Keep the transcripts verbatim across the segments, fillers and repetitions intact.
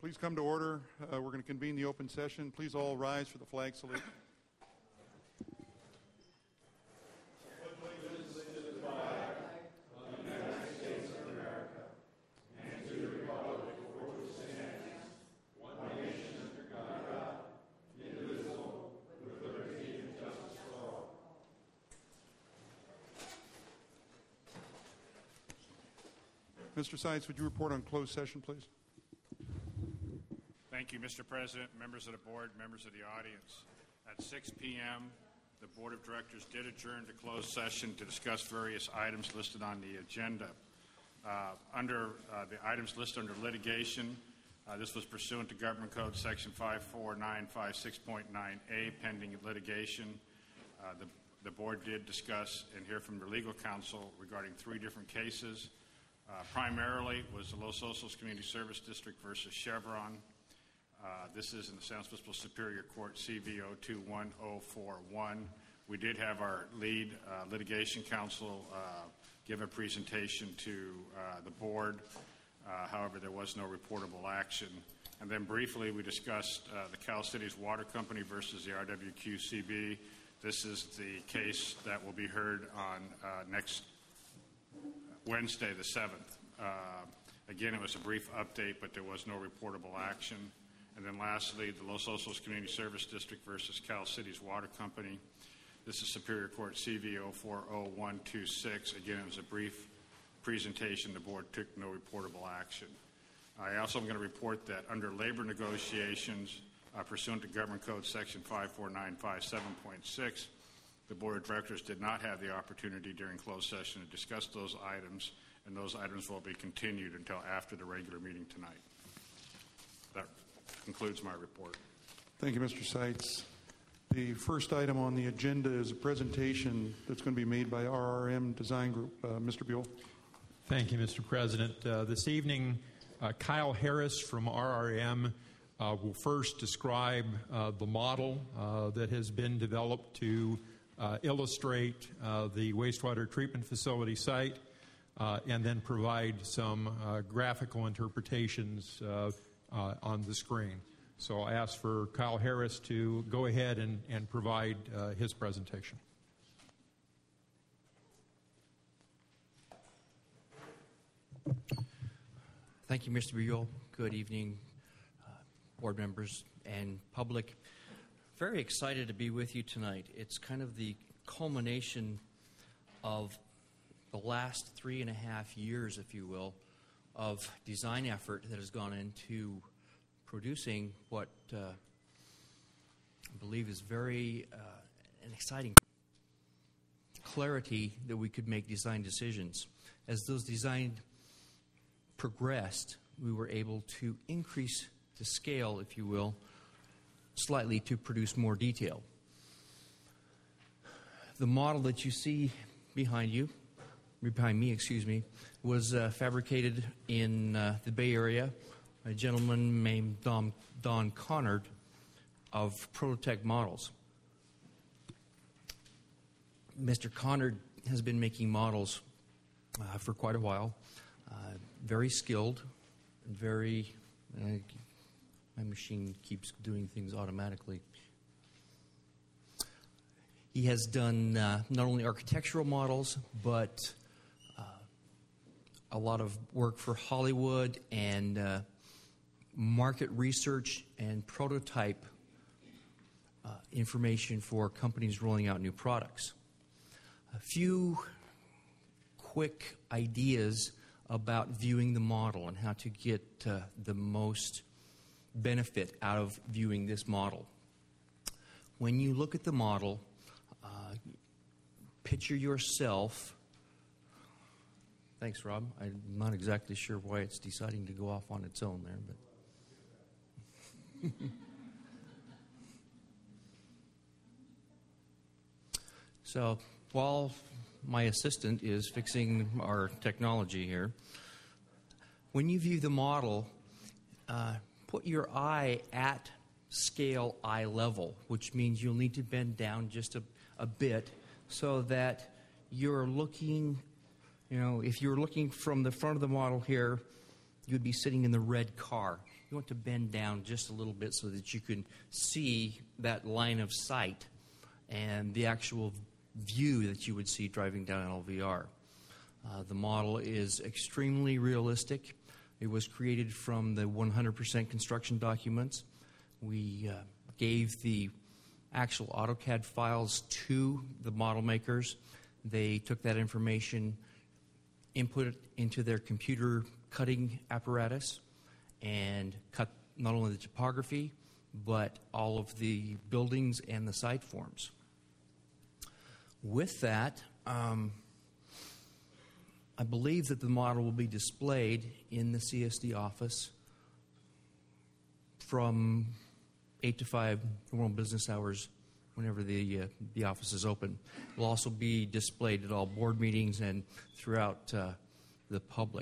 please come to order. Uh, we're going to convene the open session. Please all rise for the flag salute. Mister Seitz, would you report on closed session, please? Thank you, Mister President, members of the board, members of the audience. At six p.m., the Board of Directors did adjourn to closed session to discuss various items listed on the agenda. Uh, under uh, the items listed under litigation, uh, this was pursuant to Government Code Section five four nine five six point nine A, pending litigation. Uh, the, the board did discuss and hear from the legal counsel regarding three different cases. Uh, primarily was the Los Osos Community Service District versus Chevron. Uh, this is in the San Luis Obispo Superior Court, C V zero two one zero four one. We did have our lead uh, litigation counsel uh, give a presentation to uh, the board. Uh, however, there was no reportable action. And then briefly, we discussed uh, the Cal Cities Water Company versus the R W Q C B. This is the case that will be heard on uh, next Wednesday, the seventh. Uh, again, it was a brief update, but there was no reportable action. And then lastly, the Los Osos Community Service District versus Cal Cities Water Company. This is Superior Court C V zero four zero one two six. Again, it was a brief presentation. The board took no reportable action. I also am going to report that under labor negotiations, uh, pursuant to Government Code Section five four nine five seven point six, the Board of Directors did not have the opportunity during closed session to discuss those items, and those items will be continued until after the regular meeting tonight. That concludes my report. Thank you, Mister Seitz. The first item on the agenda is a presentation that's going to be made by R R M Design Group. Uh, Mister Buell. Thank you, Mister President. Uh, this evening, uh, Kyle Harris from R R M uh, will first describe uh, the model uh, that has been developed to uh, illustrate uh, the wastewater treatment facility site, uh, and then provide some uh, graphical interpretations uh, uh, on the screen. So I ask for Kyle Harris to go ahead and, and provide uh, his presentation. Thank you, Mister Buell. Good evening, uh, board members and public. Very excited to be with you tonight. It's kind of the culmination of the last three and a half years, if you will, of design effort that has gone into producing what uh, I believe is very uh, an exciting clarity that we could make design decisions. As those design progressed, we were able to increase the scale, if you will, slightly to produce more detail. The model that you see behind you, behind me, excuse me, was uh, fabricated in uh, the Bay Area. A gentleman named Don, Don Connard of Prototech Models. Mister Connard has been making models uh, for quite a while. Uh, very skilled, very. Uh, my machine keeps doing things automatically. He has done uh, not only architectural models, but uh, a lot of work for Hollywood and uh, market research and prototype uh, information for companies rolling out new products. A few quick ideas about viewing the model and how to get uh, the most benefit out of viewing this model. When you look at the model, uh, picture yourself. Thanks, Rob. I'm not exactly sure why it's deciding to go off on its own there, but so while my assistant is fixing our technology here, when you view the model, uh, put your eye at scale eye level, which means you'll need to bend down just a, a bit so that you're looking, you know, if you're looking from the front of the model here, you'd be sitting in the red car. you want to bend down just a little bit so that you can see that line of sight and the actual view that you would see driving down L V R. Uh, the model is extremely realistic. It was created from the one hundred percent construction documents. We uh, gave the actual AutoCAD files to the model makers. They took that information, input it into their computer cutting apparatus, and cut not only the topography, but all of the buildings and the site forms. With that, um, I believe that the model will be displayed in the C S D office from eight to five normal business hours whenever the, uh, the office is open. It will also be displayed at all board meetings and throughout uh, the public.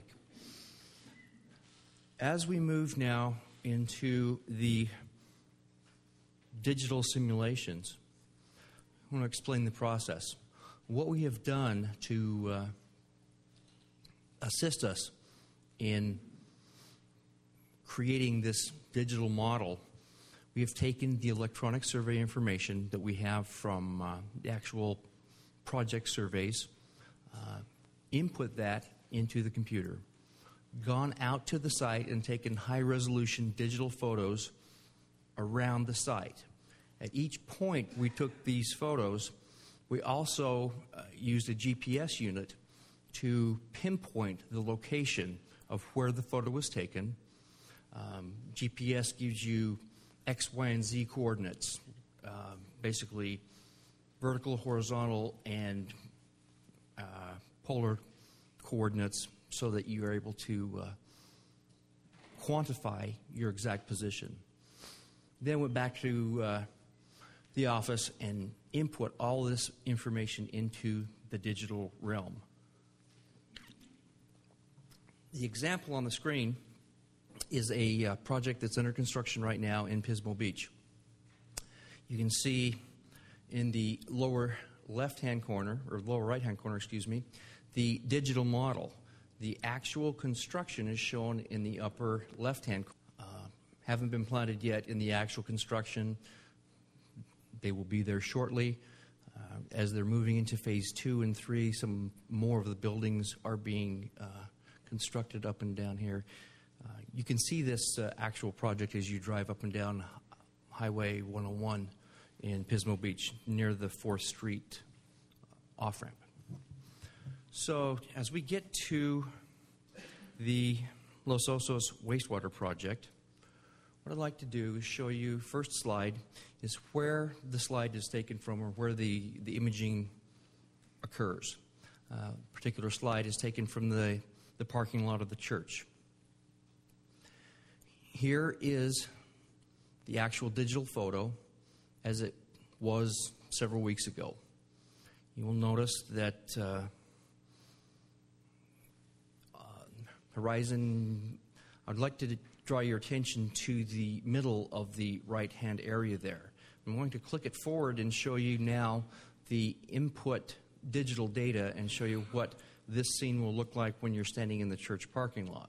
As we move now into the digital simulations, I want to explain the process. What we have done to uh, assist us in creating this digital model, we have taken the electronic survey information that we have from uh, the actual project surveys, uh, input that into the computer, gone out to the site and taken high-resolution digital photos around the site. At each point we took these photos, we also uh, used a G P S unit to pinpoint the location of where the photo was taken. Um, G P S gives you X, Y, and Z coordinates, uh, basically vertical, horizontal, and uh, polar coordinates, so that you are able to uh, quantify your exact position. Then went back to uh, the office and input all this information into the digital realm. The example on the screen is a uh, project that's under construction right now in Pismo Beach. You can see in the lower left-hand corner, or lower right-hand corner, excuse me, the digital model. The actual construction is shown in the upper left-hand corner. Uh, haven't been planted yet in the actual construction. They will be there shortly. Uh, as they're moving into phase two and three, some more of the buildings are being uh, constructed up and down here. Uh, you can see this uh, actual project as you drive up and down Highway one oh one in Pismo Beach near the fourth Street off-ramp. So as we get to the Los Osos wastewater project, what I'd like to do is show you, first slide, is where the slide is taken from, or where the, the imaging occurs. Uh, a particular slide is taken from the, the parking lot of the church. Here is the actual digital photo as it was several weeks ago. You will notice that uh, uh, horizon, I'd like to draw your attention to the middle of the right-hand area there. I'm going to click it forward and show you now the input digital data and show you what this scene will look like when you're standing in the church parking lot.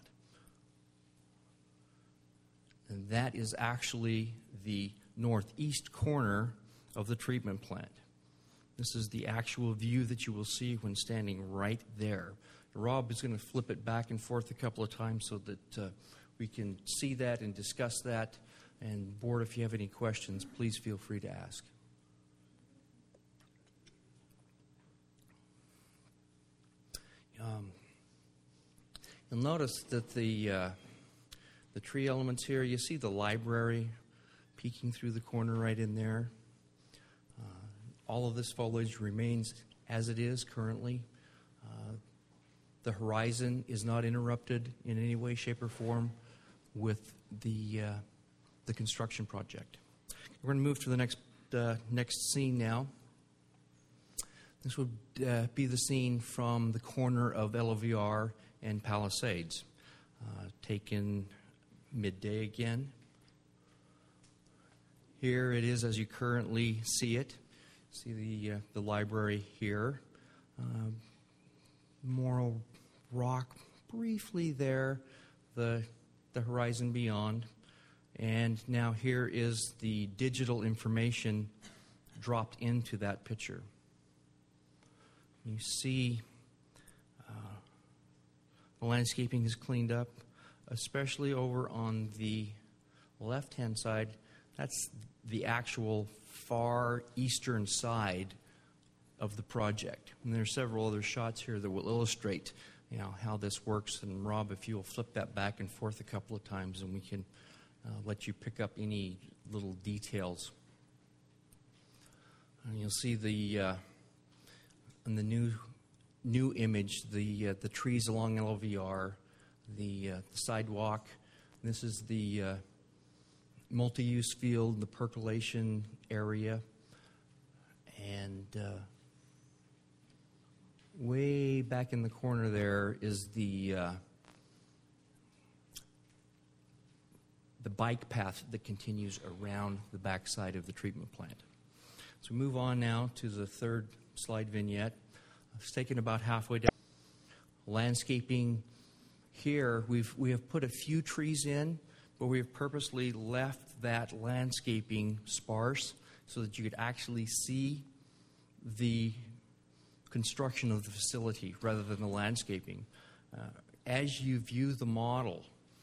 And that is actually the northeast corner of the treatment plant. This is the actual view that you will see when standing right there. Rob is going to flip it back and forth a couple of times so that uh, we can see that and discuss that. And board, if you have any questions, please feel free to ask. Um, you'll notice that the uh, the tree elements here, you see the library peeking through the corner right in there. Uh, all of this foliage remains as it is currently. Uh, the horizon is not interrupted in any way, shape, or form with the uh, the construction project. We're going to move to the next uh, next scene now. This would uh, be the scene from the corner of L V R and Palisades, uh, taken midday again. Here it is as you currently see it. See the uh, the library here. Uh, Morro Rock briefly there. The the horizon beyond. And now here is the digital information dropped into that picture. You see uh, the landscaping is cleaned up, especially over on the left-hand side. That's the actual far eastern side of the project. And there are several other shots here that will illustrate, you know, how this works. And Rob, if you'll flip that back and forth a couple of times, and we can uh, let you pick up any little details. And you'll see the uh, in the new new image the uh, the trees along L V R, the, uh, the sidewalk. This is the uh, multi-use field, the percolation area, and uh, way back in the corner there is the uh, the bike path that continues around the backside of the treatment plant. So we move on now to the third slide vignette. It's taken about halfway down. Landscaping here, we've we have put a few trees in, but we have purposely left that landscaping sparse so that you could actually see the construction of the facility rather than the landscaping. Uh, as you view the model,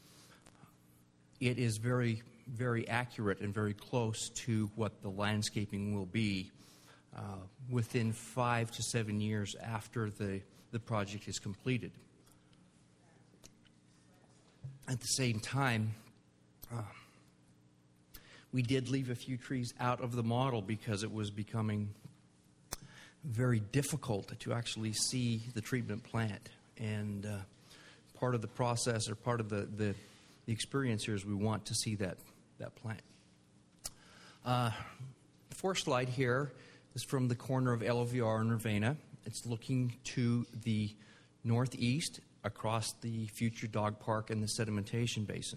it is very, very accurate and very close to what the landscaping will be uh, within five to seven years after the, the project is completed. At the same time, uh, we did leave a few trees out of the model because it was becoming very difficult to actually see the treatment plant. And uh, part of the process or part of the, the, the experience here is we want to see that, that plant. Uh, the fourth slide here is from the corner of L V R and Urbana. It's looking to the northeast across the future dog park and the sedimentation basin.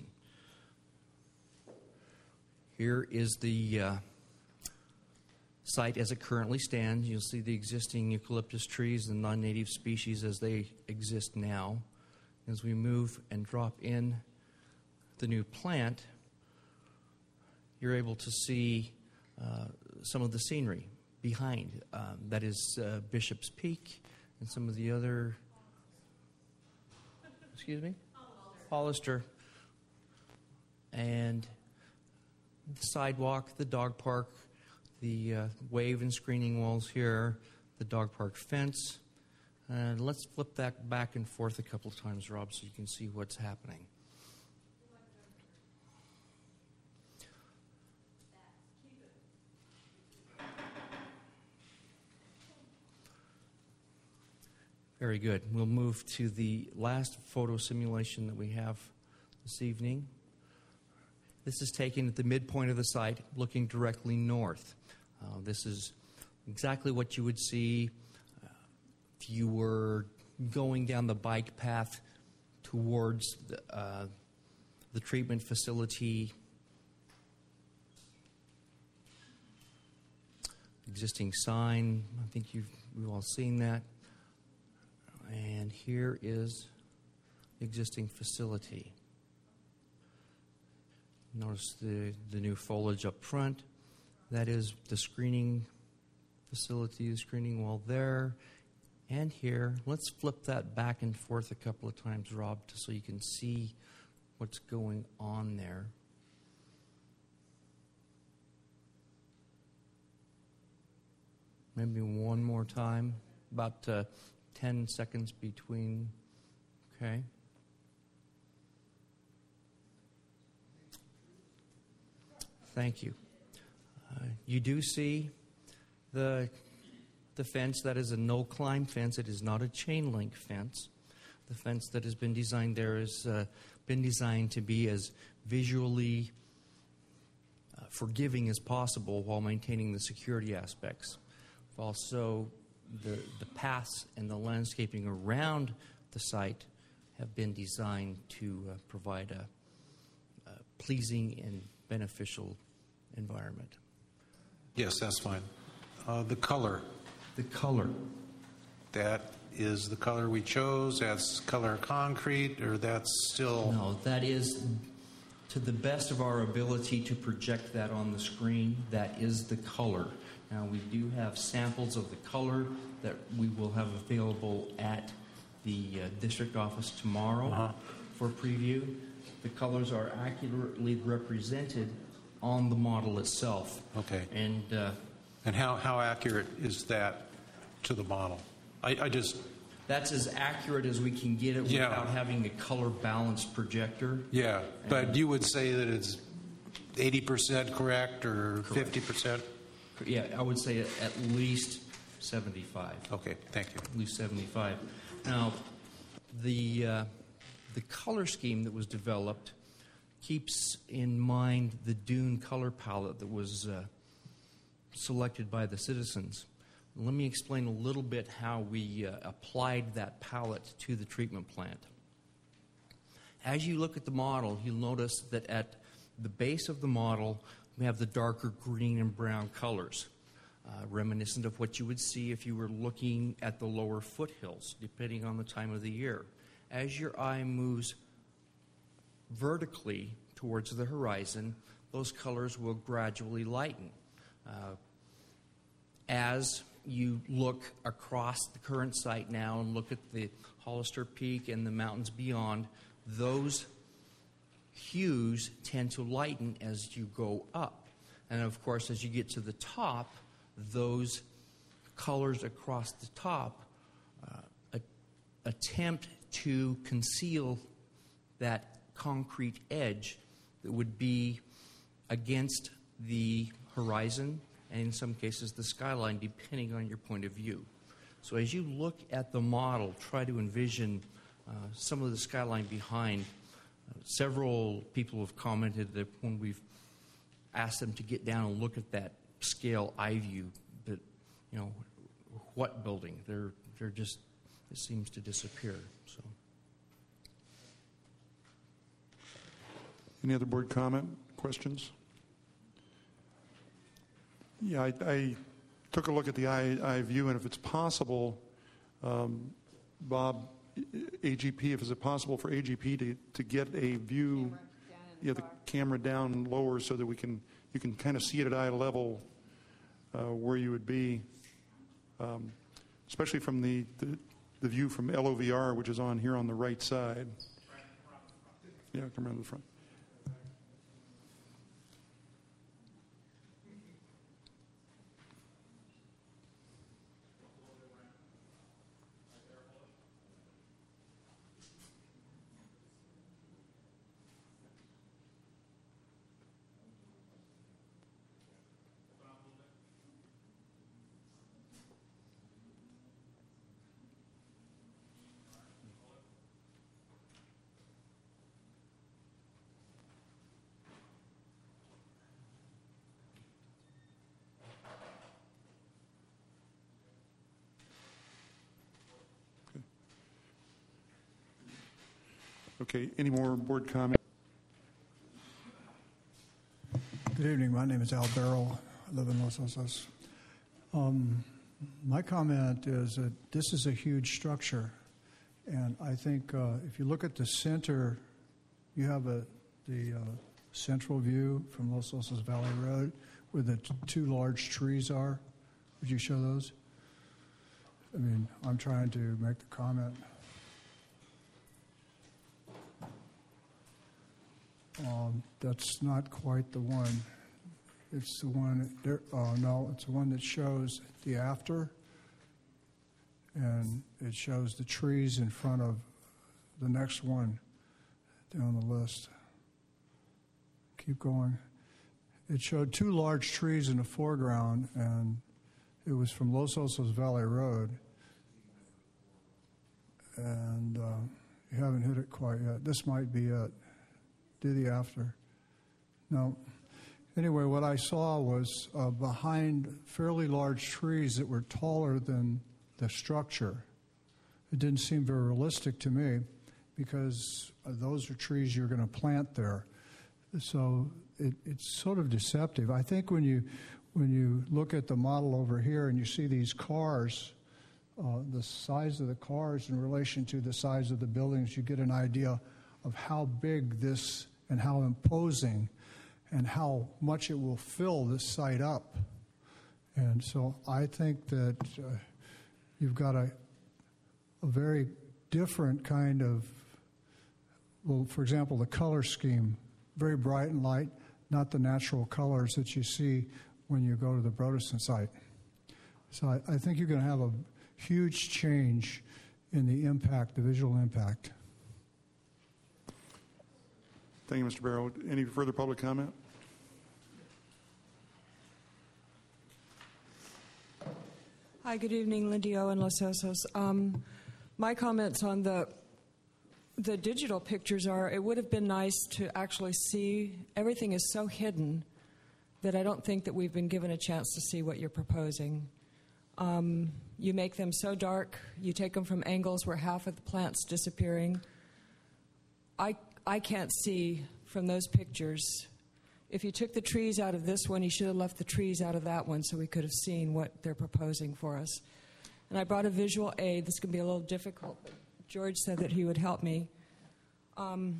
Here is the uh, site as it currently stands. You'll see the existing eucalyptus trees and non-native species as they exist now. As we move and drop in the new plant, you're able to see uh, some of the scenery behind. Um, that is uh, Bishop's Peak and some of the other, excuse me? Hollister. And the sidewalk, the dog park, the uh, wave and screening walls here, the dog park fence. And let's flip that back and forth a couple of times, Rob, so you can see what's happening. Very good. We'll move to the last photo simulation that we have this evening. This is taken at the midpoint of the site, looking directly north. Uh, this is exactly what you would see uh, if you were going down the bike path towards the, uh, the treatment facility. Existing sign, I think you've, we've all seen that. And here is the existing facility. Notice the, the new foliage up front. That is the screening facility, the screening wall there and here. Let's flip that back and forth a couple of times, Rob, so you can see what's going on there. Maybe one more time. About uh, ten seconds between. Okay. Thank you. Uh, you do see the the fence. That is a no-climb fence. It is not a chain link fence. The fence that has been designed there has uh, been designed to be as visually uh, forgiving as possible while maintaining the security aspects. Also, the, the paths and the landscaping around the site have been designed to uh, provide a, a pleasing and beneficial environment. Yes, that's fine. Uh, the color. The color. That is the color we chose. That's color concrete, or that's still... No, that is, to to the best of our ability to project that on the screen, that is the color. Now, we do have samples of the color that we will have available at the uh, district office tomorrow Uh-huh. for preview. The colors are accurately represented on the model itself. Okay. And uh, And how, how accurate is that to the model? I, I just, that's as accurate as we can get it Yeah. without having a color balanced projector. yeah, but you would say that it's eighty percent correct or fifty percent? Yeah, I would say at least seventy-five. Okay, thank you. At least seventy-five. Now, the uh, the color scheme that was developed keeps in mind the Dune color palette that was uh, selected by the citizens. Let me explain a little bit how we uh, applied that palette to the treatment plant. As you look at the model, you'll notice that at the base of the model, we have the darker green and brown colors, uh, reminiscent of what you would see if you were looking at the lower foothills, depending on the time of the year. As your eye moves vertically towards the horizon, those colors will gradually lighten. Uh, as you look across the current site now and look at the Hollister Peak and the mountains beyond, those hues tend to lighten as you go up. And of course, as you get to the top, those colors across the top uh, a- attempt to conceal that concrete edge that would be against the horizon and in some cases the skyline, depending on your point of view. So as you look at the model, try to envision uh, some of the skyline behind. Uh, several people have commented that when we've asked them to get down and look at that scale eye view, that, you know, what building? They're, they're just, it seems to disappear. So. Any other board comment, questions? Yeah, I, I took a look at the eye, eye view, and if it's possible, um, Bob, A G P, if it's possible for A G P to, to get a view, yeah, the camera down lower so that we can, you can kind of see it at eye level uh, where you would be, um, especially from the, the, the view from L O V R, which is on here on the right side. Yeah, come around the front. Okay, any more board comment? Good evening. My name is Al Barrow. I live in Los Osos. Um, my comment is that this is a huge structure, and I think uh, if you look at the center, you have a, the uh, central view from Los Osos Valley Road where the t- two large trees are. Would you show those? I mean, I'm trying to make the comment. Um, that's not quite the one. It's the one, there, oh no, it's the one that shows the after, and it shows the trees in front of the next one down the list. Keep going. It showed two large trees in the foreground, and it was from Los Osos Valley Road. And uh, you haven't hit it quite yet. This might be it. Do the after. No. Anyway, what I saw was uh, behind fairly large trees that were taller than the structure. It didn't seem very realistic to me because uh, those are trees you're going to plant there. So it, it's sort of deceptive. I think when you when you look at the model over here and you see these cars, uh, the size of the cars in relation to the size of the buildings, you get an idea of how big this and how imposing and how much it will fill this site up. And so I think that uh, you've got a, a very different kind of, well, for example, the color scheme, very bright and light, not the natural colors that you see when you go to the Broderson site. So I, I think you're going to have a huge change in the impact, the visual impact. Thank you, Mister Barrow. Any further public comment? Hi, good evening, Lindy Owen, Los Osos. Um, my comments on the the digital pictures are, it would have been nice to actually see. Everything is so hidden that I don't think that we've been given a chance to see what you're proposing. Um, you make them so dark, you take them from angles where half of the plant's disappearing. I, I can't see from those pictures. If you took the trees out of this one, you should have left the trees out of that one so we could have seen what they're proposing for us. And I brought a visual aid. This can be a little difficult, but George said that he would help me. Um,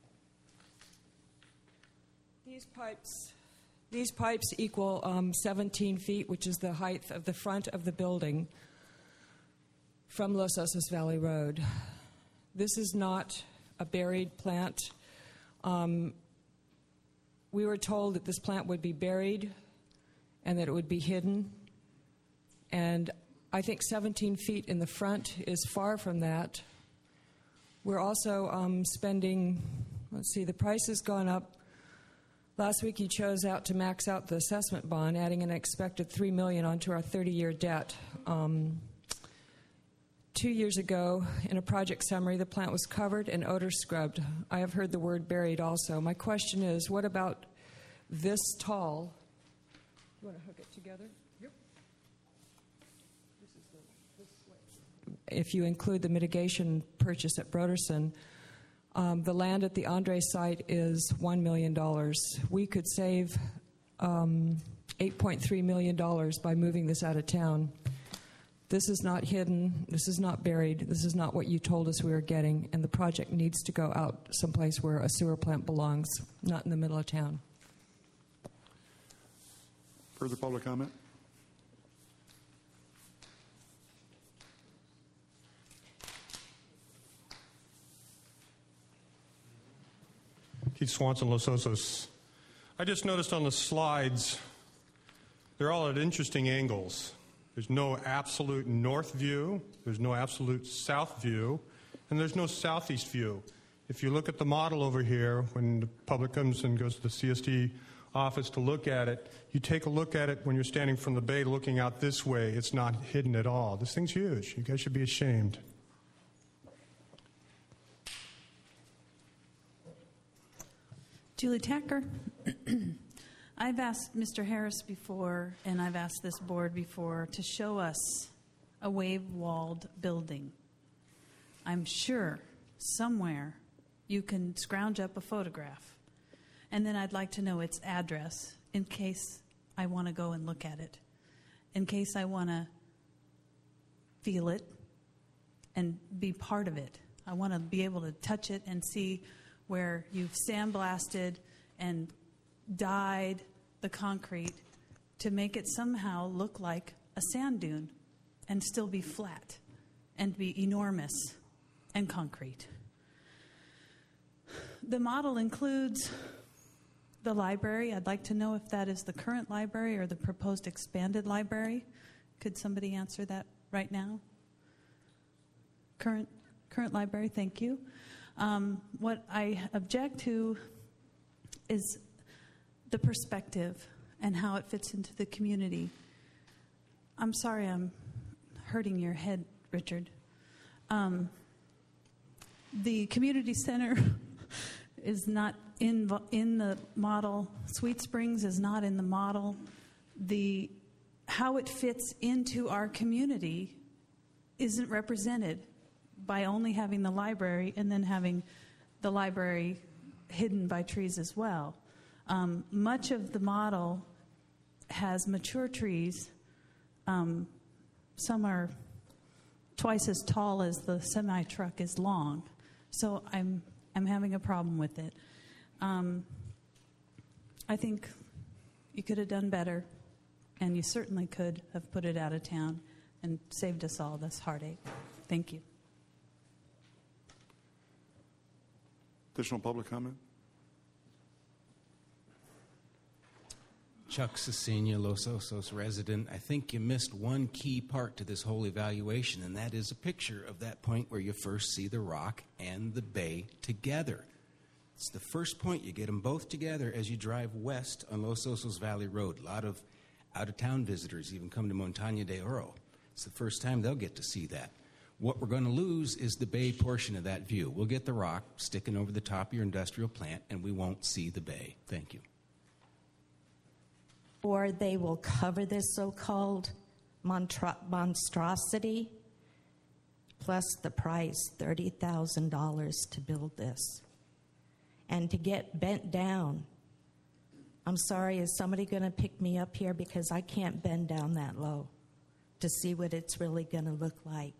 these pipes, these pipes equal um, seventeen feet, which is the height of the front of the building from Los Osos Valley Road. This is not a buried plant. Um, we were told that this plant would be buried and that it would be hidden. And I think seventeen feet in the front is far from that. We're also um, spending, let's see, the price has gone up. Last week you chose out to max out the assessment bond, adding an expected three million dollars onto our thirty-year debt. Um, two years ago, in a project summary, the plant was covered and odor scrubbed. I have heard the word buried also. My question is, what about this tall? You want to hook it together? Yep. This is the, this way. If you include the mitigation purchase at Broderson, um, the land at the Andre site is one million dollars. We could save um, eight point three million dollars by moving this out of town. This is not hidden. This is not buried. This is not what you told us we were getting, and the project needs to go out someplace where a sewer plant belongs, not in the middle of town. Further public comment? Keith Swanson, Los Osos. I just noticed on the slides, they're all at interesting angles. There's no absolute north view, there's no absolute south view, and there's no southeast view. If you look at the model over here, when the public comes and goes to the C S D office to look at it, you take a look at it when you're standing from the bay looking out this way. It's not hidden at all. This thing's huge. You guys should be ashamed. Julie Tacker. I've asked Mister Harris before, and I've asked this board before, to show us a wave-walled building. I'm sure somewhere you can scrounge up a photograph. And then I'd like to know its address in case I want to go and look at it, in case I want to feel it and be part of it. I want to be able to touch it and see where you've sandblasted and dyed the concrete to make it somehow look like a sand dune and still be flat and be enormous and concrete. The model includes the library. I'd like to know if that is the current library or the proposed expanded library. Could somebody answer that right now? Current, current library, thank you. Um, what I object to is the perspective and how it fits into the community. I'm sorry I'm hurting your head, Richard. Um, the community center is not in, in the model. Sweet Springs is not in the model. The, how it fits into our community isn't represented by only having the library and then having the library hidden by trees as well. Um, much of the model has mature trees. Um, some are twice as tall as the semi-truck is long. So I'm I'm having a problem with it. Um, I think you could have done better, and you certainly could have put it out of town and saved us all this heartache. Thank you. Additional public comment? Chuck Cecina, Los Osos resident. I think you missed one key part to this whole evaluation, and that is a picture of that point where you first see the rock and the bay together. It's the first point. You get them both together as you drive west on Los Osos Valley Road. A lot of out-of-town visitors even come to Montaña de Oro. It's the first time they'll get to see that. What we're going to lose is the bay portion of that view. We'll get the rock sticking over the top of your industrial plant, and we won't see the bay. Thank you. Or they will cover this so-called monstro- monstrosity, plus the price, thirty thousand dollars to build this. And to get bent down. I'm sorry, is somebody going to pick me up here? Because I can't bend down that low to see what it's really going to look like.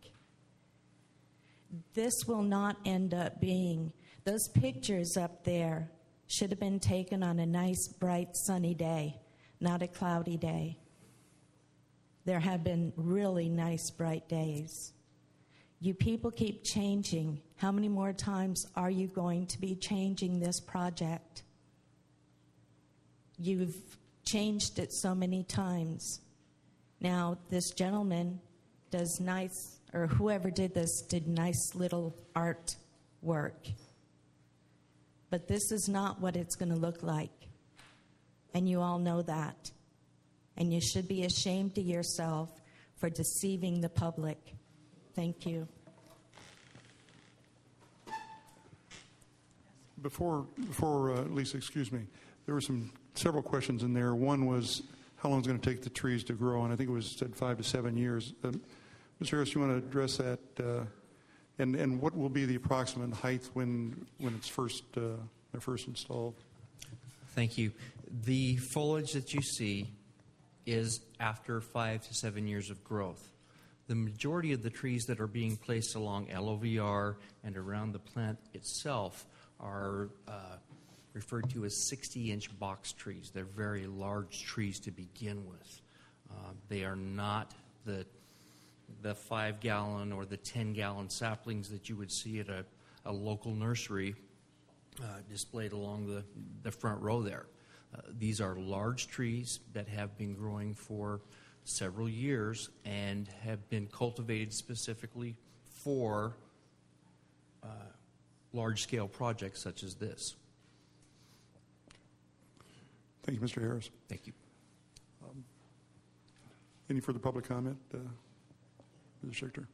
This will not end up being, those pictures up there should have been taken on a nice, bright, sunny day, not a cloudy day. There have been really nice, bright days. You people keep changing. How many more times are you going to be changing this project? You've changed it so many times. Now, this gentleman does nice, or whoever did this did nice little art work. But this is not what it's going to look like. And you all know that. And you should be ashamed of yourself for deceiving the public. Thank you. Before, before uh, Lisa, excuse me, there were some several questions in there. One was how long is it going to take the trees to grow, and I think it was said five to seven years. Um, Mister Harris, you want to address that, uh, and and what will be the approximate height when when it's first uh, they're first installed? Thank you. The foliage that you see is after five to seven years of growth. The majority of the trees that are being placed along L O V R and around the plant itself are uh, referred to as sixty-inch box trees. They're very large trees to begin with. Uh, they are not the the five-gallon or the ten-gallon saplings that you would see at a, a local nursery uh, displayed along the, the front row there. Uh, these are large trees that have been growing for several years and have been cultivated specifically for uh, large-scale projects such as this. Thank you, Mister Harris. Thank you. Um, any further public comment? Uh, Mister Schichter.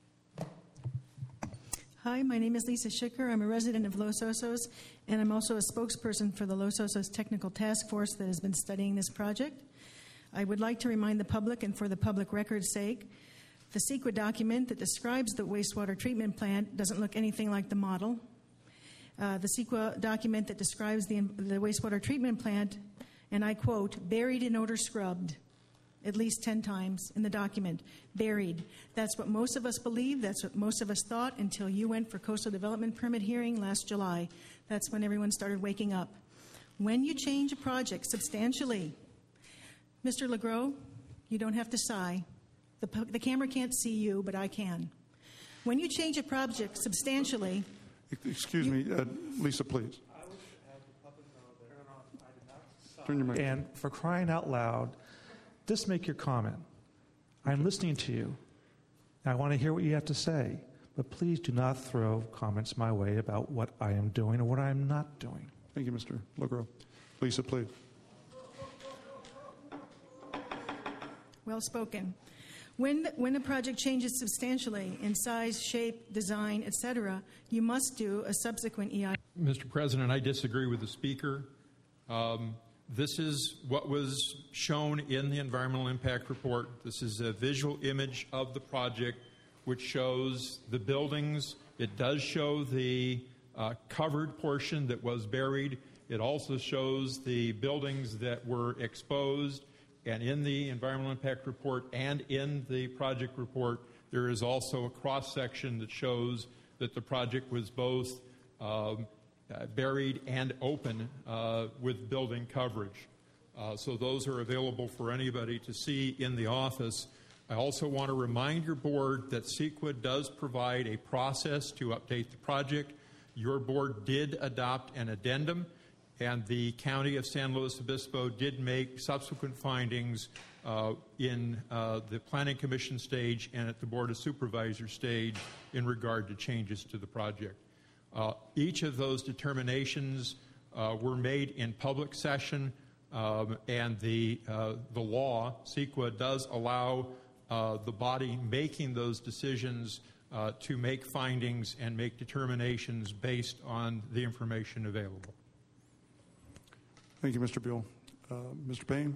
Hi, my name is Lisa Schicker. I'm a resident of Los Osos, and I'm also a spokesperson for the Los Osos Technical Task Force that has been studying this project. I would like to remind the public, and for the public record's sake, the CEQA document that describes the wastewater treatment plant doesn't look anything like the model. Uh, the CEQA document that describes the, the wastewater treatment plant, and I quote, buried in odor scrubbed, at least ten times in the document. Buried. That's what most of us believe. That's what most of us thought until you went for coastal development permit hearing last July. That's when everyone started waking up. When you change a project substantially, Mister LeGros, you don't have to sigh. The, the camera can't see you, but I can. When you change a project substantially... Excuse you, me, uh, Lisa, please. I wish I had the public know that I did not sigh. Turn your mic. And for crying out loud, just make your comment. I'm listening to you. I want to hear what you have to say, but please do not throw comments my way about what I am doing or what I am not doing. Thank you, Mister LeGros. Lisa, please. Well spoken. When, when a project changes substantially in size, shape, design, et cetera, you must do a subsequent E I. Mister President, I disagree with the Speaker. Um, this is what was shown in the Environmental Impact Report. This is a visual image of the project which shows the buildings. It does show the uh, covered portion that was buried. It also shows the buildings that were exposed. And in the Environmental Impact Report and in the project report, there is also a cross-section that shows that the project was both um, uh, buried and open uh, with building coverage. Uh, so those are available for anybody to see in the office. I also want to remind your board that CEQA does provide a process to update the project. Your board did adopt an addendum, and the County of San Luis Obispo did make subsequent findings uh, in uh, the Planning Commission stage and at the Board of Supervisors stage in regard to changes to the project. Uh, each of those determinations uh, were made in public session, um, and the, uh, the law, CEQA, does allow uh, the body making those decisions uh, to make findings and make determinations based on the information available. Thank you, Mister Buell. Uh, Mister Payne?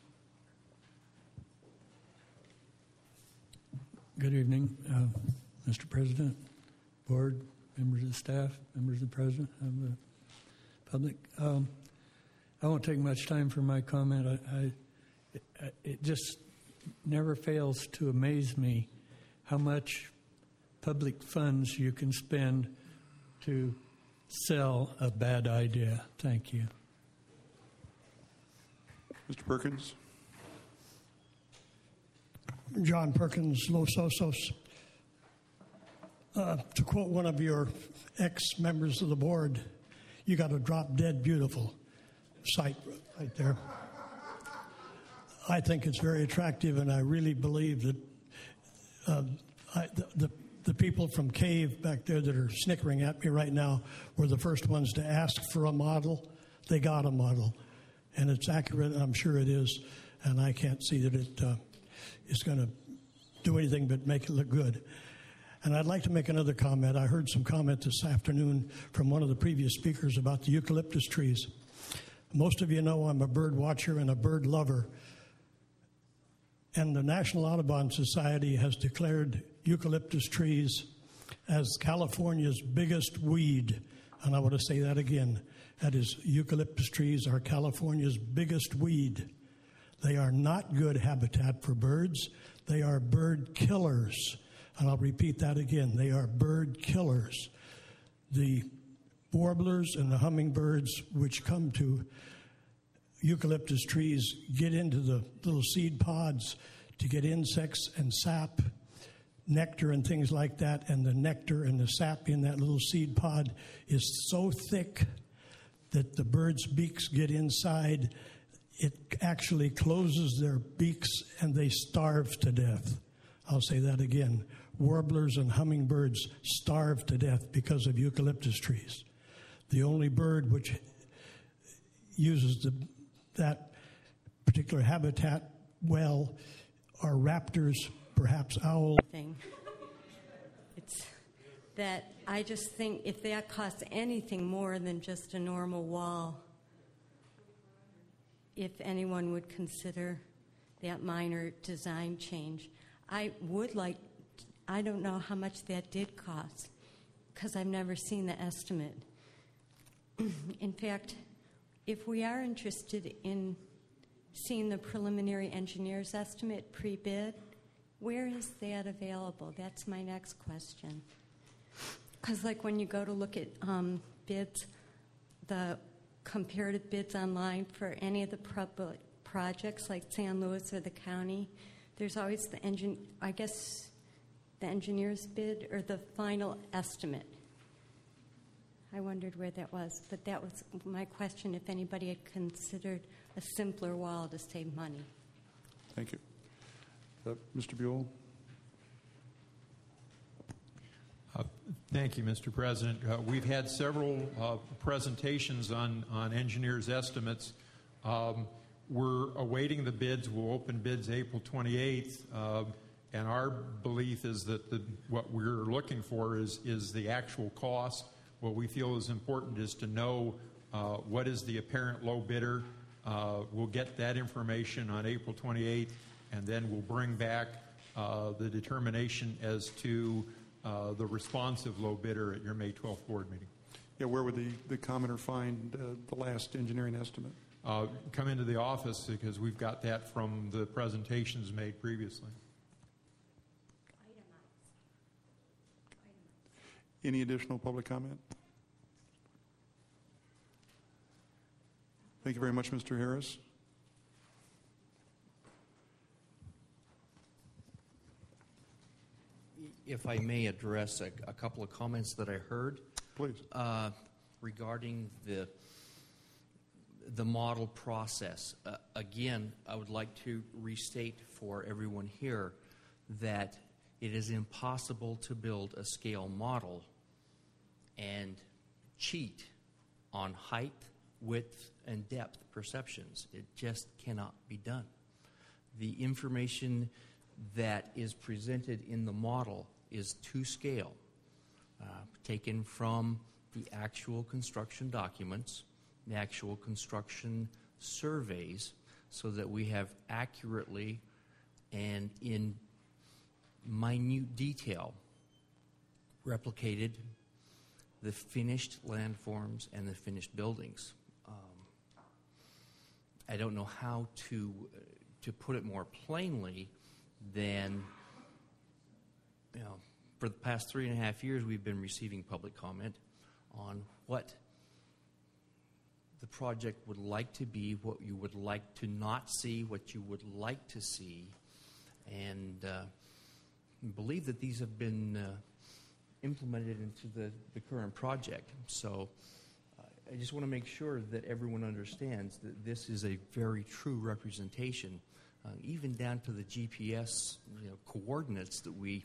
Good evening, uh, Mister President, board, members of the staff, members of the president, of the public. Um, I won't take much time for my comment. I, I, it, it just never fails to amaze me how much public funds you can spend to sell a bad idea. Thank you. Mister Perkins? John Perkins, Los Osos. Uh, to quote one of your ex-members of the board, you got a drop dead beautiful site right there. I think it's very attractive, and I really believe that uh, I, the, the the people from Cave back there that are snickering at me right now were the first ones to ask for a model. They got a model, and it's accurate, and I'm sure it is, and I can't see that it uh, is going to do anything but make it look good. And I'd like to make another comment. I heard some comment this afternoon from one of the previous speakers about the eucalyptus trees. Most of you know I'm a bird watcher and a bird lover. And the National Audubon Society has declared eucalyptus trees as California's biggest weed. And I want to say that again. That is, eucalyptus trees are California's biggest weed. They are not good habitat for birds. They are bird killers. And I'll repeat that again. They are bird killers. The warblers and the hummingbirds which come to eucalyptus trees get into the little seed pods to get insects and sap, nectar and things like that. And the nectar and the sap in that little seed pod is so thick that the birds' beaks get inside. It actually closes their beaks and they starve to death. I'll say that again. Warblers and hummingbirds starve to death because of eucalyptus trees. The only bird which uses the, that particular habitat well are raptors, perhaps owls. Thing. It's that I just think if that costs anything more than just a normal wall, if anyone would consider that minor design change. I would like, I don't know how much that did cost because I've never seen the estimate. In fact, if we are interested in seeing the preliminary engineer's estimate pre-bid, where is that available? That's my next question. Because like when you go to look at um, bids, the comparative bids online for any of the pro- projects like San Luis or the county, there's always the engine, I guess the engineer's bid or the final estimate. I wondered where that was, but that was my question, if anybody had considered a simpler wall to save money. Thank you. Uh, Mister Buell? Uh, thank you, Mister President. Uh, we've had several uh, presentations on, on engineers' estimates. Um, we're awaiting the bids. We'll open bids April twenty-eighth, uh, and our belief is that the, what we're looking for is, is the actual cost. What we feel is important is to know uh, what is the apparent low bidder. Uh, we'll get that information on April twenty-eighth, and then we'll bring back uh, the determination as to uh, the responsive low bidder at your May twelfth board meeting. Yeah, where would the, the commenter find uh, the last engineering estimate? Uh, come into the office because we've got that from the presentations made previously. Any additional public comment? Thank you very much, Mister Harris. If I may address a, a couple of comments that I heard. Please. Uh, regarding the the model process. Uh, again, I would like to restate for everyone here that it is impossible to build a scale model and cheat on height, width, and depth perceptions. It just cannot be done. The information that is presented in the model is to scale, uh, taken from the actual construction documents, the actual construction surveys, so that we have accurately and in minute detail replicated the finished landforms and the finished buildings. Um, I don't know how to uh, to put it more plainly than, you know, for the past three and a half years we've been receiving public comment on what the project would like to be, what you would like to not see, what you would like to see, and uh, believe that these have been uh, implemented into the, the current project. So uh, I just want to make sure that everyone understands that this is a very true representation, uh, even down to the G P S, you know, coordinates that we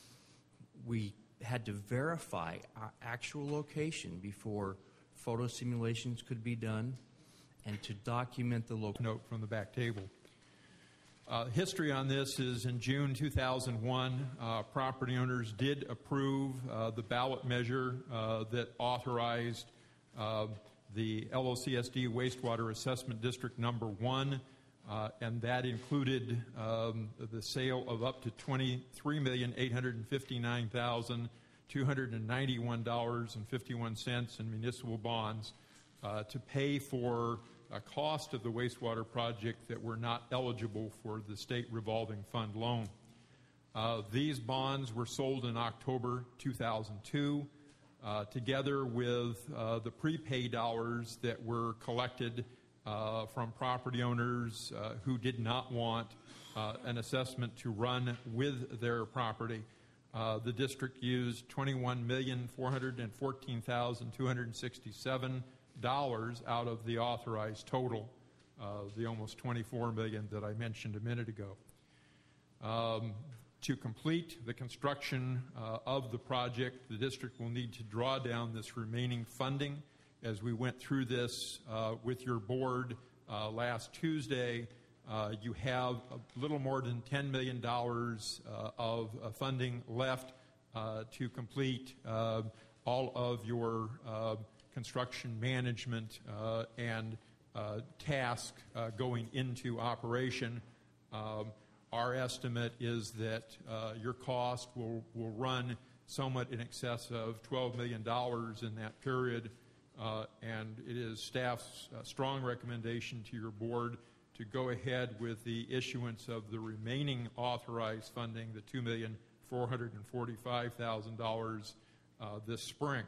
we had to verify our actual location before photo simulations could be done, and to document the local note from the back table. Uh, history on this is in June two thousand one, uh, property owners did approve uh, the ballot measure uh, that authorized uh, the L O C S D Wastewater Assessment District Number One, uh, and that included um, the sale of up to twenty-three million eight hundred fifty-nine thousand two hundred ninety-one dollars and fifty-one cents in municipal bonds uh, to pay for a cost of the wastewater project that were not eligible for the state revolving fund loan. Uh, these bonds were sold in October two thousand two, uh, together with uh, the prepaid dollars that were collected uh, from property owners uh, who did not want uh, an assessment to run with their property. Uh, the district used twenty-one million four hundred fourteen thousand two hundred sixty-seven dollars out of the authorized total, uh, the almost twenty-four million dollars that I mentioned a minute ago. Um, to complete the construction uh, of the project, the district will need to draw down this remaining funding. As we went through this uh, with your board uh, last Tuesday, Uh, you have a little more than ten million dollars uh, of uh, funding left uh, to complete uh, all of your uh, construction management uh, and uh, task uh, going into operation. Um, our estimate is that uh, your cost will, will run somewhat in excess of twelve million dollars in that period, uh, and it is staff's uh, strong recommendation to your board to go ahead with the issuance of the remaining authorized funding, the two million four hundred forty-five thousand dollars uh, this spring.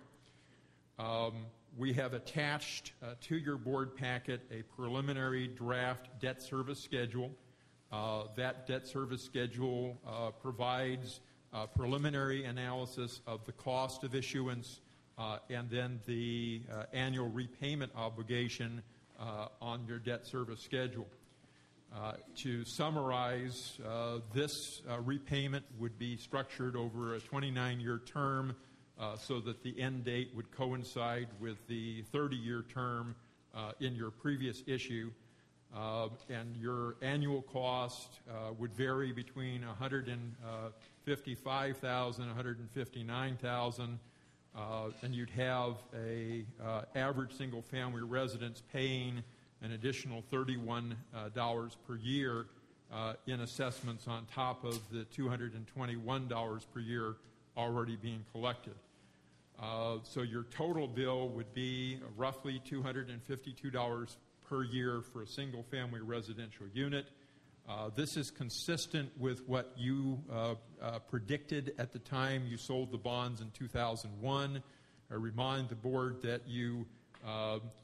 Um, we have attached uh, to your board packet a preliminary draft debt service schedule. Uh, that debt service schedule uh, provides uh, preliminary analysis of the cost of issuance uh, and then the uh, annual repayment obligation uh, on your debt service schedule. Uh, to summarize, uh, this uh, repayment would be structured over a twenty-nine year term uh, so that the end date would coincide with the thirty year term uh, in your previous issue. Uh, and your annual cost uh, would vary between one hundred fifty-five thousand dollars, one hundred fifty-nine thousand dollars, uh, and you'd have a uh, average single-family residence paying an additional thirty-one dollars uh, per year uh, in assessments on top of the two hundred twenty-one dollars per year already being collected. Uh, so your total bill would be roughly two hundred fifty-two dollars per year for a single-family residential unit. Uh, this is consistent with what you uh, uh, predicted at the time you sold the bonds in two thousand one. I remind the board that you uh,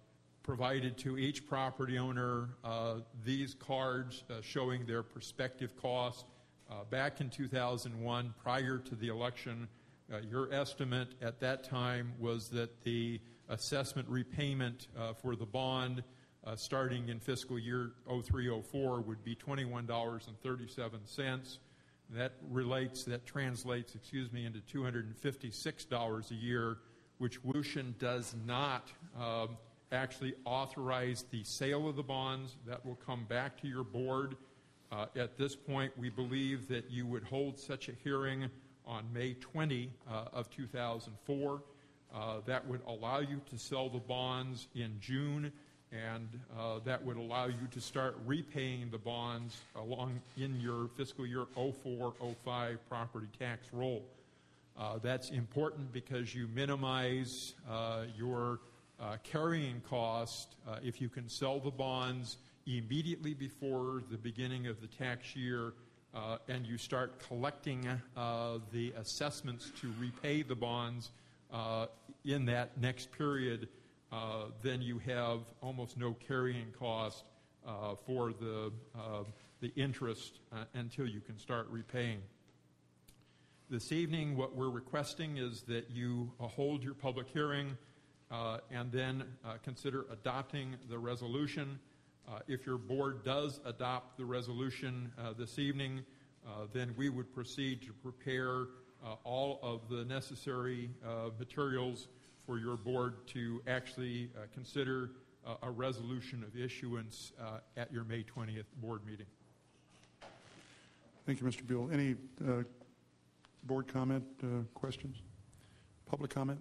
provided to each property owner uh, these cards uh, showing their prospective cost. Uh, back in two thousand one, prior to the election, uh, your estimate at that time was that the assessment repayment uh, for the bond uh, starting in fiscal year oh three oh four would be twenty-one dollars and thirty-seven cents. That relates, that translates, excuse me, into two hundred fifty-six dollars a year, which W U S H N does not um, actually authorize the sale of the bonds. That will come back to your board. Uh, at this point, we believe that you would hold such a hearing on May twentieth uh, of two thousand four. Uh, that would allow you to sell the bonds in June, and uh, that would allow you to start repaying the bonds along in your fiscal year oh four oh five property tax roll. Uh, that's important because you minimize uh, your uh, carrying cost uh, if you can sell the bonds immediately before the beginning of the tax year uh, and you start collecting uh, the assessments to repay the bonds uh, in that next period. Uh, then you have almost no carrying cost uh, for the, uh, the interest uh, until you can start repaying. This evening, what we're requesting is that you uh, hold your public hearing uh, and then uh, consider adopting the resolution. Uh, if your board does adopt the resolution uh, this evening, uh, then we would proceed to prepare uh, all of the necessary uh, materials for your board to actually uh, consider uh, a resolution of issuance uh, at your May twentieth board meeting. Thank you, Mister Buell. Any uh, board comment, uh, questions? Public comment?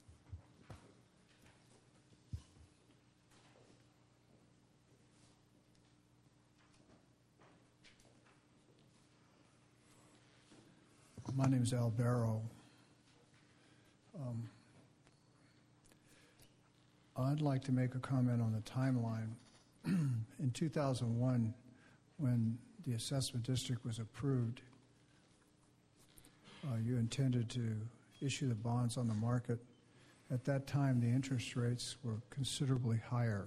My name is Al Barrow. Um, I'd like to make a comment on the timeline. In two thousand one, when the assessment district was approved, uh, you intended to issue the bonds on the market. At that time, the interest rates were considerably higher.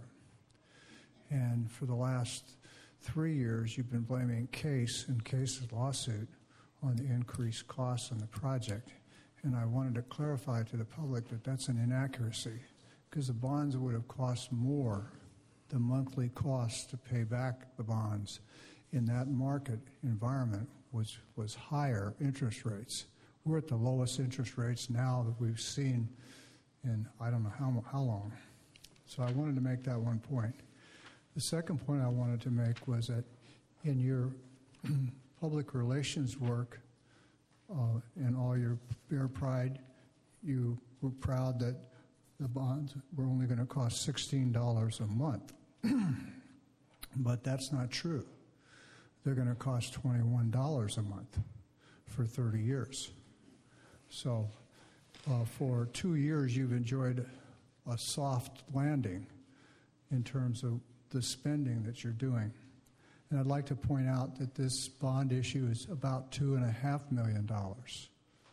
And for the last three years, you've been blaming Case and Case's lawsuit on the increased costs on the project. And I wanted to clarify to the public that that's an inaccuracy, because the bonds would have cost more. The monthly cost to pay back the bonds in that market environment was, was higher interest rates. We're at the lowest interest rates now that we've seen in I don't know how, how long. So I wanted to make that one point. The second point I wanted to make was that in your public relations work uh, and all your bear pride, you were proud that the bonds were only going to cost sixteen dollars a month. But that's not true. They're going to cost twenty-one dollars a month for thirty years. So uh, for two years, you've enjoyed a soft landing in terms of the spending that you're doing. And I'd like to point out that this bond issue is about two and a half million dollars.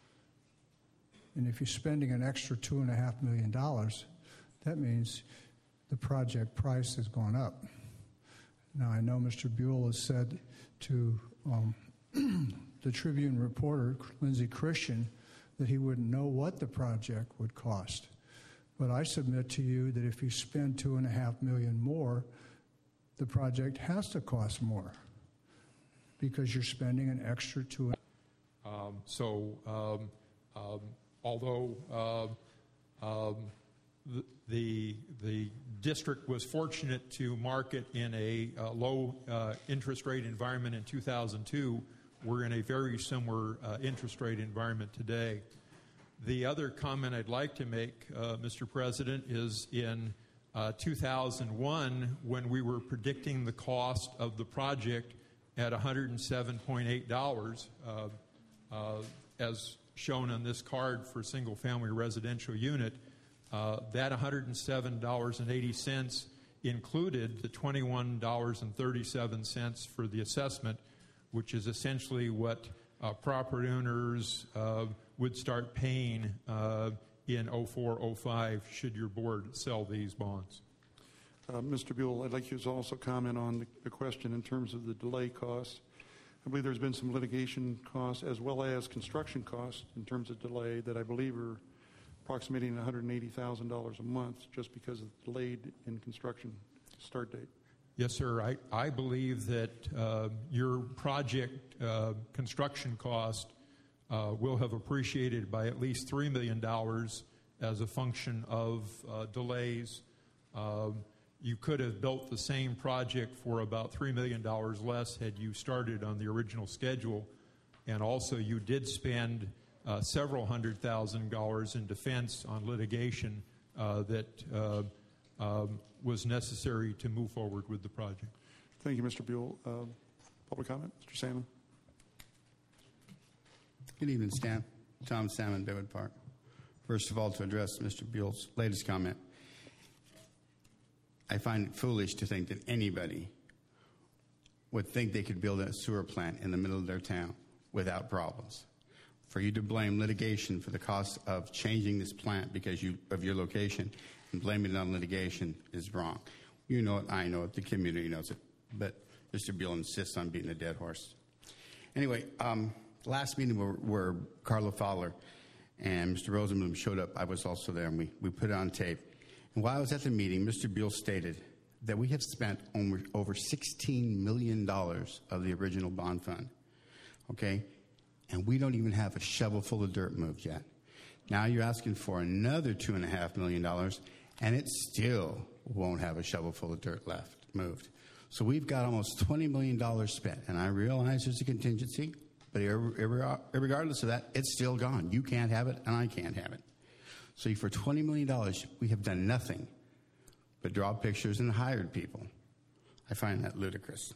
And if you're spending an extra two and a half million dollars, that means the project price has gone up. Now, I know Mister Buell has said to um, the Tribune reporter, Lindsay Christian, that he wouldn't know what the project would cost. But I submit to you that if you spend two and a half million more, the project has to cost more because you're spending an extra two. Um, so, um, um, although uh, um, the, the the district was fortunate to market in a uh, low uh, interest rate environment in two thousand two, we're in a very similar uh, interest rate environment today. The other comment I'd like to make, uh, Mister President, is in uh, two thousand one, when we were predicting the cost of the project at one hundred seven point eight dollars, uh, uh, as shown on this card for a single-family residential unit, uh, that one hundred seven dollars and eighty cents included the twenty-one dollars and thirty-seven cents for the assessment, which is essentially what uh, property owners uh, would start paying uh, in oh four oh five should your board sell these bonds. Uh, Mister Buell, I'd like you to also comment on the, the question in terms of the delay costs. I believe there's been some litigation costs as well as construction costs in terms of delay that I believe are approximating one hundred eighty thousand dollars a month just because of delayed in construction start date. Yes, sir. I, I believe that uh, your project uh, construction cost uh, will have appreciated by at least three million dollars as a function of uh, delays. Uh, you could have built the same project for about three million dollars less had you started on the original schedule. And also you did spend uh, several hundred thousand dollars in defense on litigation uh, that uh, um, was necessary to move forward with the project. Thank you, Mister Buell. Uh, public comment? Mister Salmon. Good evening, Stan. Tom Salmon, Bedwood Park. First of all, to address Mister Buell's latest comment, I find it foolish to think that anybody would think they could build a sewer plant in the middle of their town without problems. For you to blame litigation for the cost of changing this plant because you, of your location and blaming it on litigation is wrong. You know it, I know it, the community knows it, but Mister Buell insists on beating a dead horse. Anyway, um, last meeting where, where Carla Fowler and Mister Rosenblum showed up, I was also there, and we, we put it on tape. And while I was at the meeting, Mister Buell stated that we have spent over, over sixteen million dollars of the original bond fund, okay? And we don't even have a shovel full of dirt moved yet. Now you're asking for another two point five million dollars, and it still won't have a shovel full of dirt left moved. So we've got almost twenty million dollars spent, and I realize there's a contingency, but regardless of that, it's still gone. You can't have it, and I can't have it. So for twenty million dollars, we have done nothing but draw pictures and hired people. I find that ludicrous.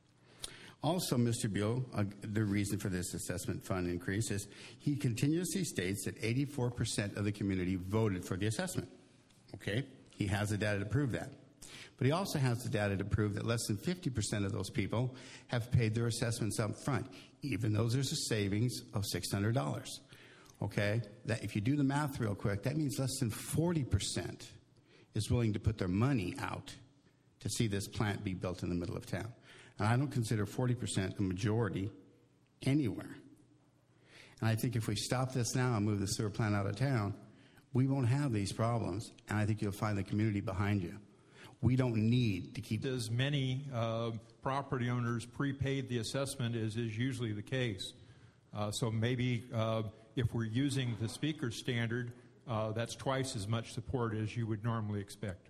Also, Mister Buell, uh, the reason for this assessment fund increase is he continuously states that eighty-four percent of the community voted for the assessment. Okay? He has the data to prove that. But he also has the data to prove that less than fifty percent of those people have paid their assessments up front, even though there's a savings of six hundred dollars. Okay? That if you do the math real quick, that means less than forty percent is willing to put their money out to see this plant be built in the middle of town. And I don't consider forty percent a majority anywhere. And I think if we stop this now and move the sewer plant out of town, we won't have these problems, and I think you'll find the community behind you. We don't need to keep... As many uh, property owners prepaid the assessment as is usually the case. Uh, so maybe uh, if we're using the speaker's standard, uh, that's twice as much support as you would normally expect.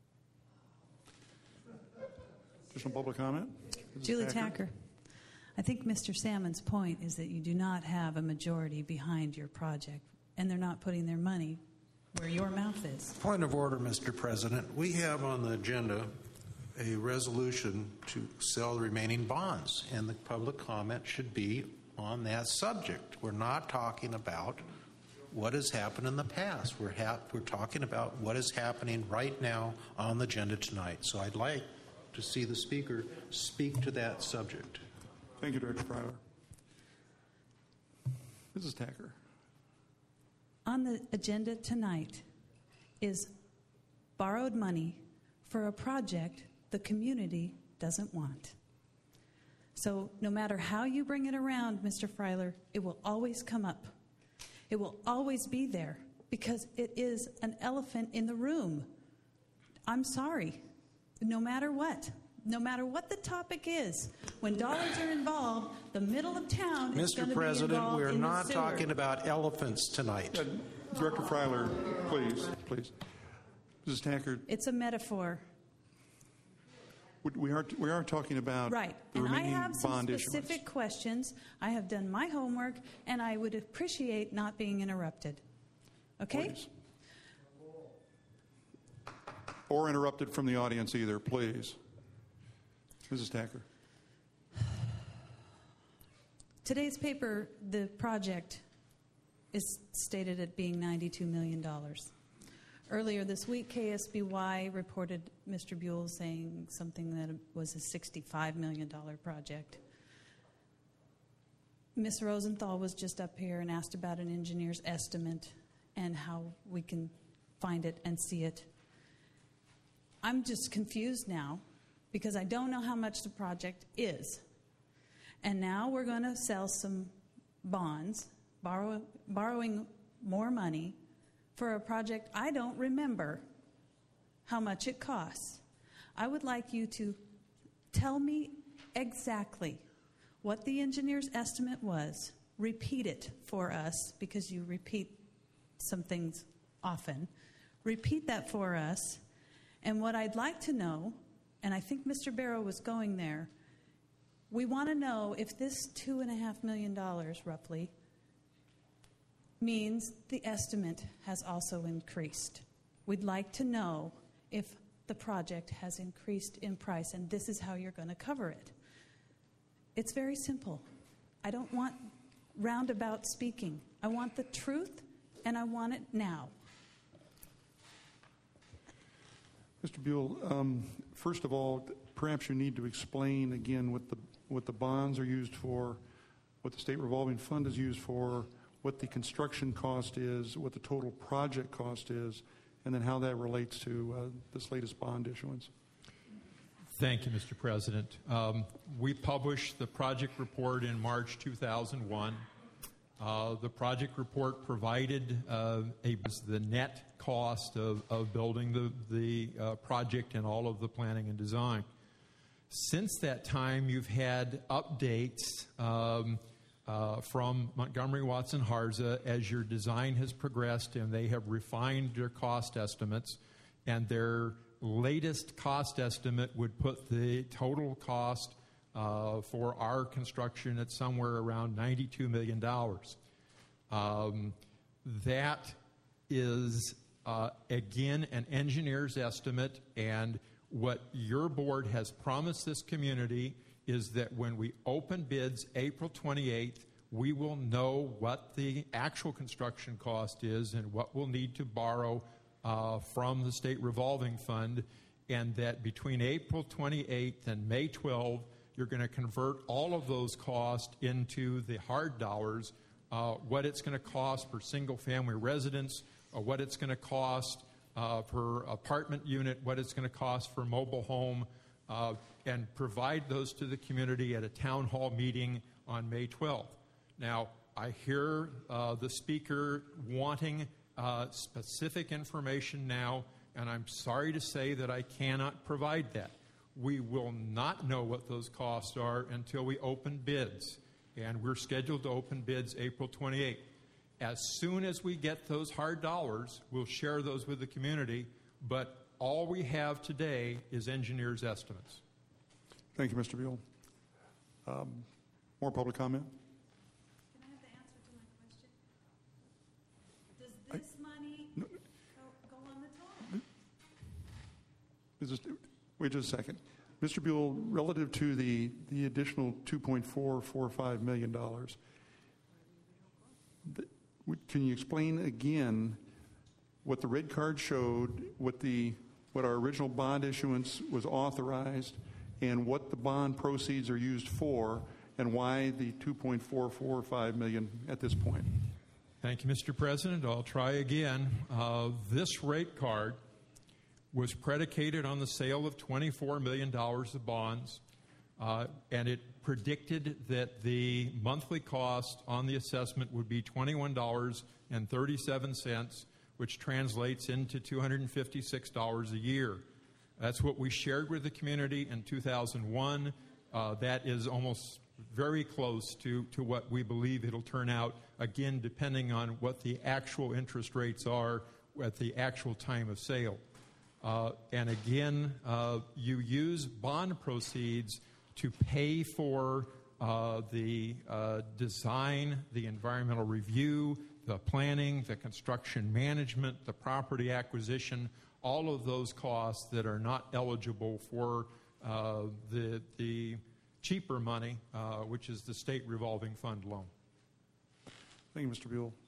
Additional public comment? Julie Tacker. I think Mister Salmon's point is that you do not have a majority behind your project, and they're not putting their money where your mouth is. Point of order, Mister President. We have on the agenda a resolution to sell the remaining bonds, and the public comment should be on that subject. We're not talking about what has happened in the past. We're, ha- we're talking about what is happening right now on the agenda tonight. So I'd like to see the speaker speak to that subject. Thank you, Director Fryler. Missus Tacker. On the agenda tonight is borrowed money for a project the community doesn't want. So no matter how you bring it around, Mister Fryler, it will always come up. It will always be there because it is an elephant in the room. I'm sorry. No matter what. No matter what the topic is, when dollars are involved, the middle of town is Mister going to be President, involved we're in the not sewer. talking about elephants tonight. Uh, Director Fryler, please, please. Missus Tacker. It's a metaphor. We are, we are talking about Right. the And I remaining have some bond specific issuance. questions. I have done my homework, and I would appreciate not being interrupted. Okay? Please. Or interrupted from the audience either, please. Missus Tacker. Today's paper, the project is stated at being ninety-two million dollars. Earlier this week, K S B Y reported Mister Buell saying something that was a sixty-five million dollars project. Miz Rosenthal was just up here and asked about an engineer's estimate and how we can find it and see it. I'm just confused now because I don't know how much the project is. And now we're going to sell some bonds, borrow, borrowing more money for a project I don't remember how much it costs. I would like you to tell me exactly what the engineer's estimate was. Repeat it for us because you repeat some things often. Repeat that for us. And what I'd like to know, and I think Mister Barrow was going there, we want to know if this two and a half million dollars roughly means the estimate has also increased. We'd like to know if the project has increased in price, and this is how you're going to cover it. It's very simple. I don't want roundabout speaking. I want the truth, and I want it now. Mister Buell, um, first of all, perhaps you need to explain again what the what the bonds are used for, what the state revolving fund is used for, what the construction cost is, what the total project cost is, and then how that relates to uh, this latest bond issuance. Thank you, Mister President. Um, we published the project report in March two thousand one. Uh, the project report provided uh, a, the net cost of, of building the, the uh, project and all of the planning and design. Since that time, you've had updates um, uh, from Montgomery Watson Harza as your design has progressed, and they have refined their cost estimates, and their latest cost estimate would put the total cost uh, for our construction at somewhere around ninety-two million dollars. Um, that is, uh, again, an engineer's estimate, and what your board has promised this community is that when we open bids April twenty-eighth, we will know what the actual construction cost is and what we'll need to borrow uh, from the state revolving fund, and that between April twenty-eighth and May twelfth, you're going to convert all of those costs into the hard dollars, uh, what it's going to cost per single-family residence, or what it's going to cost uh, per apartment unit, what it's going to cost for mobile home, uh, and provide those to the community at a town hall meeting on May twelfth. Now, I hear uh, the speaker wanting uh, specific information now, and I'm sorry to say that I cannot provide that. We will not know what those costs are until we open bids, and we're scheduled to open bids April twenty-eighth. As soon as we get those hard dollars, we'll share those with the community, but all we have today is engineers' estimates. Thank you, Mister Buell. Um, more public comment? Can I have the answer to my question? Does this I, money no, go, go on the top? Just, wait just a second. Mister Buell, relative to the, the additional two point four four five million dollars, can you explain again what the red card showed, what the what our original bond issuance was authorized, and what the bond proceeds are used for, and why the two point four four five million dollars at this point? Thank you, Mister President. I'll try again. Uh, this rate card was predicated on the sale of twenty-four million dollars of bonds, uh, and it predicted that the monthly cost on the assessment would be twenty-one dollars and thirty-seven cents, which translates into two hundred fifty-six dollars a year. That's what we shared with the community in two thousand one. Uh, that is almost very close to, to what we believe it'll turn out, again, depending on what the actual interest rates are at the actual time of sale. Uh, and again, uh, you use bond proceeds to pay for uh, the uh, design, the environmental review, the planning, the construction management, the property acquisition, all of those costs that are not eligible for uh, the, the cheaper money, uh, which is the state revolving fund loan. Thank you, Mister Buell.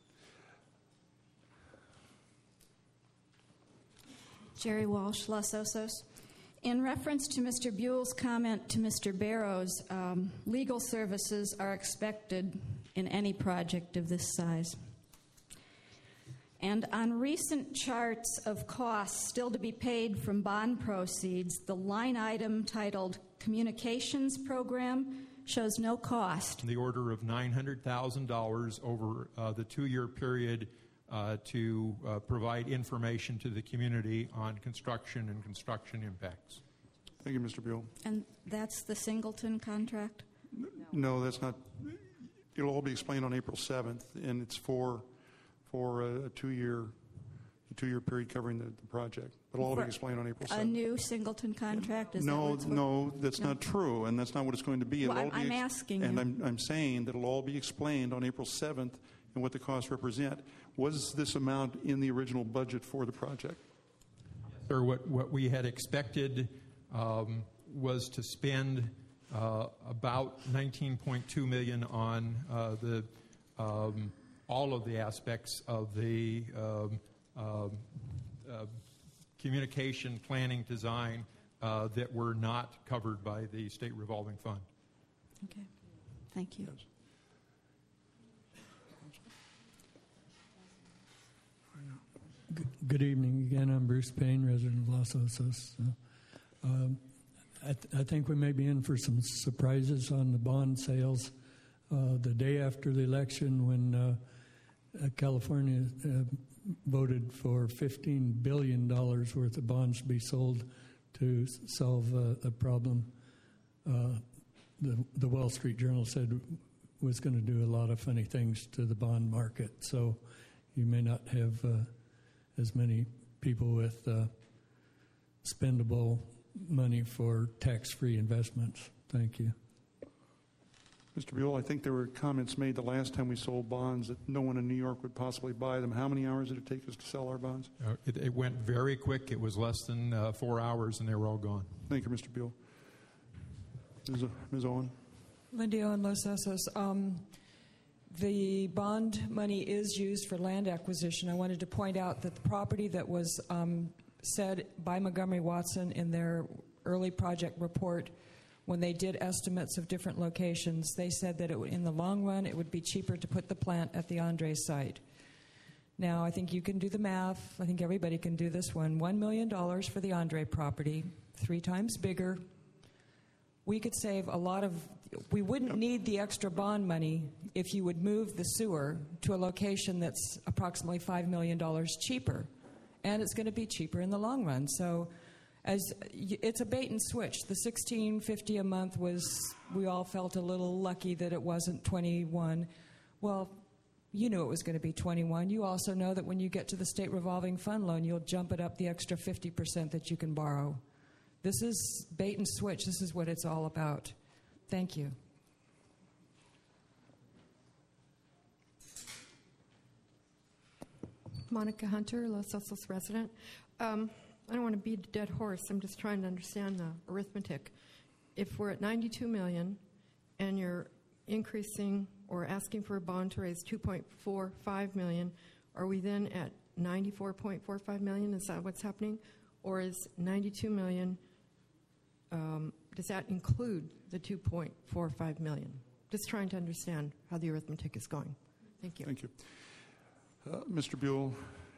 Jerry Walsh, Los Osos. In reference to Mister Buell's comment to Mister Barrows, um, legal services are expected in any project of this size. And on recent charts of costs still to be paid from bond proceeds, the line item titled Communications Program shows no cost. In the order of nine hundred thousand dollars over uh, the two-year period uh, to uh, provide information to the community on construction and construction impacts. Thank you, Mister Buell. And that's the Singleton contract? No, that's not. It'll all be explained on April seventh, and it's for for a, a two-year a two-year period covering the, the project. It'll all For be explained on April A seventh. new Singleton contract? Is that No, what it's for? no, that's No. not true, and that's not what it's going to be. It'll Well, all I'm- be I'm ex- asking And you. I'm, I'm saying that it'll all be explained on April seventh and what the costs represent. Was this amount in the original budget for the project? Sir, what, what we had expected um, was to spend uh, about nineteen point two million dollars on uh, the um, all of the aspects of the um, um, uh, communication planning design uh, that were not covered by the state revolving fund. Okay. Thank you. Good evening again. I'm Bruce Payne, resident of Los Osos. Uh, um, I, th- I think we may be in for some surprises on the bond sales. Uh, the day after the election, when uh, uh, California uh, voted for fifteen billion dollars worth of bonds to be sold to s- solve uh, a problem, uh, the, the Wall Street Journal said was going to do a lot of funny things to the bond market. So you may not have uh, as many people with uh, spendable money for tax-free investments. Thank you. Mister Buell, I think there were comments made the last time we sold bonds that no one in New York would possibly buy them. How many hours did it take us to sell our bonds? Uh, it, it went very quick. It was less than uh, four hours, and they were all gone. Thank you, Mister Buell. Miz Miz Owen? Lindy Owen, Los Osos. Um, the bond money is used for land acquisition. I wanted to point out that the property that was um, said by Montgomery Watson in their early project report, when they did estimates of different locations, they said that it would, in the long run, it would be cheaper to put the plant at the Andres site. Now, I think you can do the math. I think everybody can do this one. One million dollars for the Andre property, three times bigger. We could save a lot of, we wouldn't need the extra bond money if you would move the sewer to a location that's approximately five million dollars cheaper. And it's going to be cheaper in the long run. So as it's a bait and switch. The sixteen fifty a month was, we all felt a little lucky that it wasn't twenty-one. Well, you knew it was going to be twenty-one. You also know that when you get to the state revolving fund loan, you'll jump it up the extra fifty percent that you can borrow. This is bait and switch. This is what it's all about. Thank you. Monica Hunter, Los Osos resident. Um, I don't want to beat a dead horse. I'm just trying to understand the arithmetic. If we're at ninety-two million dollars and you're increasing or asking for a bond to raise two point four five million dollars, are we then at ninety-four point four five million dollars? Is that what's happening? Or is ninety-two million dollars, um, does that include the two point four five million dollars? Just trying to understand how the arithmetic is going. Thank you. Thank you. Uh, Mister Buell,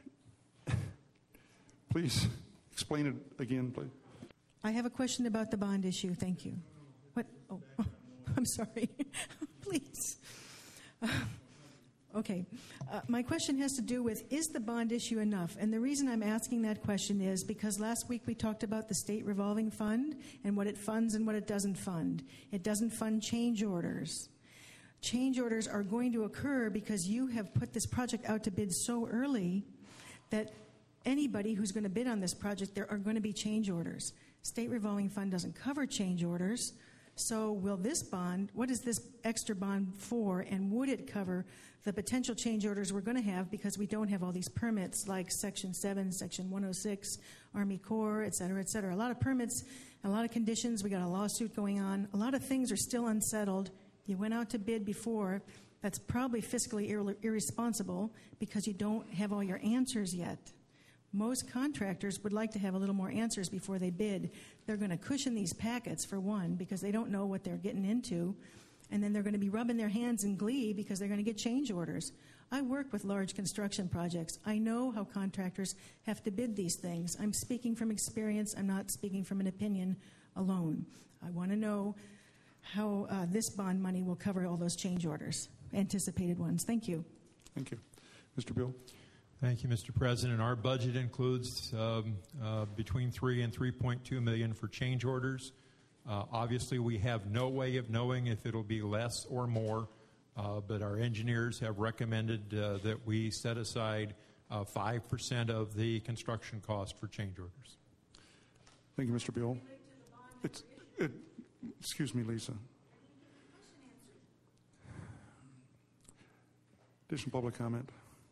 please explain it again, please. I have a question about the bond issue. Thank you. What? Oh, I'm sorry. Please. Uh, okay. Uh, my question has to do with, is the bond issue enough? And the reason I'm asking that question is because last week we talked about the state revolving fund and what it funds and what it doesn't fund. It doesn't fund change orders. Change orders are going to occur because you have put this project out to bid so early that anybody who's going to bid on this project, there are going to be change orders. State revolving fund doesn't cover change orders. So will this bond, what is this extra bond for, and would it cover the potential change orders we're going to have because we don't have all these permits like Section seven, Section one oh six, Army Corps, et cetera, et cetera. A lot of permits, a lot of conditions. We got a lawsuit going on. A lot of things are still unsettled. You went out to bid before. That's probably fiscally ir- irresponsible because you don't have all your answers yet. Most contractors would like to have a little more answers before they bid. They're going to cushion these packets, for one, because they don't know what they're getting into. And then they're going to be rubbing their hands in glee because they're going to get change orders. I work with large construction projects. I know how contractors have to bid these things. I'm speaking from experience. I'm not speaking from an opinion alone. I want to know how uh, this bond money will cover all those change orders, anticipated ones. Thank you. Thank you. Mister Buell. Thank you, Mister President. Our budget includes um, uh, between three and three point two million for change orders. Uh, obviously, we have no way of knowing if it'll be less or more, uh, but our engineers have recommended uh, that we set aside uh, five percent of the construction cost for change orders. Thank you, Mister Buell. It's, it, excuse me, Lisa. Additional public comment.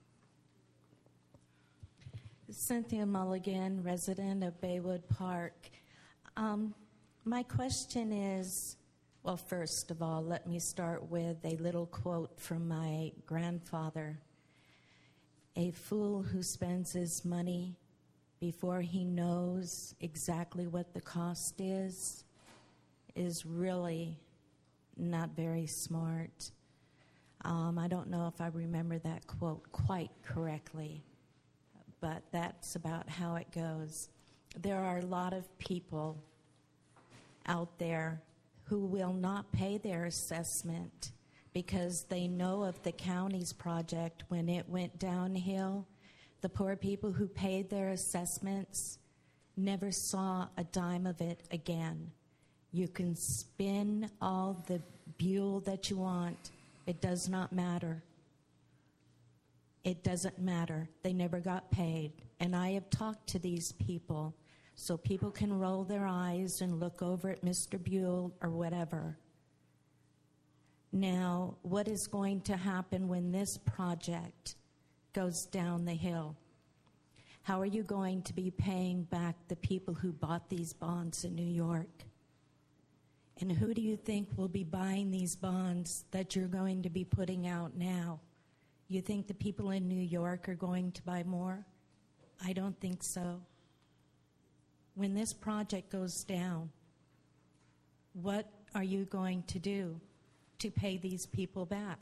Cynthia Mulligan, resident of Baywood Park. Um, my question is, well, first of all, let me start with a little quote from my grandfather. A fool who spends his money before he knows exactly what the cost is is really not very smart. Um, I don't know if I remember that quote quite correctly, but that's about how it goes. There are a lot of people out there who will not pay their assessment because they know of the county's project when it went downhill. The poor people who paid their assessments never saw a dime of it again. You can spin all the Buell that you want. It does not matter. It doesn't matter. They never got paid. And I have talked to these people so people can roll their eyes and look over at Mister Buell or whatever. Now, what is going to happen when this project goes down the hill? How are you going to be paying back the people who bought these bonds in New York? And who do you think will be buying these bonds that you're going to be putting out now? You think the people in New York are going to buy more? I don't think so. When this project goes down, what are you going to do to pay these people back?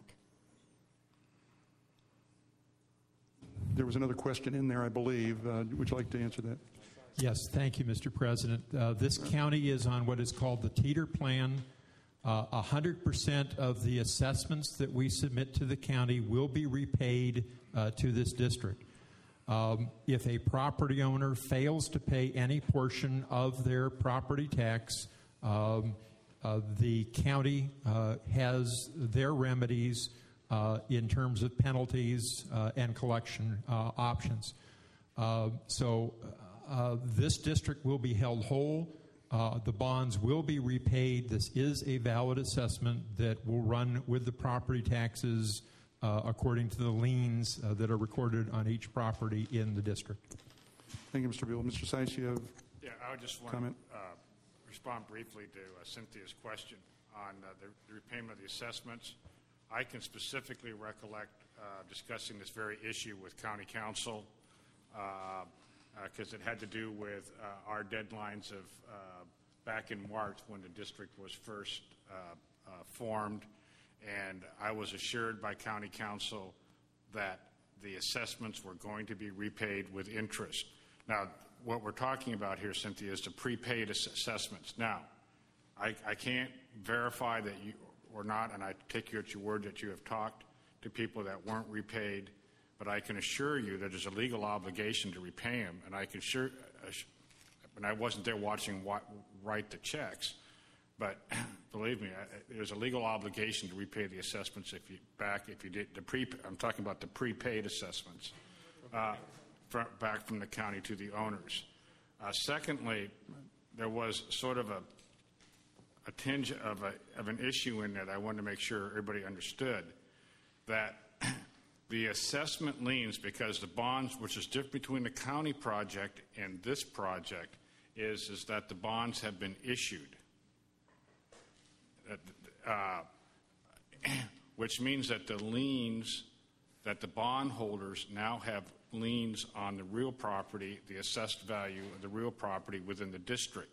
There was another question in there, I believe. Uh, would you like to answer that? Yes, thank you, Mister President. Uh, this county is on what is called the Teeter Plan. Uh, one hundred percent of the assessments that we submit to the county will be repaid uh, to this district. Um, if a property owner fails to pay any portion of their property tax, um, uh, the county uh, has their remedies uh, in terms of penalties uh, and collection uh, options. Uh, so uh, this district will be held whole. Uh, the bonds will be repaid. This is a valid assessment that will run with the property taxes uh, according to the liens uh, that are recorded on each property in the district. Thank you, Mister Buell. Mister Seiss, you have yeah, I would just want comment? to uh, respond briefly to uh, Cynthia's question on uh, the, the repayment of the assessments. I can specifically recollect uh, discussing this very issue with County Council because uh, uh, it had to do with uh, our deadlines of uh, back in March when the district was first uh, uh, formed, and I was assured by County Council that the assessments were going to be repaid with interest. Now, what we're talking about here, Cynthia, is the prepaid ass- assessments. Now, I, I can't verify that you or not, and I take you at your word that you have talked to people that weren't repaid, but I can assure you that there's a legal obligation to repay them, and I can assure, uh, and I wasn't there watching what, write the checks, but believe me, I, there's a legal obligation to repay the assessments if you back if you did the pre. I'm talking about the prepaid assessments uh, from, back from the county to the owners. Uh, secondly, there was sort of a a tinge of, a, of an issue in that I wanted to make sure everybody understood that the assessment liens, because the bonds, which is different between the county project and this project, is, is that the bonds have been issued, uh, which means that the liens, that the bondholders now have liens on the real property, the assessed value of the real property within the district.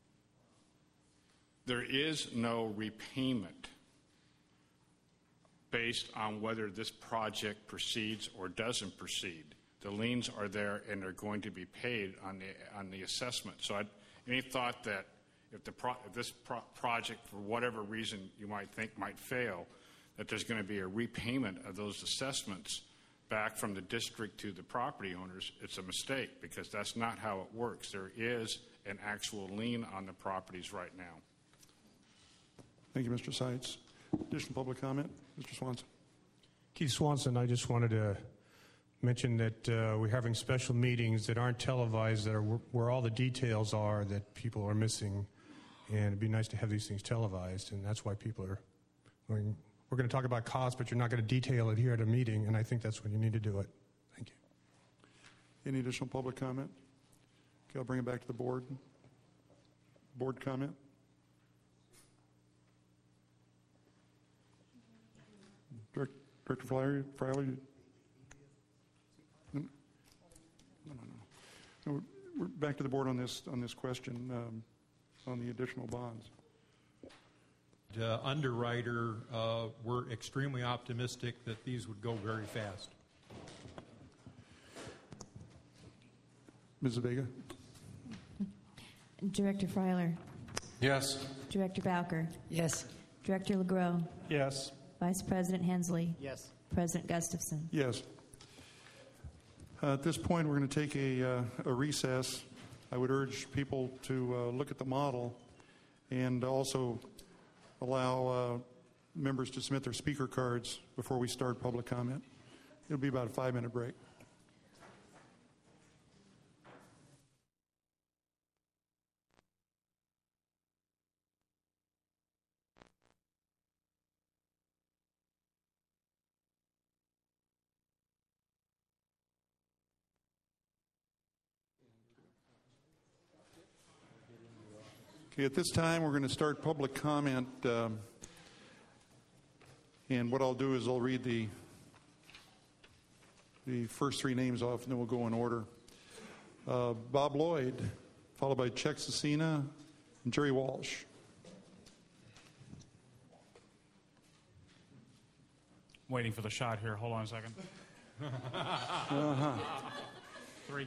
There is no repayment based on whether this project proceeds or doesn't proceed. The liens are there, and they're going to be paid on the on the assessment. So, I'd, any thought that if the pro, if this pro project, for whatever reason you might think might fail, that there's going to be a repayment of those assessments back from the district to the property owners, it's a mistake, because that's not how it works. There is an actual lien on the properties right now. Thank you, Mister Seitz. Additional public comment? Mister Swanson. Keith Swanson, I just wanted to mention that uh, we're having special meetings that aren't televised, that are where all the details are that people are missing, and it'd be nice to have these things televised, and that's why people are going. We're going to talk about cost, but you're not going to detail it here at a meeting, and I think that's when you need to do it. Thank you. Any additional public comment? Okay, I'll bring it back to the board. Board comment? Director, Director Fryer, Fryer? No, no, no. no. We're back to the board on this on this question um, on the additional bonds. Uh, underwriter, uh, we're extremely optimistic that these would go very fast. Miz Vega? Director Freiler? Yes. Director Bowker? Yes. Director LeGros? Yes. Vice President Hensley? Yes. President Gustafson? Yes. Uh, at this point, we're going to take a, uh, a recess. I would urge people to uh, look at the model and also allow uh, members to submit their speaker cards before we start public comment. It'll be about a five-minute break. Okay, at this time, we're going to start public comment. Um, and what I'll do is I'll read the, the first three names off, and then we'll go in order. Uh, Bob Lloyd, followed by Chuck Cecina and Jerry Walsh. Waiting for the shot here. Hold on a second. uh-huh. Three.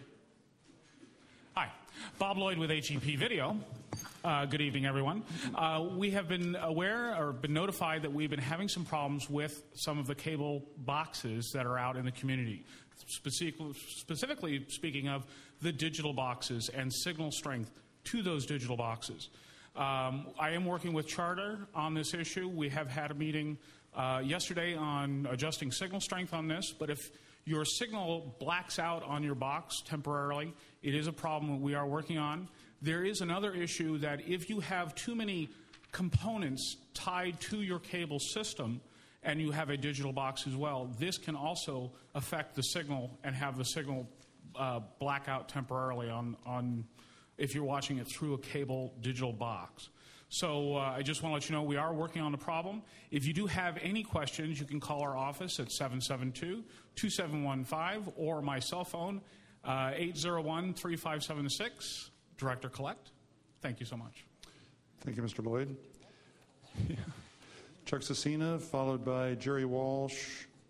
Hi, Bob Lloyd with H E P Video. Uh, good evening, everyone. Uh, we have been aware or been notified that we've been having some problems with some of the cable boxes that are out in the community. Specifically, specifically speaking of the digital boxes and signal strength to those digital boxes. Um, I am working with Charter on this issue. We have had a meeting uh, yesterday on adjusting signal strength on this, but if your signal blacks out on your box temporarily, it is a problem that we are working on. There is another issue that if you have too many components tied to your cable system and you have a digital box as well, this can also affect the signal and have the signal uh, black out temporarily on, on if you're watching it through a cable digital box. So uh, I just want to let you know we are working on the problem. If you do have any questions, you can call our office at seven seven two, two seven one five or my cell phone, uh, eight zero one, three five seven six. Director Collect. Thank you so much. Thank you, Mister Lloyd. Yeah. Chuck Cecina, followed by Jerry Walsh,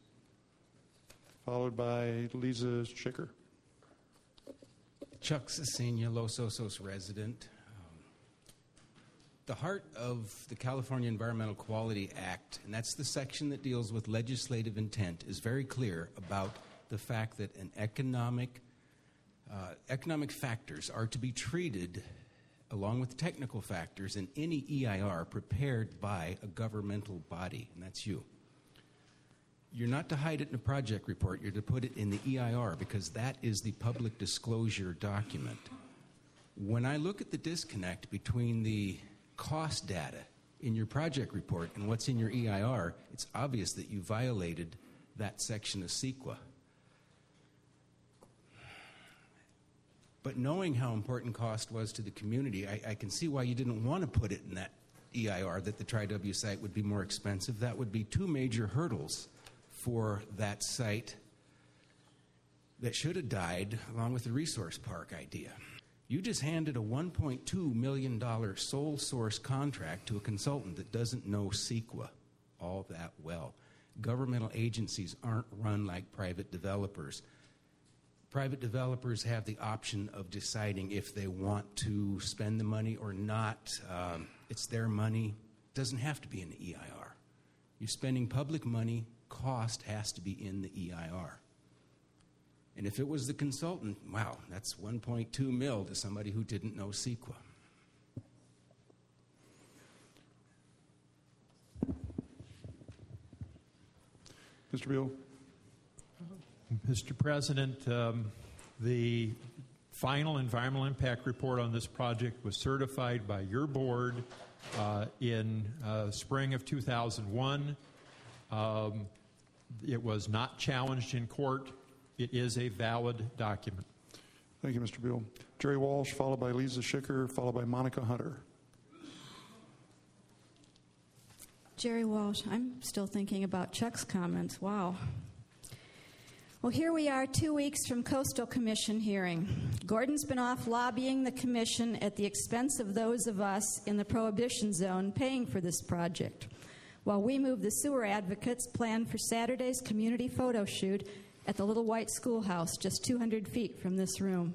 followed by Lisa Schicker. Chuck Cecina, Los Osos resident. Um, the heart of the California Environmental Quality Act, and that's the section that deals with legislative intent, is very clear about the fact that an economic Uh, economic factors are to be treated along with technical factors in any E I R prepared by a governmental body, and that's you. You're not to hide it in a project report. You're to put it in the E I R because that is the public disclosure document. When I look at the disconnect between the cost data in your project report and what's in your E I R, it's obvious that you violated that section of CEQA. But knowing how important cost was to the community, I, I can see why you didn't want to put it in that E I R, that the Tri-W site would be more expensive. That would be two major hurdles for that site that should have died along with the resource park idea. You just handed a one point two million dollars sole source contract to a consultant that doesn't know CEQA all that well. Governmental agencies aren't run like private developers. Private developers have the option of deciding if they want to spend the money or not. Um, it's their money. It doesn't have to be in the E I R. You're spending public money, cost has to be in the E I R. And if it was the consultant, wow, that's one point two mil to somebody who didn't know CEQA. Mister Beal. Mister President, um, the final environmental impact report on this project was certified by your board uh, in uh, spring of two thousand one. Um, it was not challenged in court. It is a valid document. Thank you, Mister Beal. Jerry Walsh, followed by Lisa Schicker, followed by Monica Hunter. Jerry Walsh, I'm still thinking about Chuck's comments. Wow. Well, here we are two weeks from Coastal Commission hearing. Gordon's been off lobbying the commission at the expense of those of us in the prohibition zone paying for this project, while we move the sewer advocates plan for Saturday's community photo shoot at the Little White Schoolhouse just two hundred feet from this room.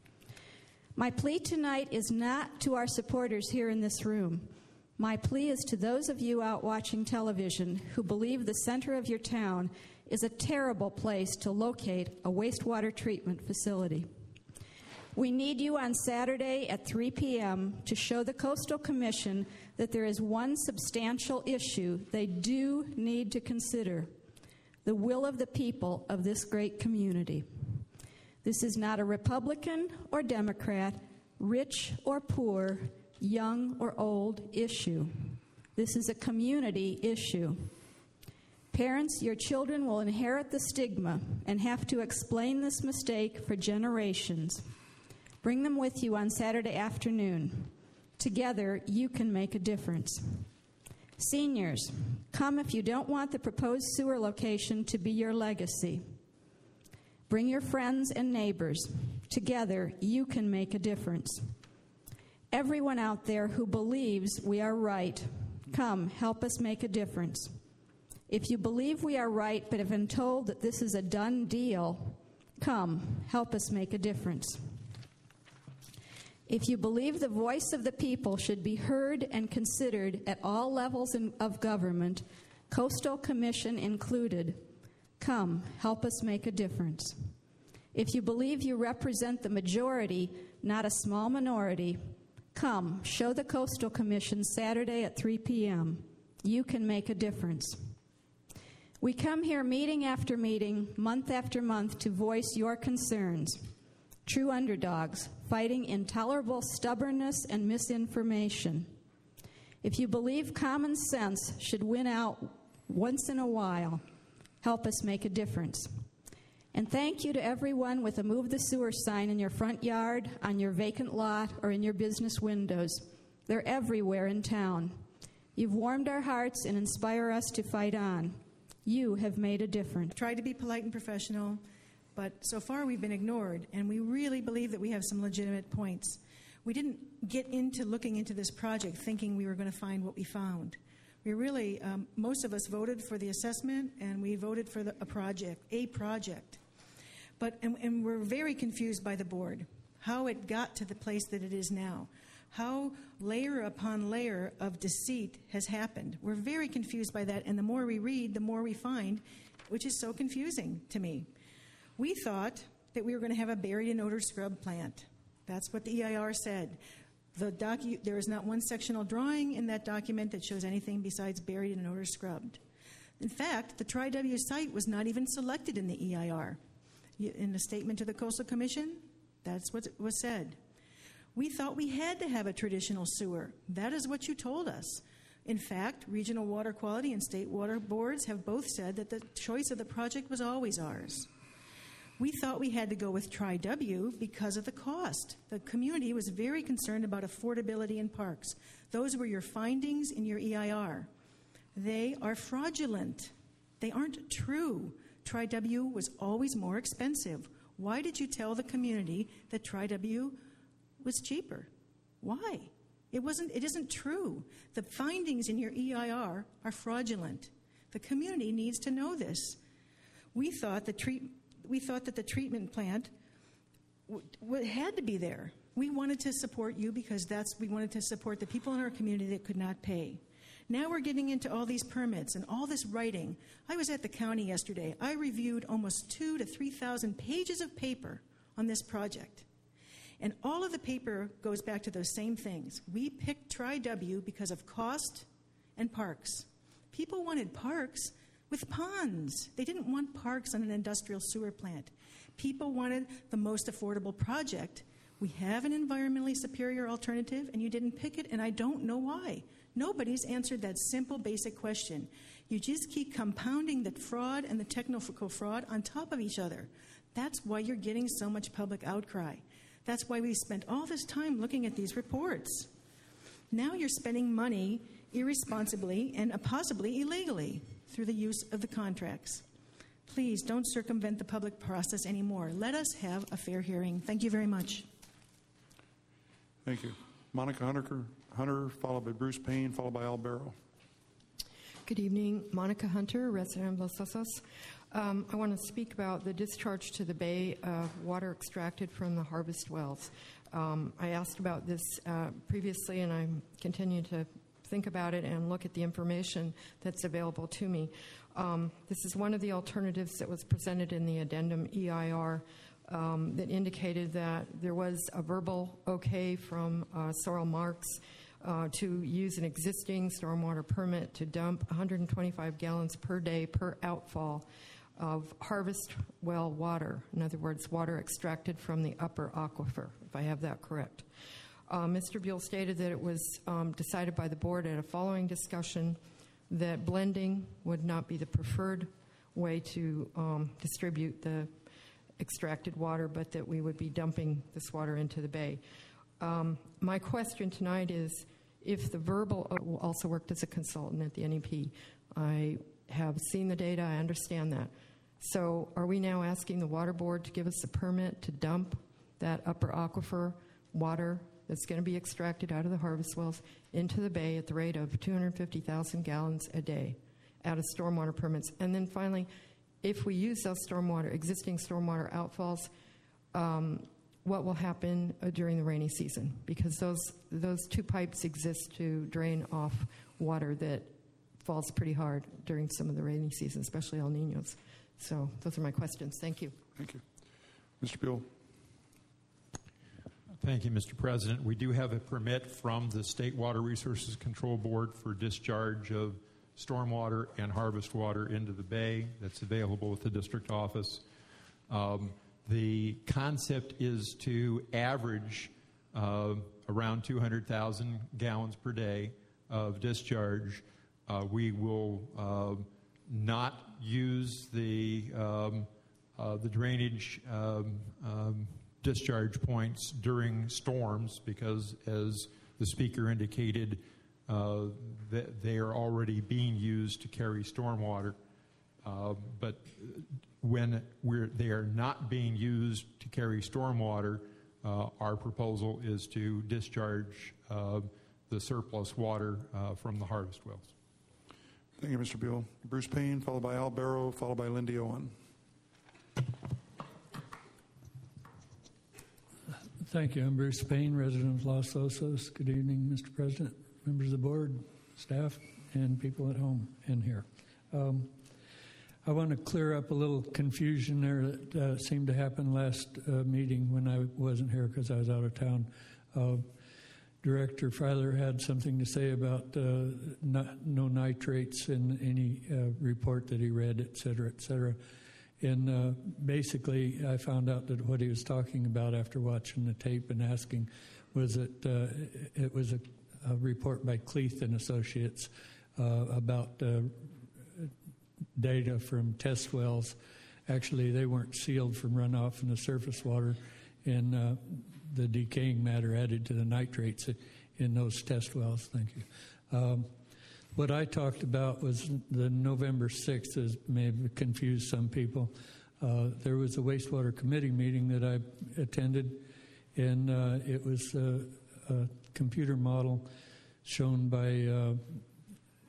My plea tonight is not to our supporters here in this room. My plea is to those of you out watching television who believe the center of your town is a terrible place to locate a wastewater treatment facility. We need you on Saturday at three p.m. to show the Coastal Commission that there is one substantial issue they do need to consider: the will of the people of this great community. This is not a Republican or Democrat, rich or poor, young or old issue. This is a community issue. Parents, your children will inherit the stigma and have to explain this mistake for generations. Bring them with you on Saturday afternoon. Together, you can make a difference. Seniors, come if you don't want the proposed sewer location to be your legacy. Bring your friends and neighbors. Together, you can make a difference. Everyone out there who believes we are right, come, help us make a difference. If you believe we are right but have been told that this is a done deal, come, help us make a difference. If you believe the voice of the people should be heard and considered at all levels in, of government, Coastal Commission included, come, help us make a difference. If you believe you represent the majority, not a small minority, come, show the Coastal Commission Saturday at three p.m. You can make a difference. We come here meeting after meeting, month after month, to voice your concerns. True underdogs, fighting intolerable stubbornness and misinformation. If you believe common sense should win out once in a while, help us make a difference. And thank you to everyone with a Move the Sewer sign in your front yard, on your vacant lot, or in your business windows. They're everywhere in town. You've warmed our hearts and inspire us to fight on. You have made a difference. Tried to be polite and professional, but so far we've been ignored, and we really believe that we have some legitimate points. We didn't get into looking into this project thinking we were going to find what we found. We really, um, most of us voted for the assessment, and we voted for the, a project, a project. But, and, and we're very confused by the board, how it got to the place that it is now, how layer upon layer of deceit has happened. We're very confused by that, and the more we read, the more we find, which is so confusing to me. We thought that we were going to have a buried in odor scrub plant. That's what the E I R said. The docu- there is not one sectional drawing in that document that shows anything besides buried in odor scrubbed. In fact, the Tri-W site was not even selected in the E I R. In the statement to the Coastal Commission, that's what was said. We thought we had to have a traditional sewer. That is what you told us. In fact, regional water quality and state water boards have both said that the choice of the project was always ours. We thought we had to go with Tri-W because of the cost. The community was very concerned about affordability in parks. Those were your findings in your E I R. They are fraudulent. They aren't true. Tri-W was always more expensive. Why did you tell the community that Tri-W was cheaper? Why? It wasn't. It isn't true. The findings in your E I R are fraudulent. The community needs to know this. We thought the treat, we thought that the treatment plant w- w- had to be there. We wanted to support you because that's we wanted to support the people in our community that could not pay. Now we're getting into all these permits and all this writing. I was at the county yesterday. I reviewed almost two to three thousand pages of paper on this project. And all of the paper goes back to those same things. We picked Tri-W because of cost and parks. People wanted parks with ponds. They didn't want parks on an industrial sewer plant. People wanted the most affordable project. We have an environmentally superior alternative, and you didn't pick it, and I don't know why. Nobody's answered that simple, basic question. You just keep compounding the fraud and the technical fraud on top of each other. That's why you're getting so much public outcry. That's why we spent all this time looking at these reports. Now you're spending money irresponsibly and possibly illegally through the use of the contracts. Please don't circumvent the public process anymore. Let us have a fair hearing. Thank you very much. Thank you. Monica Hunter, Hunter, followed by Bruce Payne, followed by Al Barrow. Good evening. Monica Hunter, resident of Los Osos. Um, I want to speak about the discharge to the bay of water extracted from the harvest wells. Um, I asked about this uh, previously, and I continue to think about it and look at the information that's available to me. Um, this is one of the alternatives that was presented in the addendum E I R um, that indicated that there was a verbal okay from uh, Sorrel Marks uh, to use an existing stormwater permit to dump one hundred twenty-five gallons per day per outfall of harvest well water. In other words, water extracted from the upper aquifer, if I have that correct. Uh, Mister Buell stated that it was um, decided by the board at a following discussion that blending would not be the preferred way to um, distribute the extracted water, but that we would be dumping this water into the bay. Um, my question tonight is, if the verbal uh, also worked as a consultant at the N E P, I have seen the data, I understand that. So are we now asking the water board to give us a permit to dump that upper aquifer water that's going to be extracted out of the harvest wells into the bay at the rate of two hundred fifty thousand gallons a day out of stormwater permits? And then finally, if we use those stormwater, existing stormwater outfalls, um, what will happen uh, during the rainy season? Because those, those two pipes exist to drain off water that falls pretty hard during some of the rainy season, especially El Niños. So those are my questions. Thank you. Thank you. Mister Buell. Thank you, Mister President. We do have a permit from the State Water Resources Control Board for discharge of stormwater and harvest water into the bay that's available at the district office. Um, the concept is to average uh, around two hundred thousand gallons per day of discharge. Uh, we will uh, not use the, um, uh, the drainage um, um, discharge points during storms because, as the speaker indicated, uh, that they are already being used to carry stormwater. Uh, but when we're, they are not being used to carry stormwater, uh, our proposal is to discharge uh, the surplus water uh, from the harvest wells. Thank you, Mister Buell. Bruce Payne, followed by Al Barrow, followed by Lindy Owen. Thank you. I'm Bruce Payne, resident of Los Osos. Good evening, Mister President, members of the board, staff, and people at home and here. Um, I want to clear up a little confusion there that uh, seemed to happen last uh, meeting when I wasn't here because I was out of town. Uh, Director Freiler had something to say about uh, not, no nitrates in any uh, report that he read, et cetera, et cetera. And uh, basically, I found out that what he was talking about after watching the tape and asking was that uh, it was a, a report by Cleath and Associates uh, about uh, data from test wells. Actually, they weren't sealed from runoff in the surface water, and uh, the decaying matter added to the nitrates in those test wells. Thank you. Um, What I talked about was the November sixth, as may have confused some people. Uh, there was a wastewater committee meeting that I attended, and uh, it was a, a computer model shown by uh,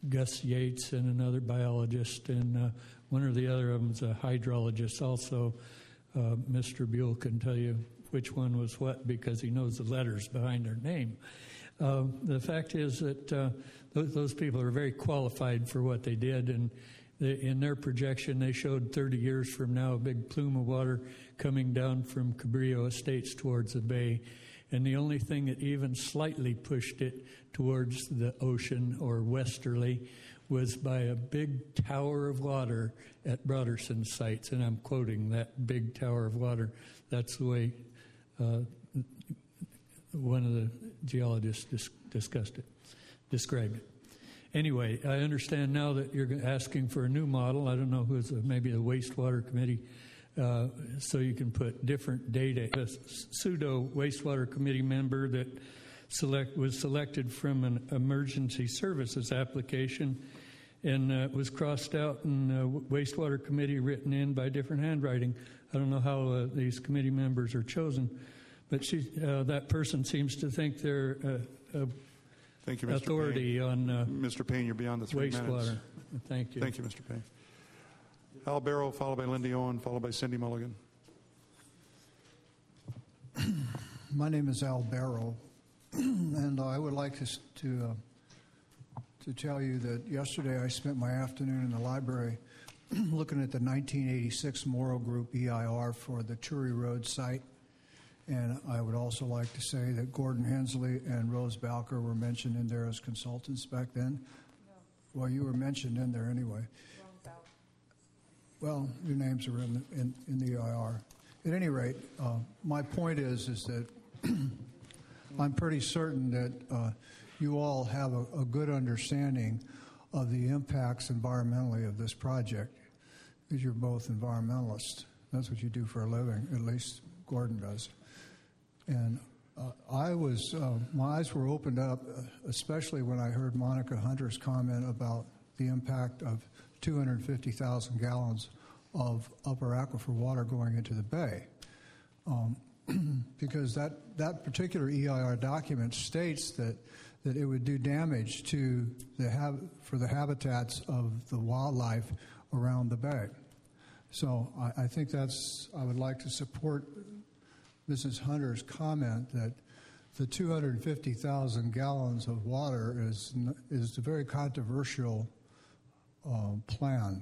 Gus Yates and another biologist, and uh, one or the other of them is a hydrologist also. Uh, Mister Buell can tell you which one was what because he knows the letters behind their name. Uh, the fact is that uh, those, those people are very qualified for what they did, and they, in their projection, they showed thirty years from now a big plume of water coming down from Cabrillo Estates towards the bay, and the only thing that even slightly pushed it towards the ocean or westerly was by a big tower of water at Broderson's sites, and I'm quoting that big tower of water. That's the way uh, one of the geologists dis- discussed it, described it. Anyway, I understand now that you're asking for a new model. I don't know who's a, maybe the wastewater committee, uh, so you can put different data. A pseudo wastewater committee member that select was selected from an emergency services application and uh, was crossed out and uh, wastewater committee written in by different handwriting. I don't know how uh, these committee members are chosen, but she, uh, that person seems to think they're uh, uh, Thank you, Mister authority Payne. on uh, Mister Payne, you're beyond the three wastewater. minutes. Thank you. Thank you, Mister Payne. Al Barrow, followed by Lindy Owen, followed by Cindy Mulligan. My name is Al Barrow, and I would like to to, uh, to tell you that yesterday I spent my afternoon in the library looking at the nineteen eighty-six Morrow Group E I R for the Turi Road site. And I would also like to say that Gordon Hensley and Rose Balker were mentioned in there as consultants back then. No. Well, you were mentioned in there anyway. Well, your names are in the, in, in the E I R. At any rate, uh, my point is is that I'm pretty certain that uh, you all have a, a good understanding of the impacts environmentally of this project, because you're both environmentalists. That's what you do for a living, at least Gordon does. And uh, I was, uh, my eyes were opened up, uh, especially when I heard Monica Hunter's comment about the impact of two hundred fifty thousand gallons of upper aquifer water going into the bay. Um, because that, that particular E I R document states that, that it would do damage to the hab- for the habitats of the wildlife around the bay. So I, I think that's, I would like to support Missus Hunter's comment that the two hundred fifty thousand gallons of water is is a very controversial uh, plan.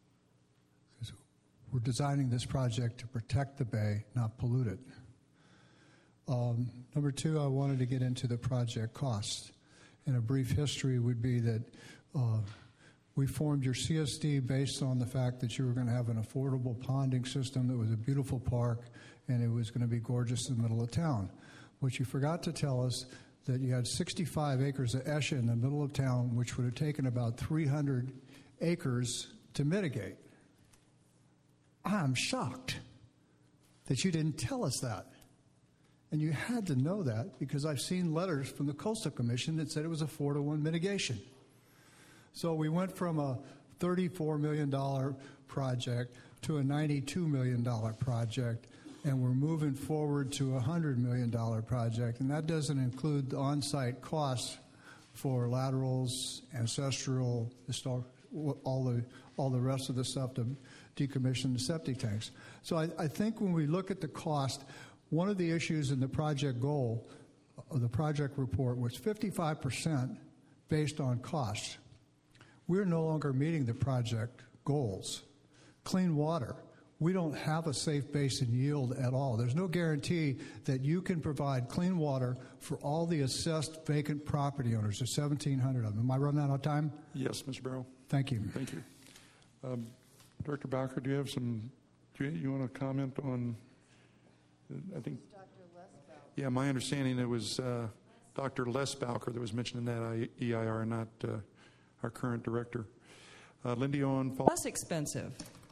We're designing this project to protect the bay, not pollute it. Um, number two, I wanted to get into the project costs. And a brief history would be that uh, we formed your C S D based on the fact that you were going to have an affordable ponding system that was a beautiful park, and it was going to be gorgeous in the middle of town. What you forgot to tell us that you had sixty-five acres of ESHA in the middle of town, which would have taken about three hundred acres to mitigate. I'm shocked that you didn't tell us that. And you had to know that because I've seen letters from the Coastal Commission that said it was a four to one mitigation. So we went from a thirty-four million dollars project to a ninety-two million dollars project, and we're moving forward to a one hundred million dollars project, and that doesn't include the on-site costs for laterals, ancestral, all the all the rest of the stuff to decommission the septic tanks. So I, I think when we look at the cost, one of the issues in the project goal of the project report was fifty-five percent based on costs. We're no longer meeting the project goals. Clean water. We don't have a safe basin yield at all. There's no guarantee that you can provide clean water for all the assessed vacant property owners. There's seventeen hundred of them. Am I running out of time? Yes, Mister Barrow. Thank you. Thank you. Um, Director Bowker, do you have some, do you, you want to comment on, uh, I think, yeah, my understanding it was uh, Doctor Les Bowker that was mentioned in that E I R, not uh, our current director. Uh, Lindy Owen. Less expensive.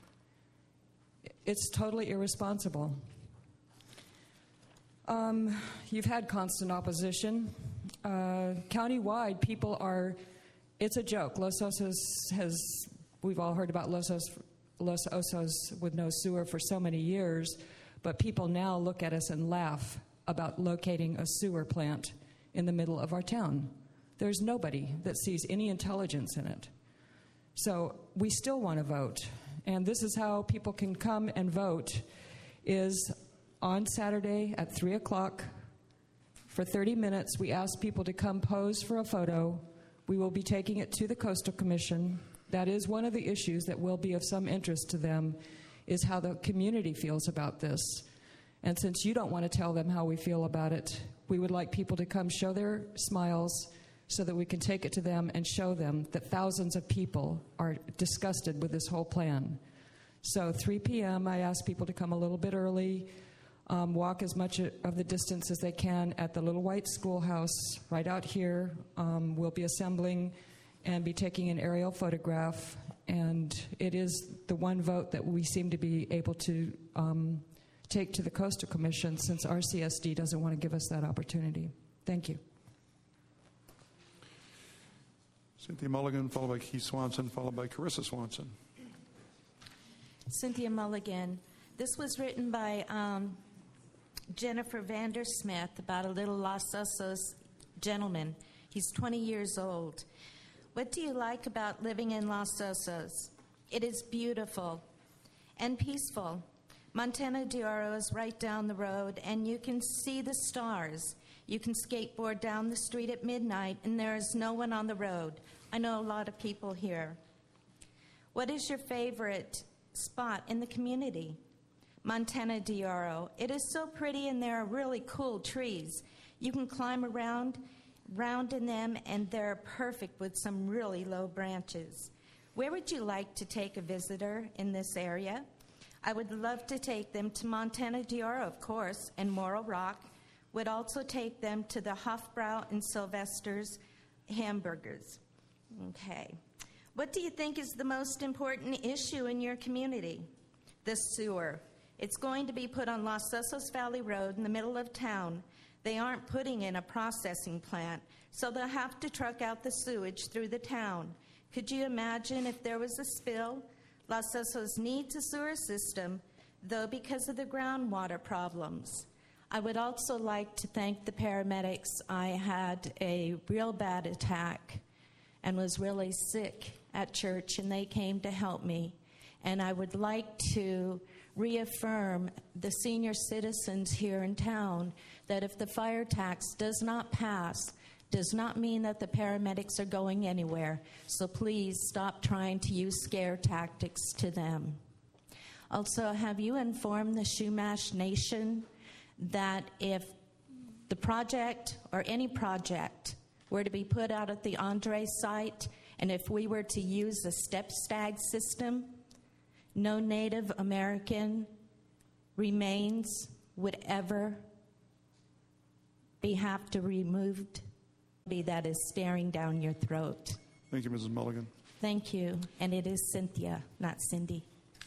It's totally irresponsible. Um, you've had constant opposition. Uh, countywide, people are, it's a joke. Los Osos has, we've all heard about Los Osos, Los Osos with no sewer for so many years, but people now look at us and laugh about locating a sewer plant in the middle of our town. There's nobody that sees any intelligence in it. So we still want to vote. And this is how people can come and vote, is on Saturday at three o'clock for thirty minutes. We ask people to come pose for a photo. We will be taking it to the Coastal Commission. That is one of the issues that will be of some interest to them, is how the community feels about this. And since you don't want to tell them how we feel about it, we would like people to come show their smiles so that we can take it to them and show them that thousands of people are disgusted with this whole plan. So three p.m., I ask people to come a little bit early, um, walk as much of the distance as they can at the Little White Schoolhouse right out here. Um, we'll be assembling and be taking an aerial photograph. And it is the one vote that we seem to be able to um, take to the Coastal Commission, since R C S D doesn't want to give us that opportunity. Thank you. Cynthia Mulligan, followed by Keith Swanson, followed by Carissa Swanson. Cynthia Mulligan. This was written by um, Jennifer Vandersmith about a little Los Osos gentleman. He's twenty years old. What do you like about living in Los Osos? It is beautiful and peaceful. Montana de Oro is right down the road, and you can see the stars. You can skateboard down the street at midnight, and there is no one on the road. I know a lot of people here. What is your favorite spot in the community? Montana de Oro. It is so pretty, and there are really cool trees. You can climb around, round in them, and they're perfect with some really low branches. Where would you like to take a visitor in this area? I would love to take them to Montana de Oro, of course, and Morro Rock. Would also take them to the Hofbrau and Sylvester's hamburgers. Okay. What do you think is the most important issue in your community? The sewer. It's going to be put on Los Osos Valley Road in the middle of town. They aren't putting in a processing plant, so they'll have to truck out the sewage through the town. Could you imagine if there was a spill? Los Osos needs a sewer system, though, because of the groundwater problems. I would also like to thank the paramedics. I had a real bad attack and was really sick at church, and they came to help me. And I would like to reaffirm the senior citizens here in town that if the fire tax does not pass, does not mean that the paramedics are going anywhere. So please stop trying to use scare tactics to them. Also, have you informed the Chumash Nation that if the project or any project were to be put out at the Andre site, and if we were to use the step stag system, no Native American remains would ever be have to removed? That is staring down your throat. Thank you, Missus Mulligan. Thank you. And it is Cynthia, not Cindy.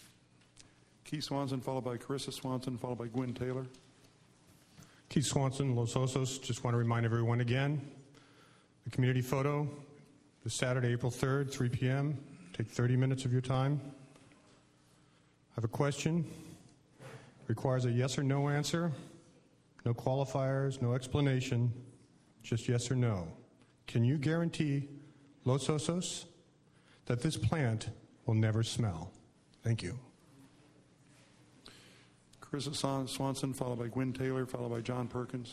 Keith Swanson, followed by Carissa Swanson, followed by Gwen Taylor. Keith Swanson, Los Osos. Just want to remind everyone again, the community photo this Saturday, April third, three p.m. Take thirty minutes of your time. I have a question. Requires a yes or no answer. No qualifiers, no explanation. Just yes or no. Can you guarantee, Los Osos, that this plant will never smell? Thank you. Carissa Swanson, followed by Gwen Taylor, followed by John Perkins.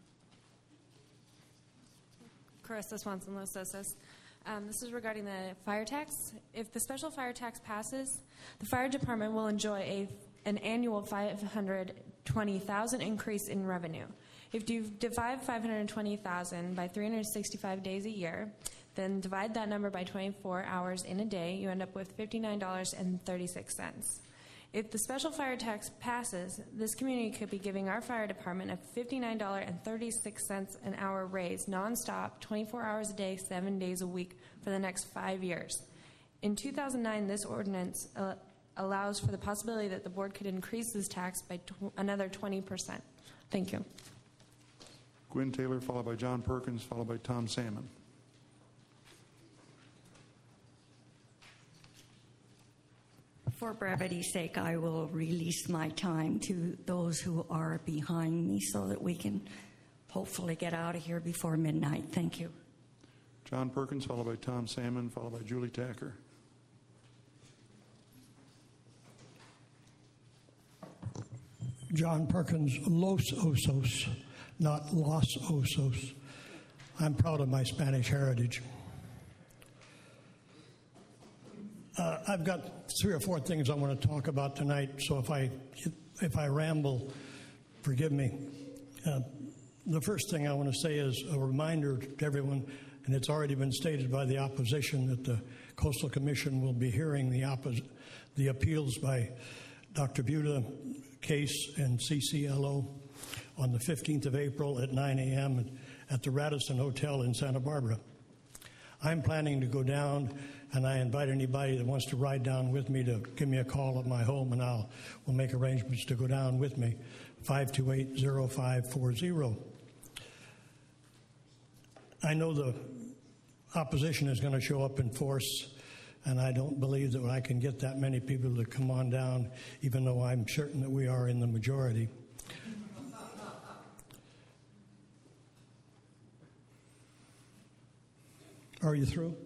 Carissa Swanson, Los Osos. Um, this is regarding the fire tax. If the special fire tax passes, the fire department will enjoy a, an annual five hundred twenty thousand dollars increase in revenue. If you divide five hundred twenty thousand dollars by three hundred sixty-five days a year, then divide that number by twenty-four hours in a day, you end up with fifty-nine dollars and thirty-six cents. If the special fire tax passes, this community could be giving our fire department a fifty-nine dollars and thirty-six cents an hour raise, nonstop, twenty-four hours a day, seven days a week for the next five years. In two thousand nine, this ordinance uh, allows for the possibility that the board could increase this tax by tw- another twenty percent. Thank you. Gwen Taylor, followed by John Perkins, followed by Tom Salmon. For brevity's sake, I will release my time to those who are behind me so that we can hopefully get out of here before midnight. Thank you. John Perkins, followed by Tom Salmon, followed by Julie Tacker. John Perkins, Los Osos, not Los Osos. I'm proud of my Spanish heritage. Uh, I've got three or four things I want to talk about tonight, so if I if I ramble, forgive me. Uh, the first thing I want to say is a reminder to everyone, and it's already been stated by the opposition, that the Coastal Commission will be hearing the, oppos- the appeals by Doctor Buda, Case, and C C L O on the fifteenth of April at nine a.m. at the Radisson Hotel in Santa Barbara. I'm planning to go down, and I invite anybody that wants to ride down with me to give me a call at my home, and I'll we'll make arrangements to go down with me, five two eight, zero five four zero. I know the opposition is going to show up in force, and I don't believe that I can get that many people to come on down, even though I'm certain that we are in the majority. Are you through?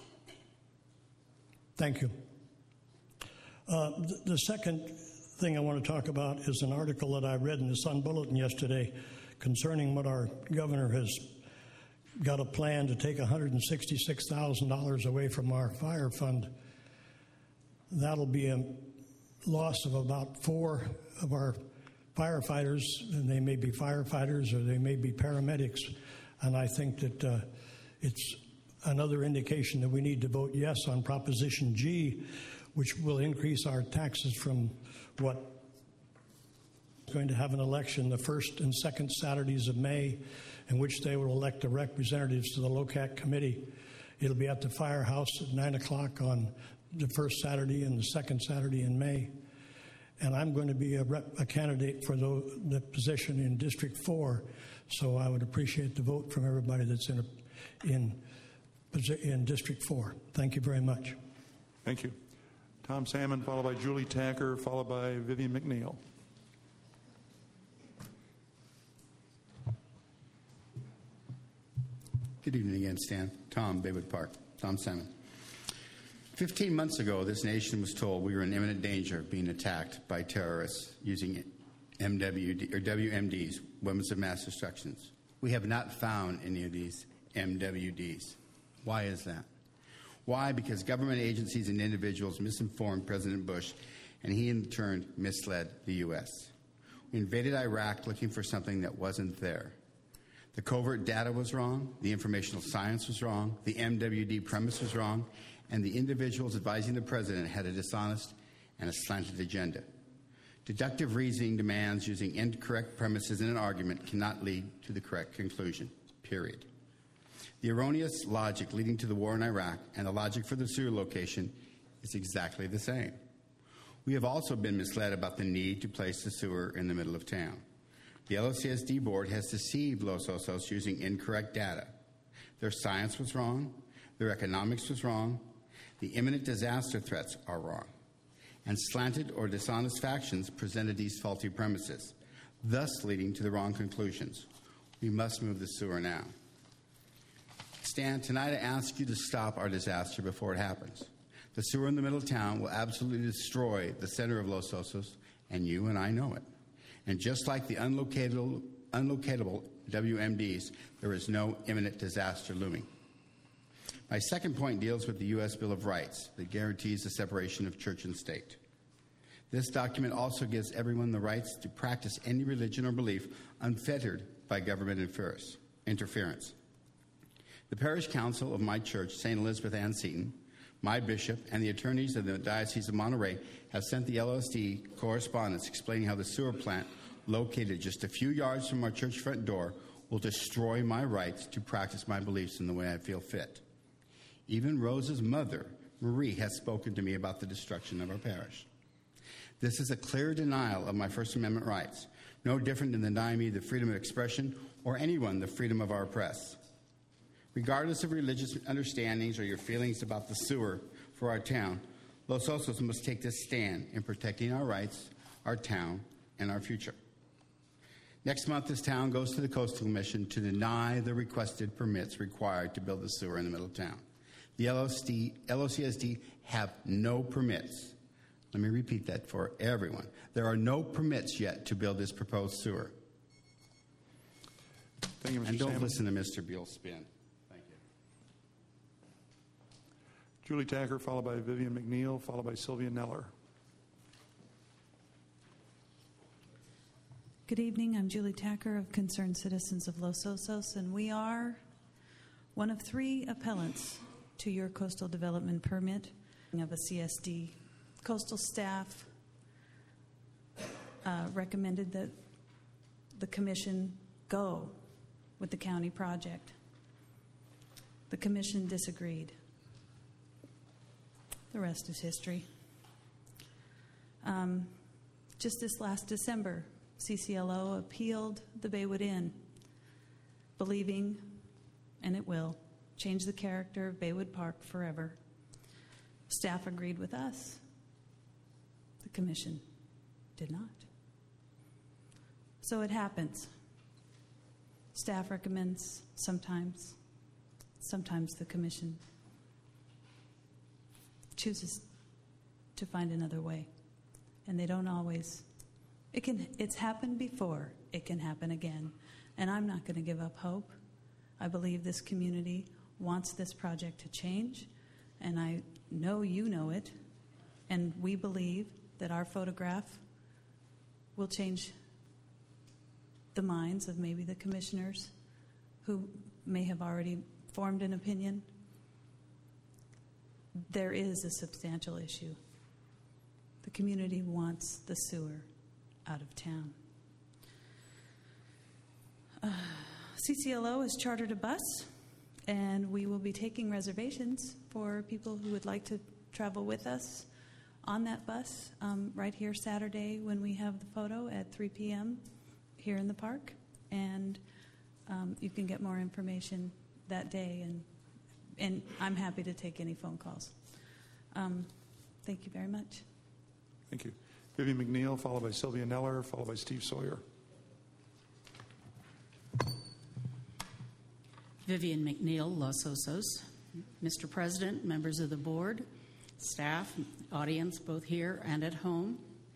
Thank you. Uh, th- the second thing I want to talk about is an article that I read in the Sun Bulletin yesterday concerning what our governor has got a plan to take one hundred sixty-six thousand dollars away from our fire fund. That'll be a loss of about four of our firefighters, and they may be firefighters or they may be paramedics. And I think that uh, it's another indication that we need to vote yes on Proposition G, which will increase our taxes from what is going to have an election the first and second Saturdays of May, in which they will elect the representatives to the LOCAC committee. It'll be at the firehouse at nine o'clock on the first Saturday and the second Saturday in May. And I'm going to be a, rep, a candidate for the, the position in District four, so I would appreciate the vote from everybody that's in, a, in, in District four. Thank you very much. Thank you. Tom Salmon, followed by Julie Tacker, followed by Vivian McNeil. Good evening again, Stan. Tom, Baywood Park. Tom Salmon. Fifteen months ago, this nation was told we were in imminent danger of being attacked by terrorists using M W D, or W M Ds, weapons of mass destruction. We have not found any of these M W Ds. Why is that? Why? Because government agencies and individuals misinformed President Bush, and he in turn misled the U S. We invaded Iraq looking for something that wasn't there. The covert data was wrong, the informational science was wrong, the M W D premise was wrong, and the individuals advising the president had a dishonest and a slanted agenda. Deductive reasoning demands using incorrect premises in an argument cannot lead to the correct conclusion, period. The erroneous logic leading to the war in Iraq and the logic for the sewer location is exactly the same. We have also been misled about the need to place the sewer in the middle of town. The L O C S D board has deceived Los Osos using incorrect data. Their science was wrong, their economics was wrong, the imminent disaster threats are wrong, and slanted or dishonest factions presented these faulty premises, thus leading to the wrong conclusions. We must move the sewer now. Stan, tonight I ask you to stop our disaster before it happens. The sewer in the middle of town will absolutely destroy the center of Los Osos, and you and I know it. And just like the unlocatable, unlocatable W M Ds, there is no imminent disaster looming. My second point deals with the U S Bill of Rights that guarantees the separation of church and state. This document also gives everyone the rights to practice any religion or belief unfettered by government interference. The parish council of my church, Saint Elizabeth Ann Seton, my bishop, and the attorneys of the Diocese of Monterey have sent the L O S D correspondence explaining how the sewer plant located just a few yards from our church front door will destroy my rights to practice my beliefs in the way I feel fit. Even Rose's mother, Marie, has spoken to me about the destruction of our parish. This is a clear denial of my First Amendment rights, no different than denying me the freedom of expression or anyone the freedom of our press. Regardless of religious understandings or your feelings about the sewer for our town, Los Osos must take this stand in protecting our rights, our town, and our future. Next month, this town goes to the Coastal Commission to deny the requested permits required to build the sewer in the middle of town. The L O C S D have no permits. Let me repeat that for everyone. There are no permits yet to build this proposed sewer. Thank you, Mister And don't Salmon. listen to Mister Beal spin. Thank you. Julie Tacker, followed by Vivian McNeil, followed by Sylvia Neller. Good evening. I'm Julie Tacker of Concerned Citizens of Los Osos, and we are one of three appellants to your coastal development permit of a C S D. Coastal staff uh, recommended that the commission go with the county project. The commission disagreed. The rest is history. Um, just this last December, C C L O appealed the Baywood Inn, believing, and it will, change the character of Baywood Park forever. Staff agreed with us. The commission did not. So it happens. Staff recommends sometimes, sometimes the commission chooses to find another way. And they don't always. It can. It's happened before. It can happen again. And I'm not going to give up hope. I believe this community wants this project to change, and I know you know it. And we believe that our photograph will change the minds of maybe the commissioners who may have already formed an opinion. There is a substantial issue. The community wants the sewer out of town. Uh, C C L O has chartered a bus, and we will be taking reservations for people who would like to travel with us on that bus um, right here Saturday when we have the photo at three p.m. here in the park. And um, you can get more information that day, and and I'm happy to take any phone calls. Um, thank you very much. Thank you. Vivian McNeil, followed by Sylvia Neller, followed by Steve Sawyer. Vivian McNeil, Los Osos. Mister President, members of the board, staff, audience, both here and at home.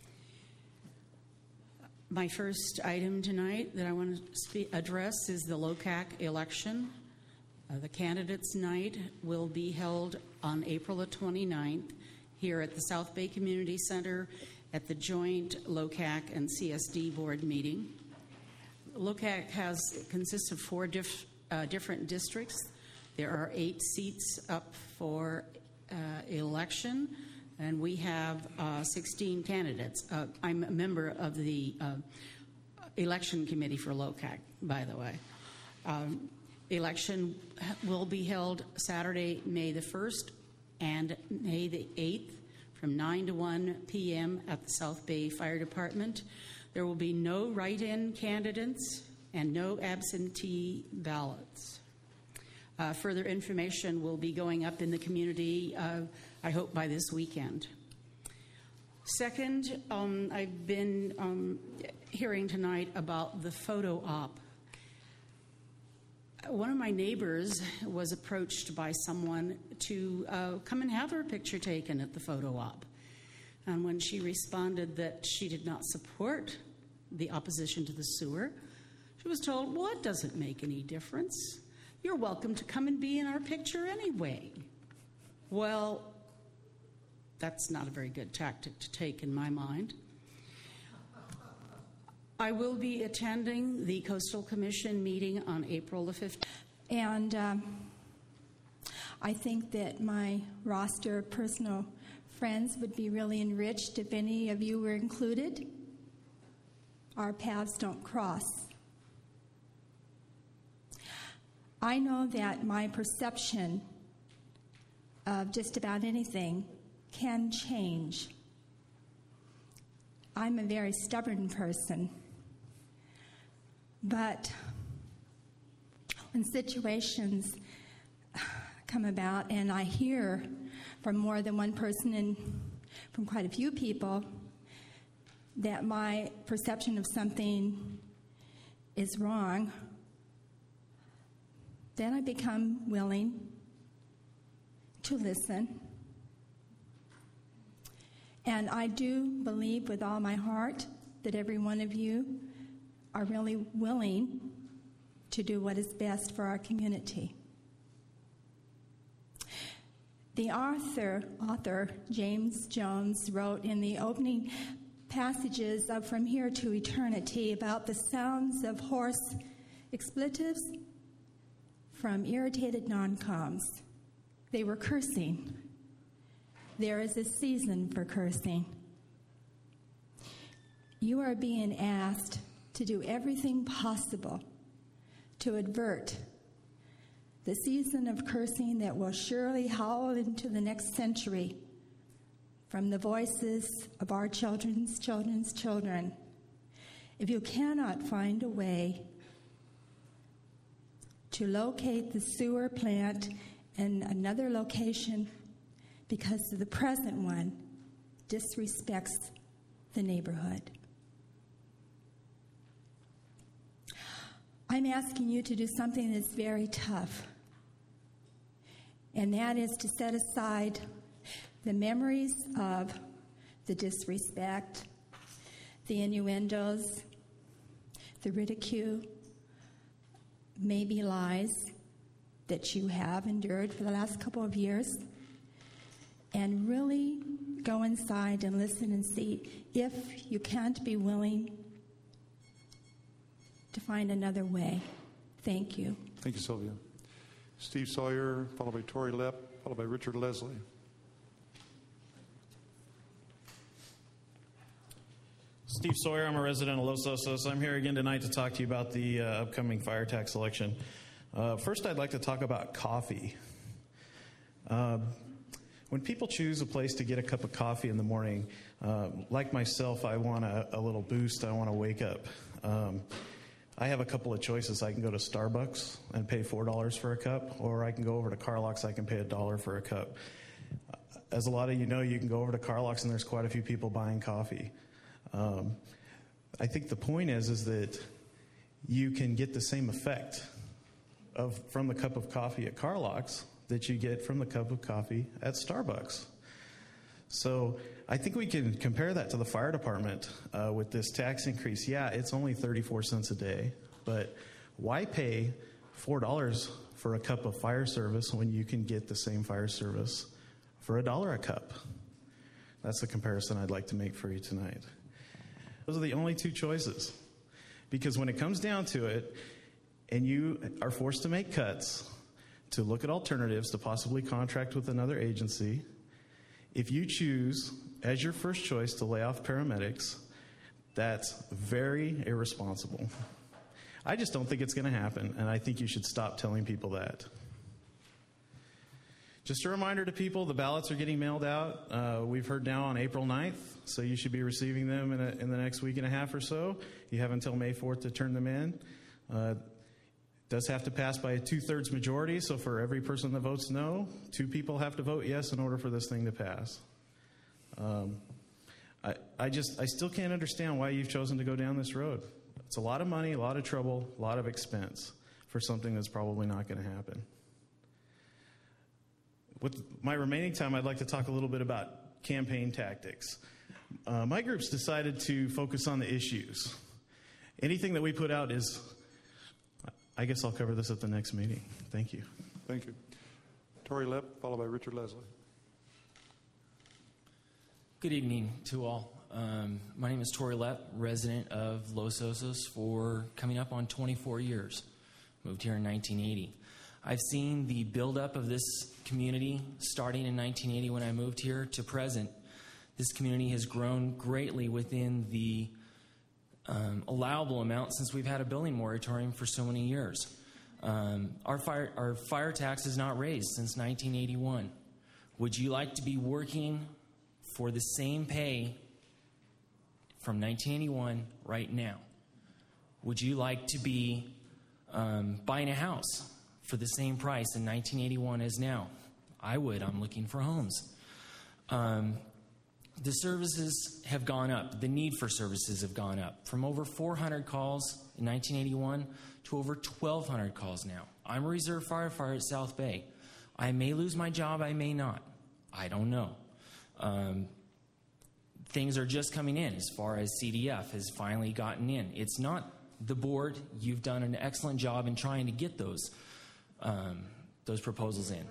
My first item tonight that I want to speak, address is the L O C A C election. Uh, the candidates' night will be held on April the twenty-ninth here at the South Bay Community Center at the joint L O C A C and C S D board meeting. L O C A C has consists of four diff, uh, different districts. There are eight seats up for uh, election, and we have uh, sixteen candidates. Uh, I'm a member of the uh, election committee for L O C A C, by the way. Um, election will be held Saturday, May the first and May the eighth from nine to one p.m. at the South Bay Fire Department. There will be no write-in candidates and no absentee ballots. Uh, further information will be going up in the community, uh, I hope, by this weekend. Second, um, I've been um, hearing tonight about the photo op. One of my neighbors was approached by someone to uh, come and have her picture taken at the photo op. And when she responded that she did not support the opposition to the sewer, she was told, well, it doesn't make any difference. You're welcome to come and be in our picture anyway. Well, that's not a very good tactic to take in my mind. I will be attending the Coastal Commission meeting on April the fifteenth. And um, I think that my roster of personal friends would be really enriched if any of you were included. Our paths don't cross. I know that my perception of just about anything can change. I'm a very stubborn person. But when situations come about and I hear from more than one person and from quite a few people that my perception of something is wrong, then I become willing to listen. And I do believe with all my heart that every one of you are really willing to do what is best for our community. The author, author James Jones wrote in the opening passages of From Here to Eternity about the sounds of hoarse expletives from irritated non-coms. They were cursing. There is a season for cursing. You are being asked to do everything possible to avert the season of cursing that will surely howl into the next century from the voices of our children's children's children. If you cannot find a way to locate the sewer plant in another location because the present one disrespects the neighborhood. I'm asking you to do something that's very tough, and that is to set aside the memories of the disrespect, the innuendos, the ridicule, maybe lies that you have endured for the last couple of years, and really go inside and listen and see if you can't be willing to find another way. Thank you. Thank you, Sylvia. Steve Sawyer, followed by Tori Lepp, followed by Richard Leslie. Steve Sawyer, I'm a resident of Los Osos. I'm here again tonight to talk to you about the uh, upcoming fire tax election. Uh, first, I'd like to talk about coffee. Uh, when people choose a place to get a cup of coffee in the morning, uh, like myself, I want a, a little boost. I want to wake up. Um, I have a couple of choices. I can go to Starbucks and pay four dollars for a cup, or I can go over to Carlox. I can pay a dollar for a cup. As a lot of you know, you can go over to Carlox, and there's quite a few people buying coffee. Um, I think the point is, is that you can get the same effect of from the cup of coffee at Carlox that you get from the cup of coffee at Starbucks. So I think we can compare that to the fire department uh, with this tax increase. Yeah, it's only thirty-four cents a day, but why pay four dollars for a cup of fire service when you can get the same fire service for a dollar a cup? That's the comparison I'd like to make for you tonight. Those are the only two choices. Because when it comes down to it, and you are forced to make cuts, to look at alternatives, to possibly contract with another agency, if you choose as your first choice to lay off paramedics, that's very irresponsible. I just don't think it's going to happen, and I think you should stop telling people that. Just a reminder to people, the ballots are getting mailed out. Uh, we've heard now on April ninth, so you should be receiving them in, a, in the next week and a half or so. You have until May fourth to turn them in. Uh, it does have to pass by a two-thirds majority, so for every person that votes no, two people have to vote yes in order for this thing to pass. Um, I, I just, I still can't understand why you've chosen to go down this road. It's a lot of money, a lot of trouble, a lot of expense for something that's probably not going to happen. With my remaining time, I'd like to talk a little bit about campaign tactics. Uh, my group's decided to focus on the issues. Anything that we put out is, I guess I'll cover this at the next meeting. Thank you. Thank you. Tori Lepp, followed by Richard Leslie. Good evening to all. Um, my name is Tori Lepp, resident of Los Osos for coming up on twenty-four years. Moved here in nineteen eighty. I've seen the buildup of this community starting in nineteen eighty when I moved here to present. This community has grown greatly within the um, allowable amount since we've had a building moratorium for so many years. Um, our, fire, our fire tax is not raised since nineteen eighty-one. Would you like to be working for the same pay from nineteen eighty-one right now? Would you like to be um, buying a house for the same price in nineteen eighty-one as now? I would. I'm looking for homes. Um, the services have gone up. The need for services have gone up from over four hundred calls in nineteen eighty-one to over twelve hundred calls now. I'm a reserve firefighter at South Bay. I may lose my job, I may not. I don't know. Um, things are just coming in as far as C D F has finally gotten in. It's not the board. You've done an excellent job in trying to get those, um, those proposals in.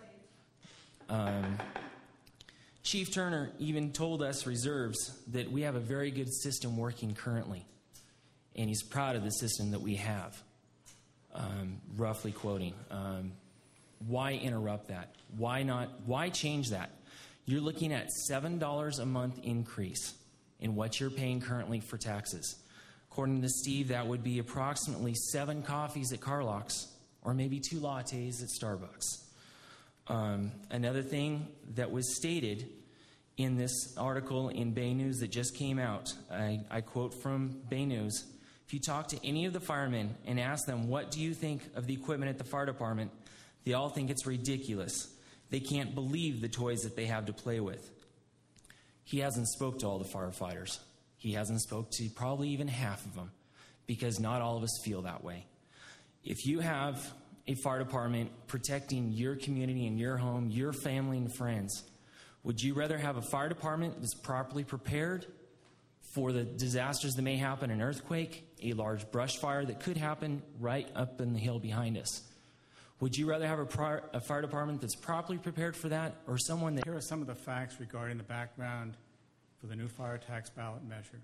Um, Chief Turner even told us reserves that we have a very good system working currently, and he's proud of the system that we have, um, roughly quoting. Um, why interrupt that? Why not? Why change that? You're looking at seven dollars a month increase in what you're paying currently for taxes. According to Steve, that would be approximately seven coffees at Carlock's or maybe two lattes at Starbucks. Um, another thing that was stated in this article in Bay News that just came out, I, I quote from Bay News, if you talk to any of the firemen and ask them, what do you think of the equipment at the fire department, they all think it's ridiculous. They can't believe the toys that they have to play with. He hasn't spoke to all the firefighters. He hasn't spoke to probably even half of them, because not all of us feel that way. If you have a fire department protecting your community and your home, your family and friends, would you rather have a fire department that's properly prepared for the disasters that may happen, an earthquake, a large brush fire that could happen right up in the hill behind us? Would you rather have a, pri- a fire department that's properly prepared for that, or someone that... Here are some of the facts regarding the background for the new fire tax ballot measure.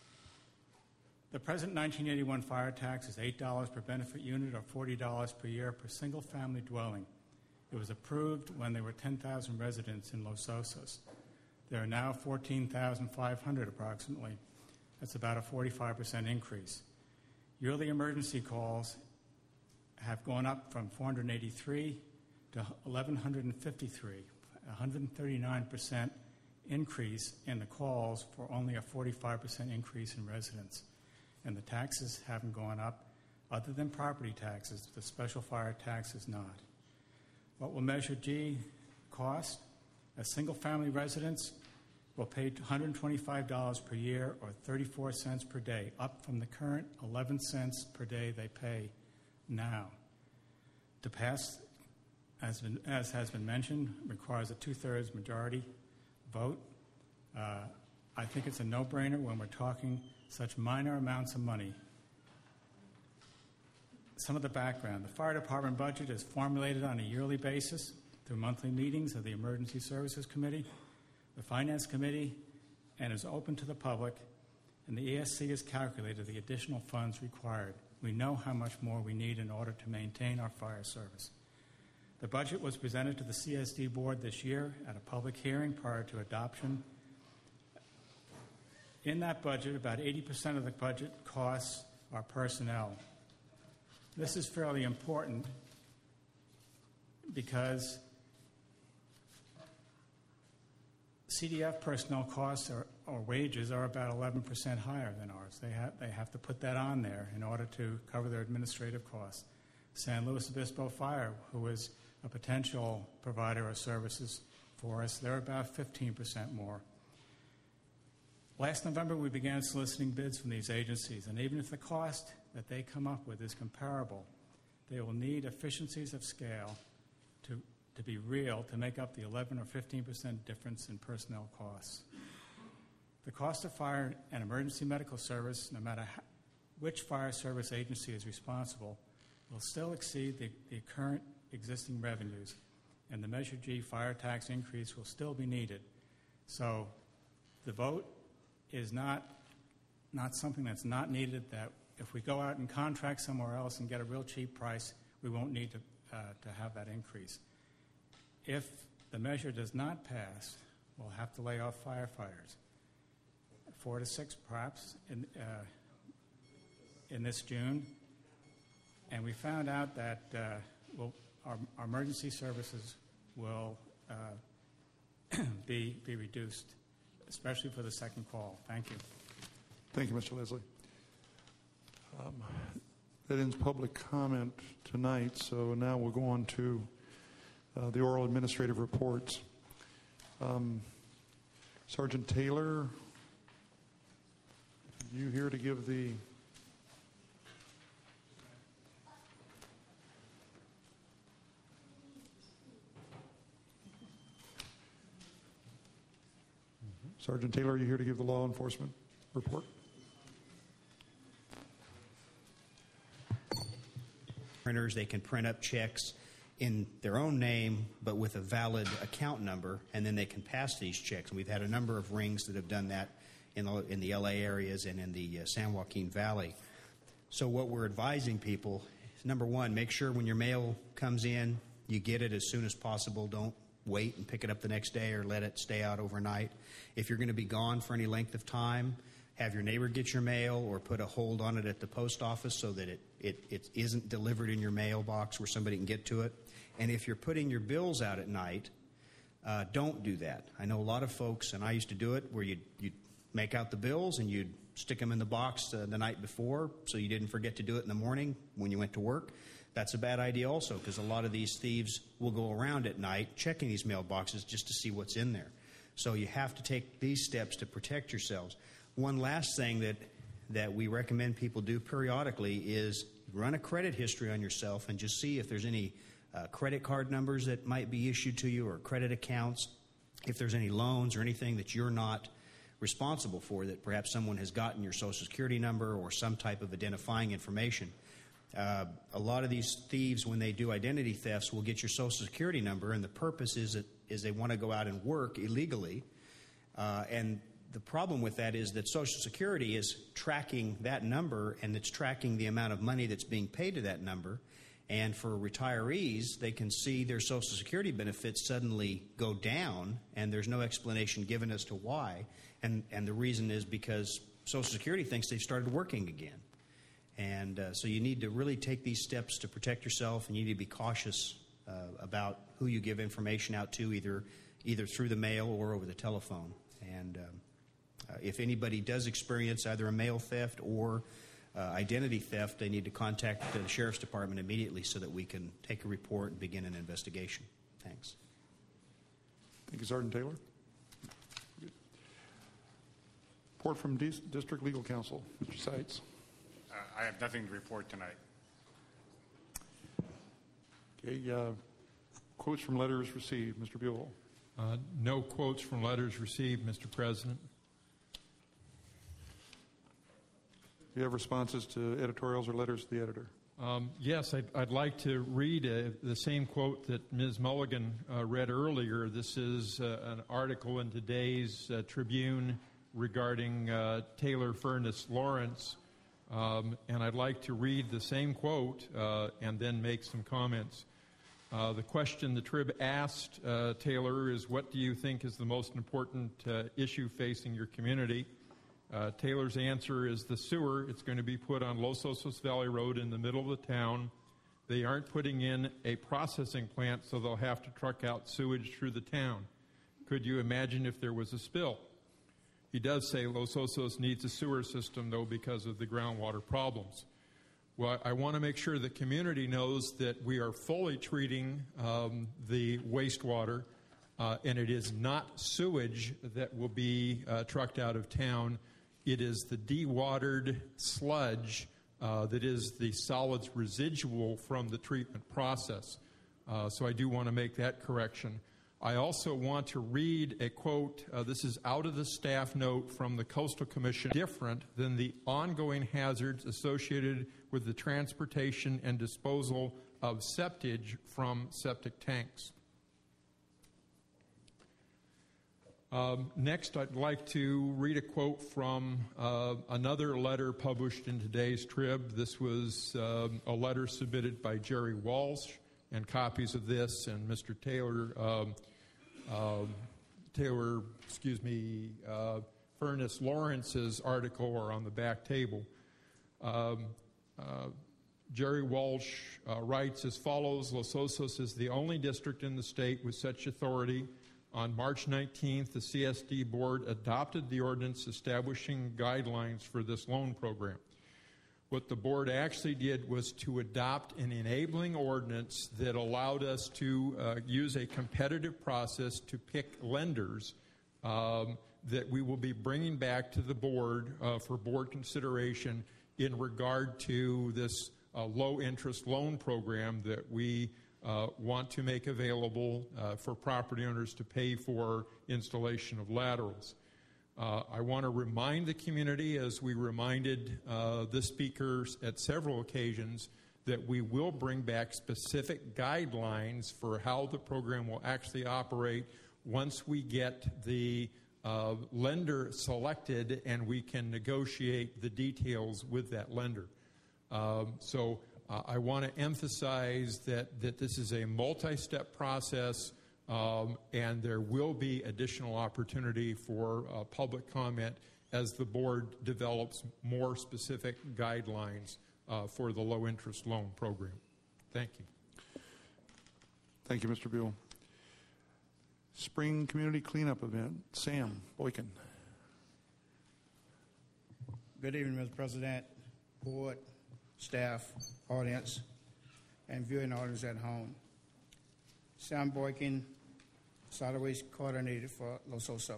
The present nineteen eighty-one fire tax is eight dollars per benefit unit or forty dollars per year per single-family dwelling. It was approved when there were ten thousand residents in Los Osos. There are now fourteen thousand five hundred approximately. That's about a forty-five percent increase. Yearly emergency calls have gone up from four hundred eighty-three to eleven fifty-three, a one hundred thirty-nine percent increase in the calls for only a forty-five percent increase in residents. And the taxes haven't gone up other than property taxes. The special fire tax is not. What will Measure G cost? A single-family residence will pay one hundred twenty-five dollars per year or thirty-four cents per day, up from the current eleven cents per day they pay now. To pass, as, been, as has been mentioned, requires a two-thirds majority vote. Uh, I think it's a no-brainer when we're talking such minor amounts of money. Some of the background. The fire department budget is formulated on a yearly basis through monthly meetings of the Emergency Services Committee, the Finance Committee, and is open to the public, and the E S C has calculated the additional funds required. We know how much more we need in order to maintain our fire service. The budget was presented to the C S D board this year at a public hearing prior to adoption. In that budget, about eighty percent of the budget costs are personnel. This is fairly important because C D F personnel costs are, or wages are about eleven percent higher than ours. They have, they have to put that on there in order to cover their administrative costs. San Luis Obispo Fire, who is a potential provider of services for us, they're about fifteen percent more. Last November, we began soliciting bids from these agencies, and even if the cost that they come up with is comparable, they will need efficiencies of scale to, to be real to make up the eleven or fifteen percent difference in personnel costs. The cost of fire and emergency medical service, no matter how, which fire service agency is responsible, will still exceed the, the current existing revenues, and the Measure G fire tax increase will still be needed. So the vote is not, not something that's not needed, that if we go out and contract somewhere else and get a real cheap price, we won't need to, uh, to have that increase. If the measure does not pass, we'll have to lay off firefighters, four to six perhaps in, uh, in this June. And we found out that uh, we'll, our, our emergency services will uh, be, be reduced, especially for the second call. Thank you. Thank you, Mister Leslie. Um, that ends public comment tonight, so now we'll go on to uh, the oral administrative reports. Um, Sergeant Taylor, you here to give the Sergeant Taylor, are you here to give the law enforcement report? Printers, they can print up checks in their own name, but with a valid account number, and then they can pass these checks. And we've had a number of rings that have done that in the, in the L A areas and in the uh, San Joaquin Valley. So what we're advising people is, number one, make sure when your mail comes in, you get it as soon as possible. Don't wait and pick it up the next day or let it stay out overnight. If you're going to be gone for any length of time, have your neighbor get your mail or put a hold on it at the post office so that it, it, it isn't delivered in your mailbox where somebody can get to it. And if you're putting your bills out at night, uh, don't do that. I know a lot of folks, and I used to do it, where you'd, you'd make out the bills and you'd stick them in the box uh, the night before so you didn't forget to do it in the morning when you went to work. That's a bad idea also, because a lot of these thieves will go around at night checking these mailboxes just to see what's in there. So you have to take these steps to protect yourselves. One last thing that, that we recommend people do periodically is run a credit history on yourself and just see if there's any uh, credit card numbers that might be issued to you or credit accounts, if there's any loans or anything that you're not responsible for, that perhaps someone has gotten your Social Security number or some type of identifying information. Uh, a lot of these thieves, when they do identity thefts, will get your Social Security number, and the purpose is that is they want to go out and work illegally. Uh, and the problem with that is that Social Security is tracking that number, and it's tracking the amount of money that's being paid to that number. And for retirees, they can see their Social Security benefits suddenly go down, and there's no explanation given as to why. And, and the reason is because Social Security thinks they've started working again. And uh, so you need to really take these steps to protect yourself, and you need to be cautious uh, about who you give information out to, either either through the mail or over the telephone. And um, uh, if anybody does experience either a mail theft or uh, identity theft, they need to contact the Sheriff's Department immediately so that we can take a report and begin an investigation. Thanks. Thank you, Sergeant Taylor. Report from D- District Legal Counsel, Mister Seitz. Uh, I have nothing to report tonight. Okay, uh, quotes from letters received, Mister Buell. Uh, no quotes from letters received, Mister President. Do you have responses to editorials or letters to the editor? Um, yes, I'd, I'd like to read uh, the same quote that Miz Mulligan uh, read earlier. This is uh, an article in today's uh, Tribune regarding uh, Taylor Furnace Lawrence. Um, and I'd like to read the same quote uh, and then make some comments. Uh, the question the Trib asked uh, Taylor is, what do you think is the most important uh, issue facing your community? Uh, Taylor's answer is the sewer. It's going to be put on Los Osos Valley Road in the middle of the town. They aren't putting in a processing plant, so they'll have to truck out sewage through the town. Could you imagine if there was a spill? He does say Los Osos needs a sewer system, though, because of the groundwater problems. Well, I want to make sure the community knows that we are fully treating um, the wastewater, uh, and it is not sewage that will be uh, trucked out of town. It is the dewatered sludge uh, that is the solids residual from the treatment process. Uh, so I do want to make that correction. I also want to read a quote. Uh, this is out of the staff note from the Coastal Commission. Different than the ongoing hazards associated with the transportation and disposal of septage from septic tanks. Um, next, I'd like to read a quote from uh, another letter published in today's Trib. This was um, a letter submitted by Jerry Walsh, and copies of this and Mister Taylor, um, uh, Taylor, excuse me, uh, Furnace Lawrence's article are on the back table. Um, uh, Jerry Walsh uh, writes as follows: Los Osos is the only district in the state with such authority. On March nineteenth, the C S D board adopted the ordinance establishing guidelines for this loan program. What the board actually did was to adopt an enabling ordinance that allowed us to uh, use a competitive process to pick lenders um, that we will be bringing back to the board uh, for board consideration in regard to this uh, low-interest loan program that we uh, want to make available uh, for property owners to pay for installation of laterals. Uh, I want to remind the community, as we reminded uh, the speakers at several occasions, that we will bring back specific guidelines for how the program will actually operate once we get the uh, lender selected and we can negotiate the details with that lender. Um, so uh, I want to emphasize that, that this is a multi-step process, um, and there will be additional opportunity for uh, public comment as the board develops more specific guidelines uh, for the low-interest loan program. Thank you. Thank you, Mister Buell. Spring Community Cleanup Event. Sam Boykin. Good evening, Mister President, board, staff, audience, and viewing audience at home. Sam Boykin, Solid Waste Coordinator for Los Osos.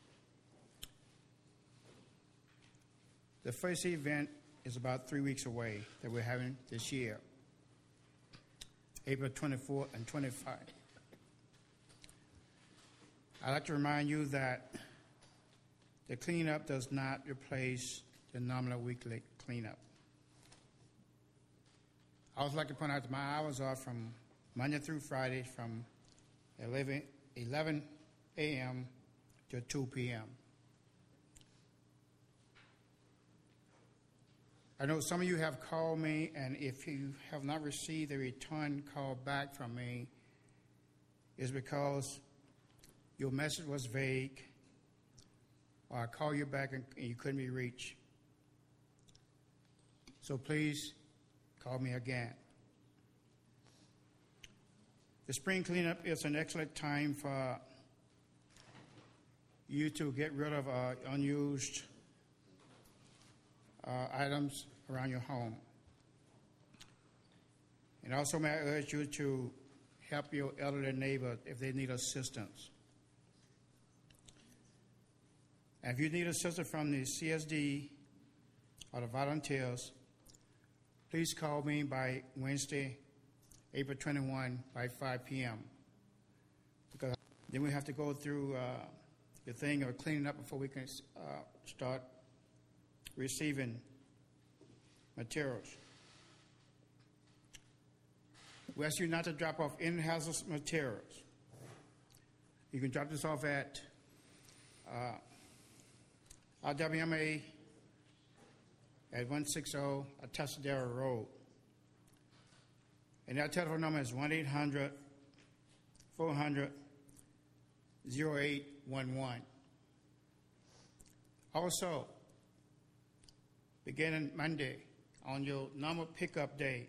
The first event is about three weeks away that we're having this year, April twenty-fourth and twenty-fifth. I'd like to remind you that the cleanup does not replace the nominal weekly cleanup. I would like to point out that my hours are from Monday through Friday from eleven a.m. to two p.m. I know some of you have called me, and if you have not received a return call back from me, it's because your message was vague, or I called you back and you couldn't be reached. So please call me again. The spring cleanup is an excellent time for you to get rid of uh, unused uh, items around your home. And also may I urge you to help your elderly neighbor if they need assistance. And if you need assistance from the C S D or the volunteers, please call me by Wednesday, April twenty-first by five p.m. Because then we have to go through uh, the thing of cleaning up before we can uh, start receiving materials. We ask you not to drop off any hazardous materials. You can drop this off at uh, R W M A at one sixty Atascadero Road. And our telephone number is one eight hundred, four hundred, oh eight one one. Also, beginning Monday, on your normal pickup day,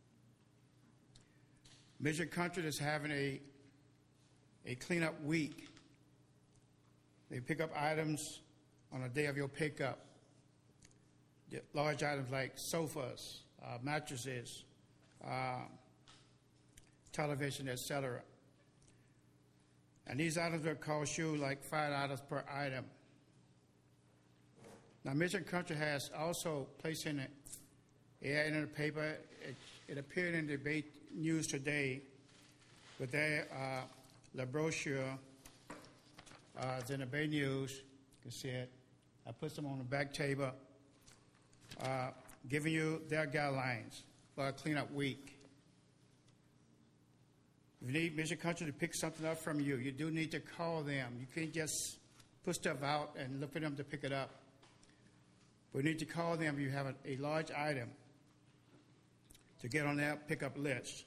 Mission Country is having a, a cleanup week. They pick up items on the day of your pickup. The large items like sofas, uh, mattresses, uh, television, et cetera. And these items will cost you like five dollars per item. Now, Mission Country has also placed in it, yeah, in the paper, it, it appeared in the debate news today, with their uh, the brochure, uh, it's in the Bay News, you can see it. I put them on the back table, uh, giving you their guidelines for a cleanup week. If you need Mission Country to pick something up from you, you do need to call them. You can't just put stuff out and look for them to pick it up. We need to call them if you have a, a large item to get on their pickup list.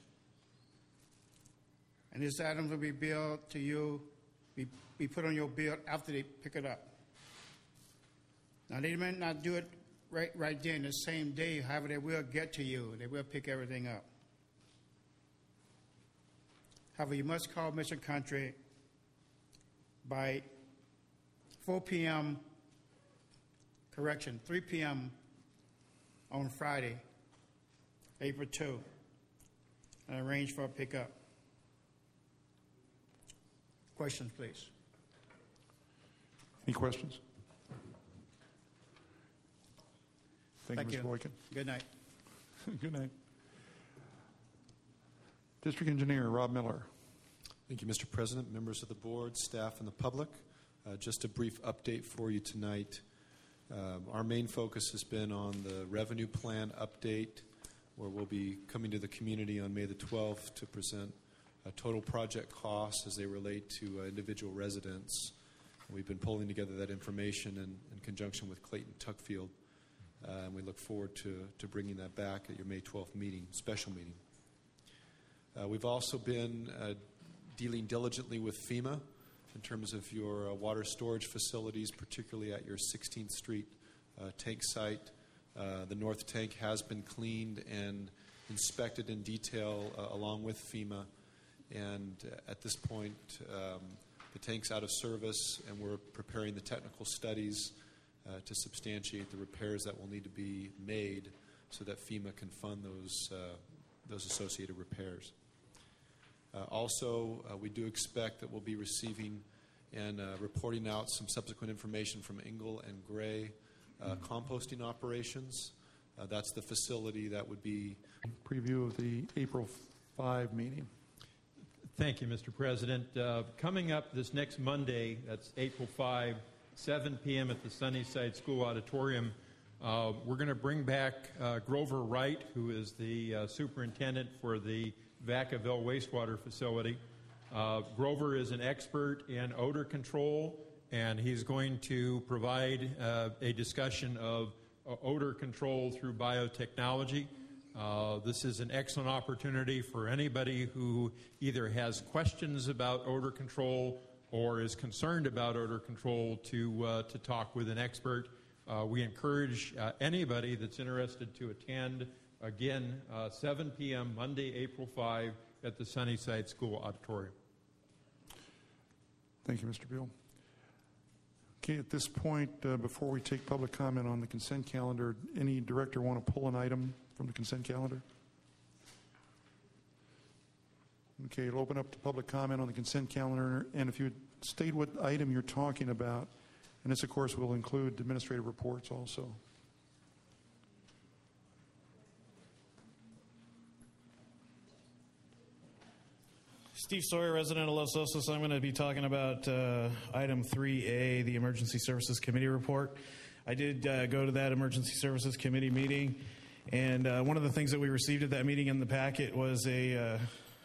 And these items will be billed to you, be, be put on your bill after they pick it up. Now, they may not do it right, right then, the same day. However, they will get to you. They will pick everything up. However, you must call Mission Country by four p.m., correction, three p.m. on Friday, April second, and arrange for a pickup. Questions, please. Any questions? Thank, Thank you, you. Mister Boykin. Good night. Good night. District Engineer Rob Miller. Thank you, Mister President, members of the board, staff, and the public. Uh, just a brief update for you tonight. Uh, our main focus has been on the revenue plan update, where we'll be coming to the community on May the twelfth to present uh, total project costs as they relate to uh, individual residents. We've been pulling together that information in, in conjunction with Clayton Tuckfield, uh, and we look forward to, to bringing that back at your May twelfth meeting, special meeting. Uh, we've also been uh, dealing diligently with FEMA in terms of your uh, water storage facilities, particularly at your sixteenth Street uh, tank site. Uh, the north tank has been cleaned and inspected in detail uh, along with FEMA. And uh, at this point, um, the tank's out of service, and we're preparing the technical studies uh, to substantiate the repairs that will need to be made so that FEMA can fund those, uh, those associated repairs. Uh, also, uh, we do expect that we'll be receiving and uh, reporting out some subsequent information from Engel and Gray uh, composting operations. Uh, that's the facility that would be... Preview of the April fifth meeting. Thank you, Mister President. Uh, coming up this next Monday, that's April fifth, seven p.m. at the Sunnyside School Auditorium, uh, we're going to bring back uh, Grover Wright, who is the uh, superintendent for the Vacaville wastewater facility. Uh, Grover is an expert in odor control, and he's going to provide uh, a discussion of uh, odor control through biotechnology. Uh, this is an excellent opportunity for anybody who either has questions about odor control or is concerned about odor control to uh, to talk with an expert. Uh, we encourage uh, anybody that's interested to attend. Again, uh, seven p.m. Monday, April fifth at the Sunnyside School Auditorium. Thank you, Mister Beal. Okay, at this point, uh, before we take public comment on the consent calendar, any director want to pull an item from the consent calendar? Okay, it'll open up to public comment on the consent calendar, and if you would state what item you're talking about, and this, of course, will include administrative reports also. Steve Sawyer, resident of Los Osos. I'm going to be talking about uh, item three A, the Emergency Services Committee report. I did uh, go to that Emergency Services Committee meeting, and uh, one of the things that we received at that meeting in the packet was a, uh,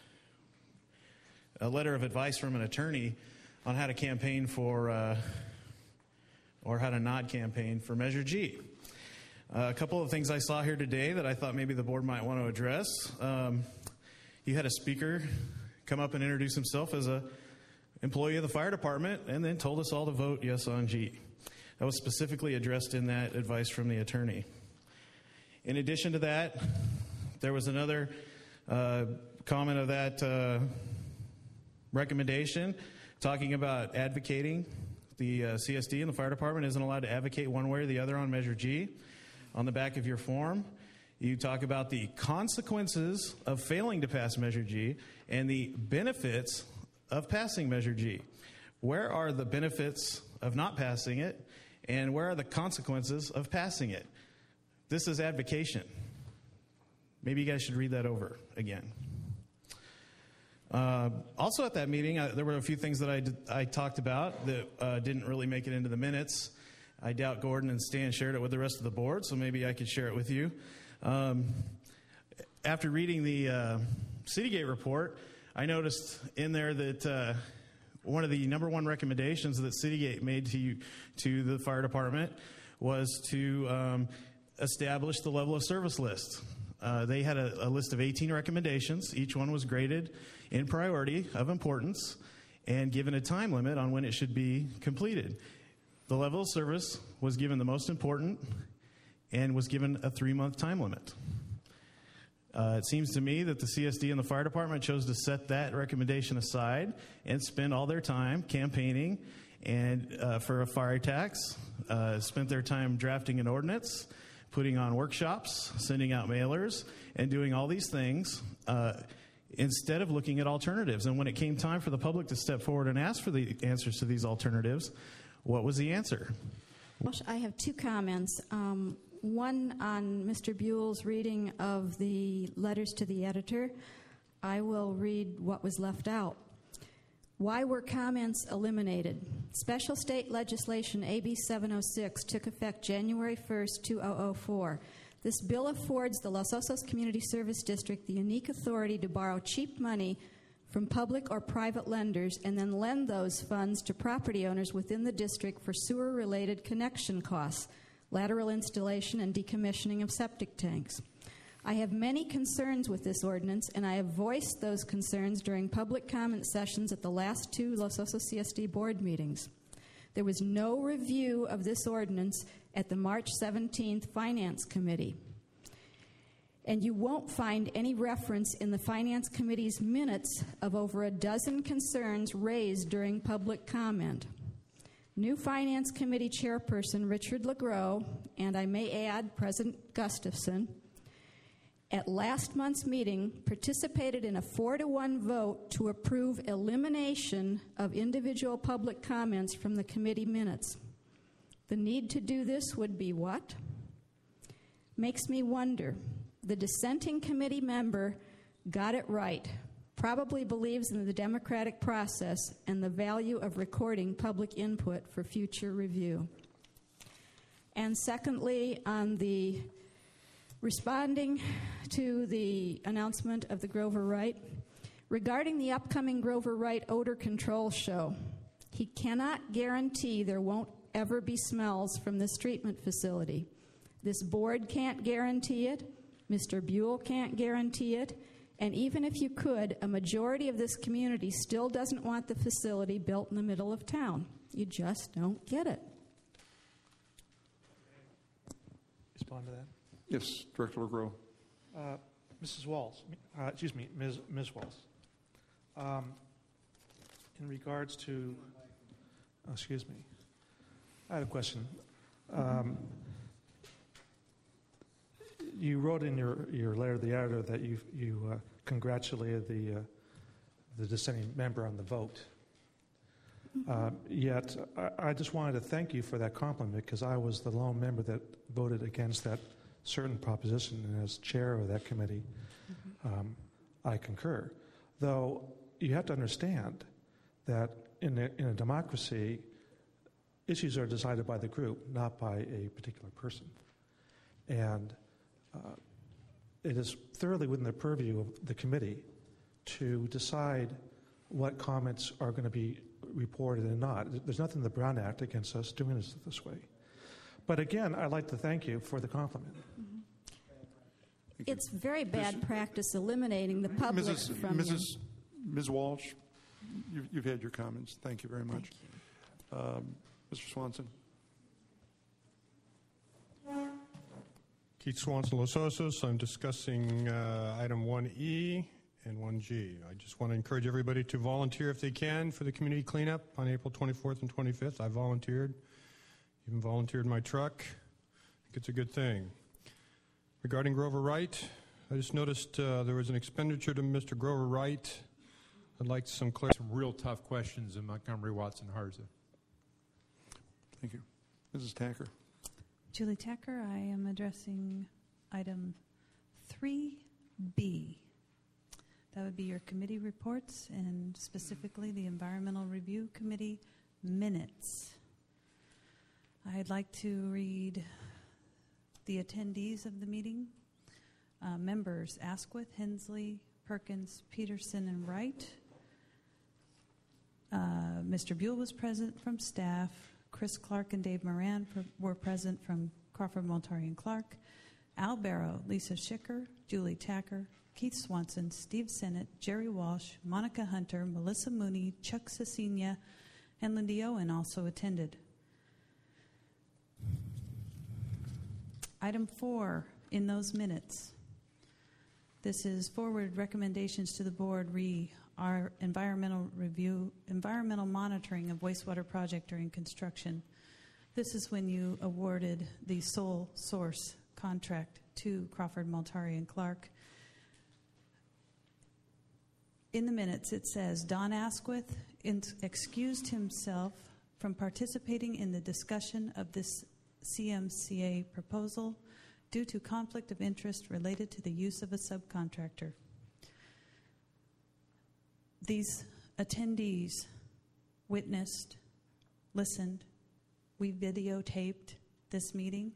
a letter of advice from an attorney on how to campaign for, uh, or how to not campaign for Measure G. Uh, a couple of things I saw here today that I thought maybe the board might want to address. Um, you had a speaker come up and introduce himself as a employee of the fire department and then told us all to vote yes on G. That was specifically addressed in that advice from the attorney. In addition to that, there was another uh, comment of that uh, recommendation talking about advocating. The uh, C S D and the fire department isn't allowed to advocate one way or the other on Measure G. On the back of your form, you talk about the consequences of failing to pass Measure G and the benefits of passing Measure G. Where are the benefits of not passing it, and where are the consequences of passing it? This is advocation. Maybe you guys should read that over again. Uh, also at that meeting, uh, there were a few things that I, did, I talked about that uh, didn't really make it into the minutes. I doubt Gordon and Stan shared it with the rest of the board, so maybe I could share it with you. Um, after reading the uh, Citygate report, I noticed in there that uh, one of the number one recommendations that Citygate made to you, to the fire department was to um, establish the level of service list. Uh, they had a, a list of eighteen recommendations. Each one was graded in priority of importance and given a time limit on when it should be completed. The level of service was given the most important and was given a three-month time limit. Uh, it seems to me that the C S D and the fire department chose to set that recommendation aside and spend all their time campaigning and uh, for a fire tax, uh, spent their time drafting an ordinance, putting on workshops, sending out mailers, and doing all these things uh, instead of looking at alternatives. And when it came time for the public to step forward and ask for the answers to these alternatives, What was the answer? Well, I have two comments. Um, one on Mister Buell's reading of the letters to the editor. I will read what was left out. Why were comments eliminated? Special state legislation A B seven oh six took effect January first, two thousand four. This bill affords the Los Osos Community Service District the unique authority to borrow cheap money from public or private lenders and then lend those funds to property owners within the district for sewer-related connection costs, lateral installation, and decommissioning of septic tanks. I have many concerns with this ordinance, and I have voiced those concerns during public comment sessions at the last two Los Osos C S D board meetings. There was no review of this ordinance at the March seventeenth Finance Committee. And you won't find any reference in the Finance Committee's minutes of over a dozen concerns raised during public comment. New Finance Committee Chairperson Richard LeGros, and I may add President Gustafson, at last month's meeting participated in a four to one vote to approve elimination of individual public comments from the committee minutes. The need to do this would be what? Makes me wonder. The dissenting committee member got it right, probably believes in the democratic process and the value of recording public input for future review. And secondly, on the responding to the announcement of the Grover Wright, regarding the upcoming Grover Wright odor control show, he cannot guarantee there won't ever be smells from this treatment facility. This board can't guarantee it. Mister Buell can't guarantee it. And even if you could, a majority of this community still doesn't want the facility built in the middle of town. You just don't get it. Respond to that? Yes, Director LeGros. Uh, Missus Walls, uh, excuse me, Miz Miz Walls. Um, in regards to, oh, excuse me, I had a question. Um, you wrote in your, your letter to the editor that you you uh, congratulated the uh, the dissenting member on the vote. Uh, yet, I, I just wanted to thank you for that compliment because I was the lone member that voted against that certain proposition, and as chair of that committee, mm-hmm. um, I concur. Though you have to understand that in a, in a democracy, issues are decided by the group, not by a particular person. And uh, it is thoroughly within the purview of the committee to decide what comments are going to be reported and not. There's nothing in the Brown Act against us doing this this way. But again, I'd like to thank you for the compliment. Mm-hmm. It's very bad Miz practice eliminating the public Missus from Missus Miz Walsh, you've, you've had your comments. Thank you very much. You. Um, Mister Swanson. Keith Swanson, Los Osos. I'm discussing uh, item one E and one G. I just want to encourage everybody to volunteer if they can for the community cleanup on April twenty-fourth and twenty-fifth. I volunteered. Even volunteered my truck. I think it's a good thing. Regarding Grover Wright, I just noticed uh, there was an expenditure to Mister Grover Wright. I'd like some clarity. Some real tough questions in Montgomery, Watson, Harza. Thank you. Missus Tacker. Julie Tacker, I am addressing item three B. That would be your committee reports and specifically the Environmental Review Committee minutes. I'd like to read the attendees of the meeting. Uh, members Asquith, Hensley, Perkins, Peterson, and Wright. Uh, Mister Buell was present from staff. Chris Clark and Dave Moran pr- were present from Crawford, Moltari, and Clark. Al Barrow, Lisa Schicker, Julie Tacker, Keith Swanson, Steve Sennett, Jerry Walsh, Monica Hunter, Melissa Mooney, Chuck Cecina, and Lindy Owen also attended. Item four in those minutes. This is forward recommendations to the board re our environmental review, environmental monitoring of wastewater project during construction. This is when you awarded the sole source contract to Crawford, Moltari, and Clark. In the minutes, it says Don Asquith in- excused himself from participating in the discussion of this C M C A proposal due to conflict of interest related to the use of a subcontractor. These attendees witnessed, listened, we videotaped this meeting.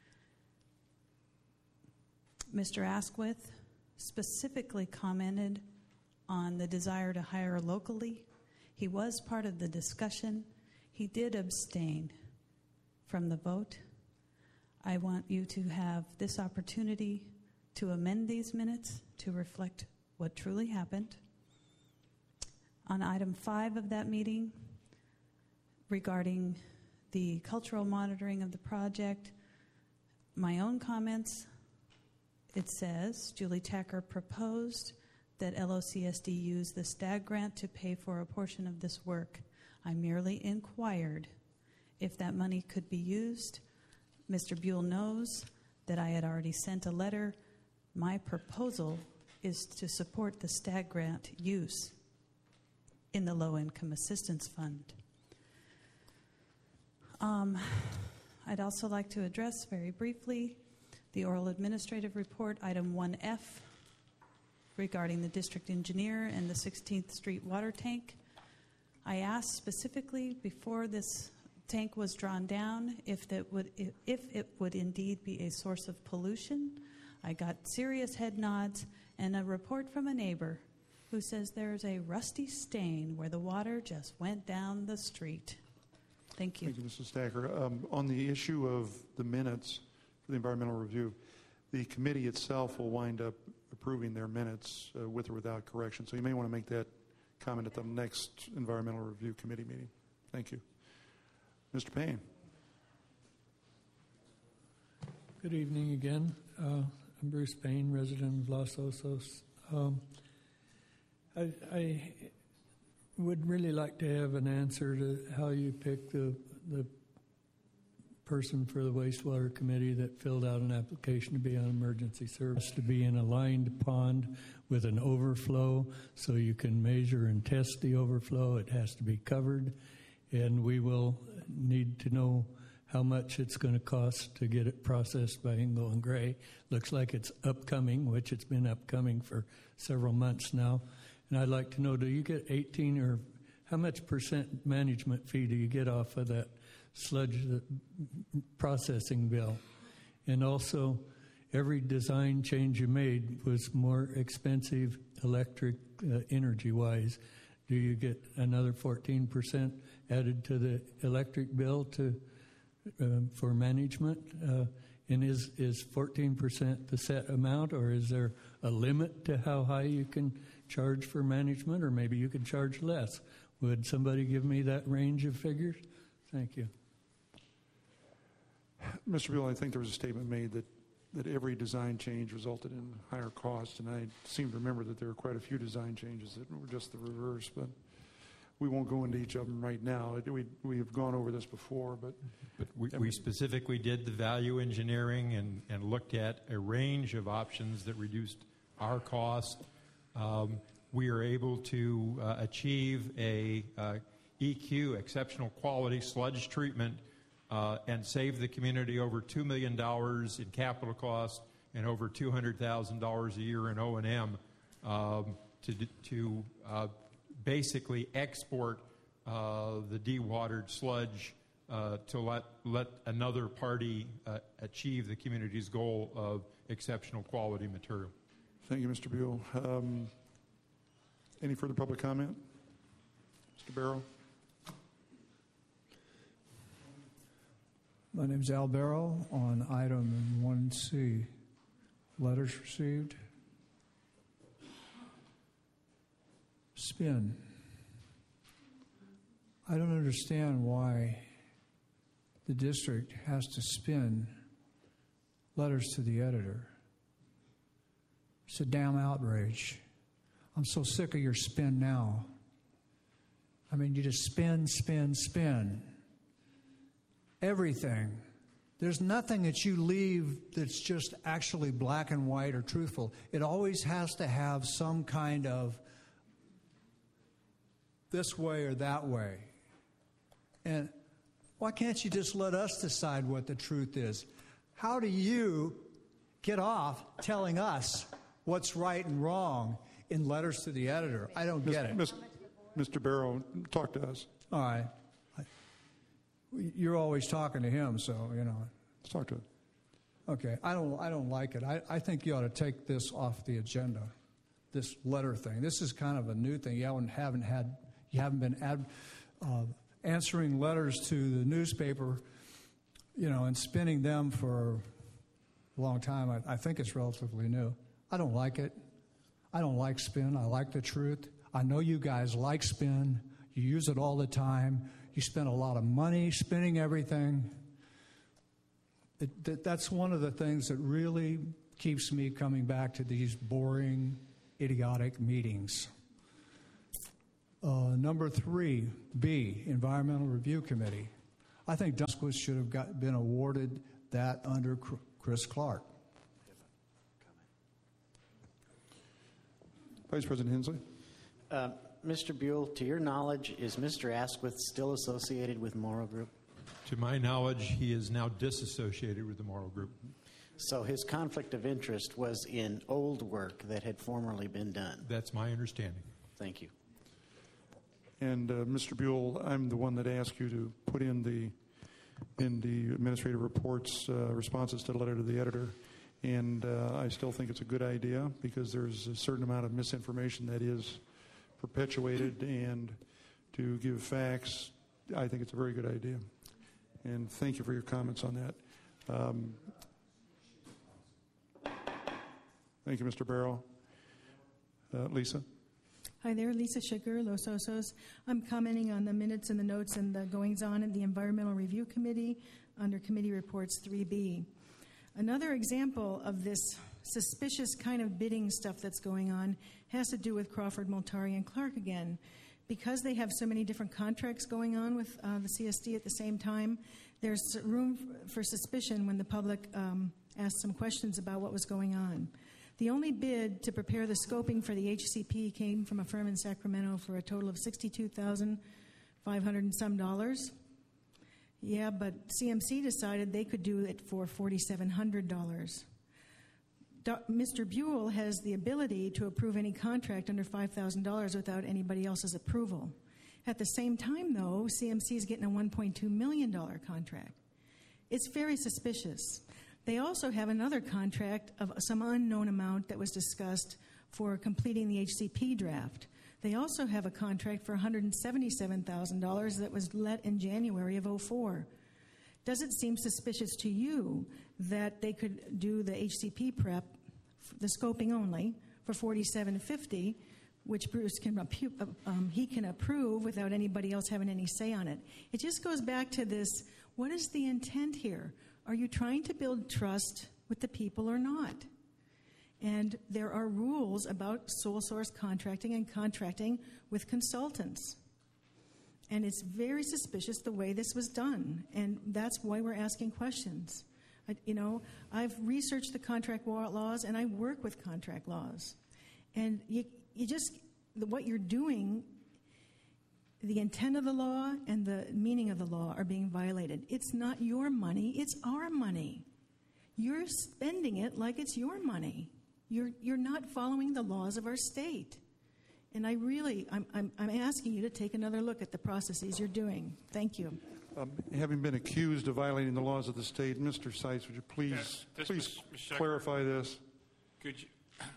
Mister Asquith specifically commented on the desire to hire locally. He was part of the discussion. He did abstain from the vote. I want you to have this opportunity to amend these minutes to reflect what truly happened. On item five of that meeting, regarding the cultural monitoring of the project, my own comments, it says, Julie Tacker proposed that L O C S D use the STAG grant to pay for a portion of this work. I merely inquired if that money could be used. Mister Buell knows that I had already sent a letter. My proposal is to support the STAG grant use in the Low Income Assistance Fund. Um, I'd also like to address very briefly the oral administrative report, item one F, regarding the district engineer and the sixteenth Street water tank. I asked specifically before this tank was drawn down if that would if it would indeed be a source of pollution. I got serious head nods and a report from a neighbor who says there's a rusty stain where the water just went down the street. Thank you. Thank you, Missus Stacker. Um, on the issue of the minutes for the environmental review, the committee itself will wind up approving their minutes uh, with or without correction. So you may want to make that comment at the next environmental review committee meeting. Thank you. Mister Payne. Good evening again. Uh, I'm Bruce Payne, resident of Los Osos. Um, I, I would really like to have an answer to how you picked the, the person for the wastewater committee that filled out an application to be on emergency service, to be in a lined pond with an overflow so you can measure and test the overflow. It has to be covered, and we will need to know how much it's going to cost to get it processed by Engel and Gray. Looks like it's upcoming, which it's been upcoming for several months now. And I'd like to know, do you get eighteen or how much percent management fee do you get off of that sludge processing bill? And also, every design change you made was more expensive electric uh, energy-wise. Do you get another fourteen percent added to the electric bill to um, for management? Uh, and is, is fourteen percent the set amount, or is there a limit to how high you can charge for management, or maybe you could charge less? Would somebody give me that range of figures? Thank you. Mister Buell, I think there was a statement made that, that every design change resulted in higher costs, and I seem to remember that there were quite a few design changes that were just the reverse, but we won't go into each of them right now. We, we have gone over this before, but... But we, we specifically did the value engineering and, and looked at a range of options that reduced our cost. Um, we are able to uh, achieve a uh, E Q, exceptional quality sludge treatment, uh, and save the community over two million dollars in capital costs and over two hundred thousand dollars a year in O and M um, to, to uh, basically export uh, the dewatered sludge uh, to let, let another party uh, achieve the community's goal of exceptional quality material. Thank you, Mister Buell. Um, any further public comment? Mister Barrow? My name is Al Barrow on item one C. Letters received. Spin. I don't understand why the district has to spin letters to the editor. It's a damn outrage. I'm so sick of your spin now. I mean, you just spin, spin, spin. Everything. There's nothing that you leave that's just actually black and white or truthful. It always has to have some kind of this way or that way. And why can't you just let us decide what the truth is? How do you get off telling us what's right and wrong in letters to the editor? I don't get it. Mister Barrow, talk to us. All right. You're always talking to him, so, you know. Let's talk to him. Okay. I don't, I don't like it. I, I think you ought to take this off the agenda, this letter thing. This is kind of a new thing. You haven't, haven't had, you haven't been ad, uh, answering letters to the newspaper, you know, and spinning them for a long time. I, I think it's relatively new. I don't like it. I don't like spin. I like the truth. I know you guys like spin. You use it all the time. You spend a lot of money spinning everything. It, that, that's one of the things that really keeps me coming back to these boring, idiotic meetings. Uh, number three, B, Environmental Review Committee. I think Dunquist should have got, been awarded that under Chris Clark. Vice President Hensley. Uh, Mister Buell, to your knowledge, is Mister Asquith still associated with Morrow Group? To my knowledge, he is now disassociated with the Morrow Group. So his conflict of interest was in old work that had formerly been done? That's my understanding. Thank you. And uh, Mister Buell, I'm the one that asked you to put in the in the administrative reports uh, responses to the letter to the editor. And uh, I still think it's a good idea because there's a certain amount of misinformation that is perpetuated, and to give facts, I think it's a very good idea. And thank you for your comments on that. Um, thank you, Mister Barrow. Uh, Lisa? Hi there, Lisa Schicker, Los Osos. I'm commenting on the minutes and the notes and the goings-on at the Environmental Review Committee under Committee Reports three B. Another example of this suspicious kind of bidding stuff that's going on has to do with Crawford, Moltari, and Clark again. Because they have so many different contracts going on with uh, the C S D at the same time, there's room for suspicion when the public um, asks some questions about what was going on. The only bid to prepare the scoping for the H C P came from a firm in Sacramento for a total of sixty-two thousand five hundred and some dollars. Yeah, but C M C decided they could do it for four thousand seven hundred dollars. Mister Buell has the ability to approve any contract under five thousand dollars without anybody else's approval. At the same time, though, C M C is getting a one point two million dollars contract. It's very suspicious. They also have another contract of some unknown amount that was discussed for completing the H C P draft. They also have a contract for one hundred seventy-seven thousand dollars that was let in January of oh four. Does it seem suspicious to you that they could do the H C P prep, the scoping only, for forty-seven fifty, which Bruce can um, he can approve without anybody else having any say on it? It just goes back to this: what is the intent here? Are you trying to build trust with the people or not? And there are rules about sole source contracting and contracting with consultants. And it's very suspicious the way this was done. And that's why we're asking questions. I, you know, I've researched the contract laws and I work with contract laws. And you, you just, what you're doing, the intent of the law and the meaning of the law are being violated. It's not your money, it's our money. You're spending it like it's your money. You're, you're not following the laws of our state. And I really, I'm, I'm, I'm asking you to take another look at the processes you're doing. Thank you. Um, having been accused of violating the laws of the state, Mister Seitz, would you please, Yes, this please was- Miz clarify this? Could you,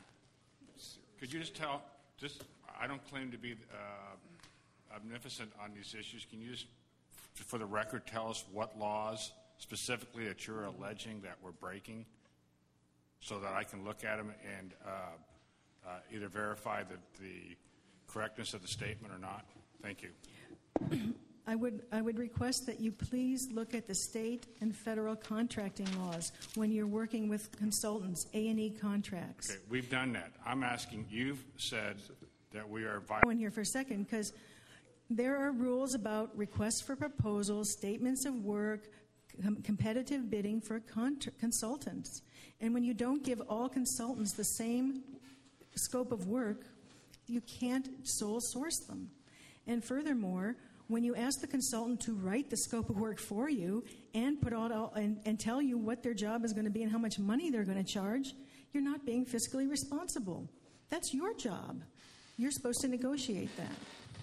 could you just tell, just, I don't claim to be uh, omnipotent on these issues. Can you just, f- for the record, tell us what laws specifically that you're alleging that we're breaking so that I can look at them and uh, uh, either verify the, the correctness of the statement or not? Thank you. I would, I would request that you please look at the state and federal contracting laws when you're working with consultants, A and E contracts. Okay, we've done that. I'm asking, you've said that we are Go in here for a second, because there are rules about requests for proposals, statements of work, com- competitive bidding for cont- consultants. And when you don't give all consultants the same scope of work, you can't sole source them. And furthermore, when you ask the consultant to write the scope of work for you and put all, all and, and tell you what their job is going to be and how much money they're going to charge, you're not being fiscally responsible. That's your job. You're supposed to negotiate that.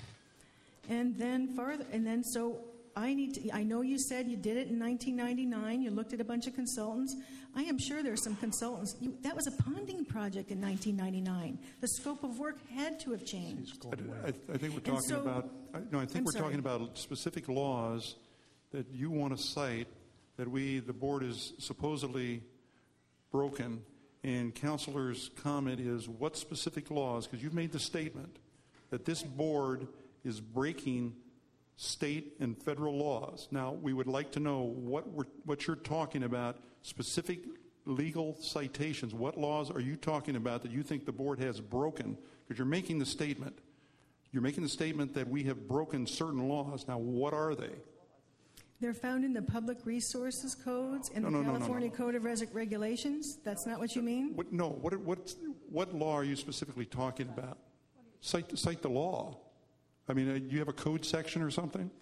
And then farther, and then so I need to, I know you said you did it in nineteen ninety-nine. You looked at a bunch of consultants. I am sure there are some consultants. You, that was a ponding project in nineteen ninety-nine. The scope of work had to have changed. I, I, I think we're talking so, about. I, no, I think I'm we're sorry. talking about specific laws that you want to cite that we, the board, is supposedly broken. And Councilor's comment is, what specific laws? Because you've made the statement that this board is breaking state and federal laws. Now, we would like to know what we're, what you're talking about, specific legal citations. What laws are you talking about that you think the board has broken? Because you're making the statement. You're making the statement that we have broken certain laws. Now, what are they? They're found in the Public Resources Codes and No, the no, no, no, California no. Code of Res- Regulations. That's not what you mean? What, no, what, what, what law are you specifically talking about? Cite, cite the law. I mean, uh, you have a code section or something?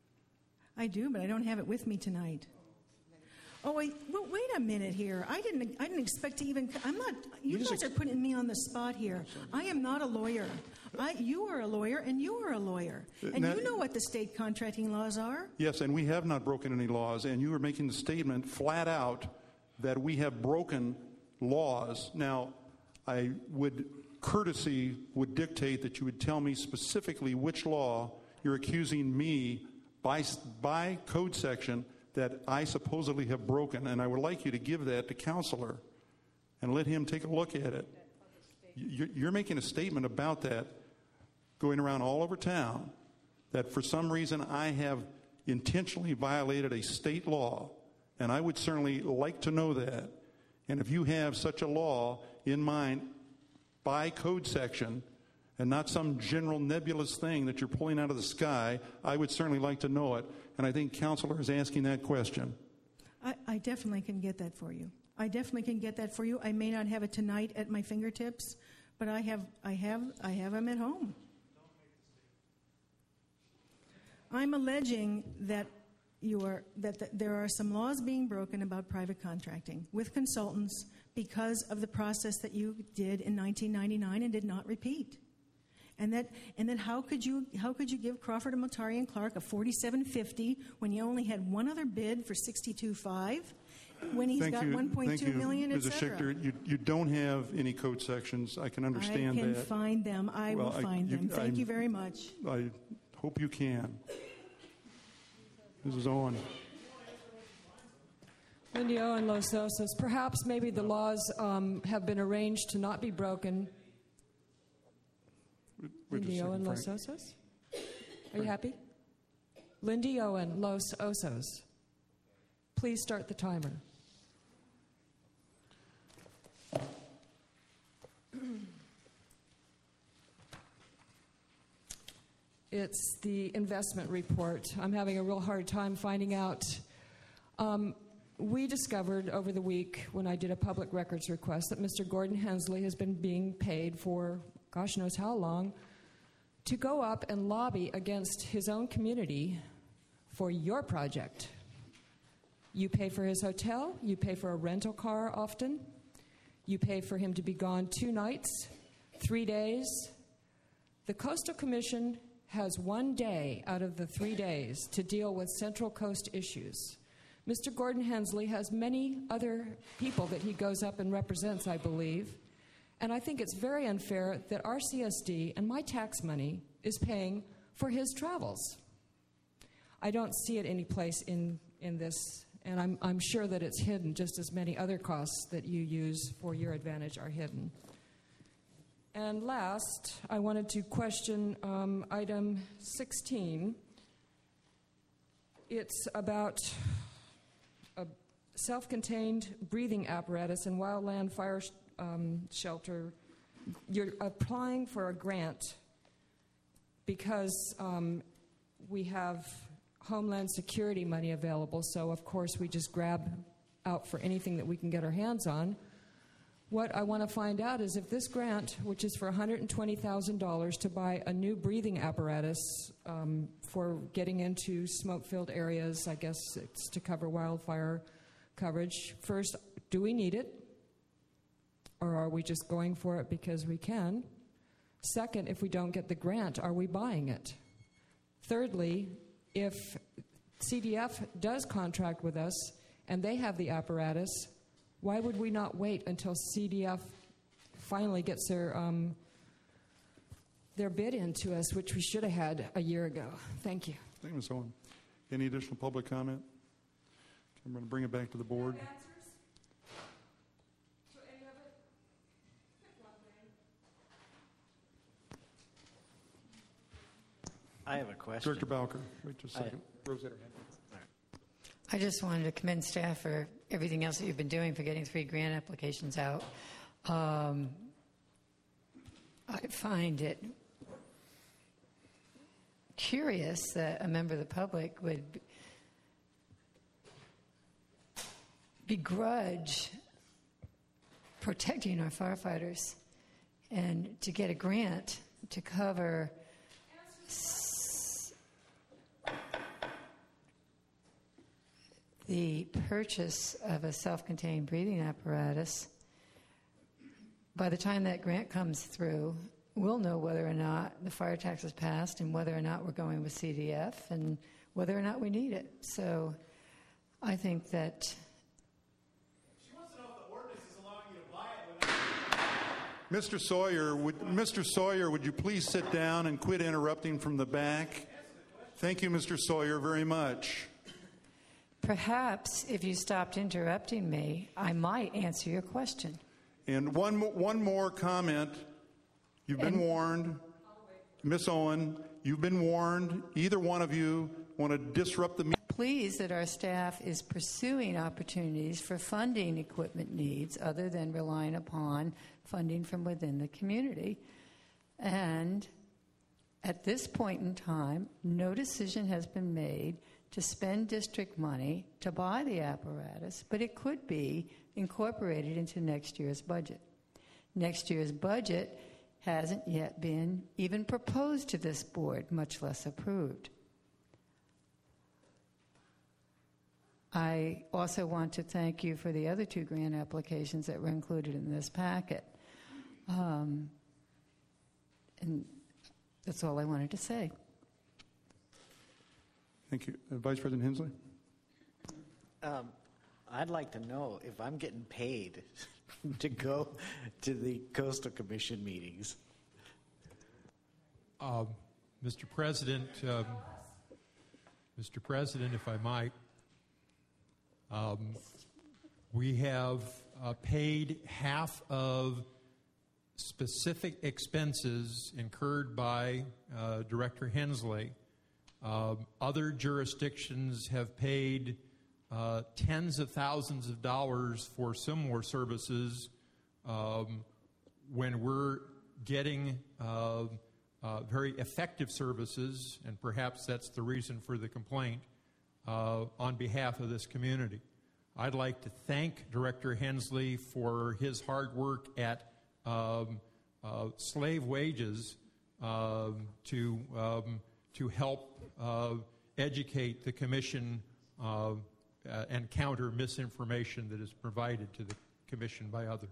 I do, but I don't have it with me tonight. Oh, wait, well, wait a minute here. I didn't I didn't expect to even, I'm not, you, You just guys are putting me on the spot here. I am not a lawyer. I, you are a lawyer, and you are a lawyer. And Now- you know what the state contracting laws are. Yes, and we have not broken any laws, and you are making the statement flat out that we have broken laws. Now, I would, courtesy would dictate that you would tell me specifically which law you're accusing me by, by code section that I supposedly have broken, and I would like you to give that to Counselor and let him take a look at it. You're, you're making a statement about that going around all over town, that for some reason I have intentionally violated a state law, and I would certainly like to know that. And if you have such a law in mind by code section and not some general nebulous thing that you're pulling out of the sky, I would certainly like to know it. And I think Counselor is asking that question. I, I definitely can get that for you. I definitely can get that for you. I may not have it tonight at my fingertips, but I have, I have, I have them at home. I'm alleging that you are that th- there are some laws being broken about private contracting with consultants because of the process that you did in nineteen ninety-nine and did not repeat. And that, and then how could you how could you give Crawford and Motari and Clark a forty-seven fifty when you only had one other bid for sixty-two five, when he's Thank got you. one point two Thank you, million, et Miz cetera? Schichter. You, you don't have any code sections. I can understand I can that. find them. I Well, will I- find you- them. Thank I- you very much. I hope you can. Missus Owen. Lindy Owen, Los Osos. Perhaps maybe the laws um, have been arranged to not be broken. Wait just a Lindy second, Owen, Los Frank. Osos. Are you happy? Lindy Owen, Los Osos. Please start the timer. It's the investment report. I'm having a real hard time finding out. Um, we discovered over the week when I did a public records request that Mister Gordon Hensley has been being paid for gosh knows how long to go up and lobby against his own community for your project. You pay for his hotel, you pay for a rental car often, you pay for him to be gone two nights, three days. The Coastal Commission has one day out of the three days to deal with Central Coast issues. Mister Gordon Hensley has many other people that he goes up and represents, I believe, and I think it's very unfair that our C S D and my tax money is paying for his travels. I don't see it any place in, in this, and I'm, I'm sure that it's hidden, just as many other costs that you use for your advantage are hidden. And last, I wanted to question um, item sixteen. It's about a self-contained breathing apparatus and wildland fire sh- um, shelter. You're applying for a grant because um, we have Homeland Security money available, so of course we just grab out for anything that we can get our hands on. What I want to find out is if this grant, which is for one hundred twenty thousand dollars to buy a new breathing apparatus um, for getting into smoke-filled areas, I guess it's to cover wildfire coverage. First, do we need it? Or are we just going for it because we can? Second, if we don't get the grant, are we buying it? Thirdly, if C D F does contract with us and they have the apparatus, why would we not wait until C D F finally gets their um, their bid into us, which we should have had a year ago? Thank you. Thank you, Miz Owen. Any additional public comment? I'm going to bring it back to the board. I have a question. Director Bowker, wait just a second. I, Rosetta. I just wanted to commend staff for everything else that you've been doing for getting three grant applications out. Um, I find it curious that a member of the public would begrudge protecting our firefighters and to get a grant to cover the purchase of a self-contained breathing apparatus. By the time that grant comes through, we'll know whether or not the fire tax is passed and whether or not we're going with C D F and whether or not we need it. So I think that She wants to know if the ordinance is allowing you to buy it. Mister Sawyer, would Mister Sawyer, would you please sit down and quit interrupting from the back? Thank you, Mister Sawyer, very much. perhaps if you stopped interrupting me, I might answer your question. And one, mo- one more comment. You've been And- warned. Miss Owen, you've been warned. Either one of you want to disrupt the meeting. Pleased that our staff is pursuing opportunities for funding equipment needs other than relying upon funding from within the community. And at this point in time, no decision has been made to spend district money to buy the apparatus, but it could be incorporated into next year's budget. Next year's budget hasn't yet been even proposed to this board, much less approved. I also want to thank you for the other two grant applications that were included in this packet. Um, and that's all I wanted to say. Thank you. Uh, Vice President Hensley? Um, I'd like to know if I'm getting paid to go to the Coastal Commission meetings. Uh, Mister President, um, Mister President, if I might, um, we have uh, paid half of specific expenses incurred by uh, Director Hensley. Uh, other jurisdictions have paid uh, tens of thousands of dollars for similar services um, when we're getting uh, uh, very effective services, and perhaps that's the reason for the complaint, uh, on behalf of this community. I'd like to thank Director Hensley for his hard work at um, uh, slave wages uh, to um, to help uh, educate the commission uh, uh, and counter misinformation that is provided to the commission by others.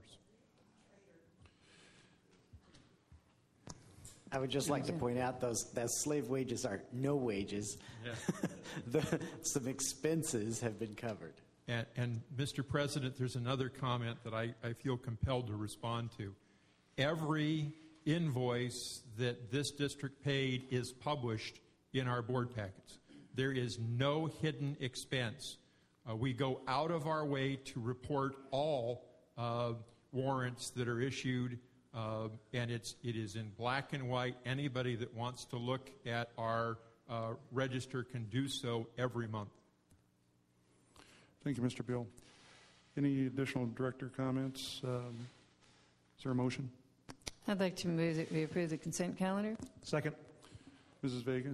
I would just like to point out those that slave wages are no wages. Yeah. the, some expenses have been covered. And, and Mister President, there's another comment that I, I feel compelled to respond to. Every invoice that this district paid is published in our board packets. There is no hidden expense. Uh, we go out of our way to report all uh, warrants that are issued, uh, and it's, it is in black and white. Anybody that wants to look at our uh, register can do so every month. Thank you, Mister Beal. Any additional director comments? Um, is there a motion? I'd like to move that we approve the consent calendar. Second. Missus Vega?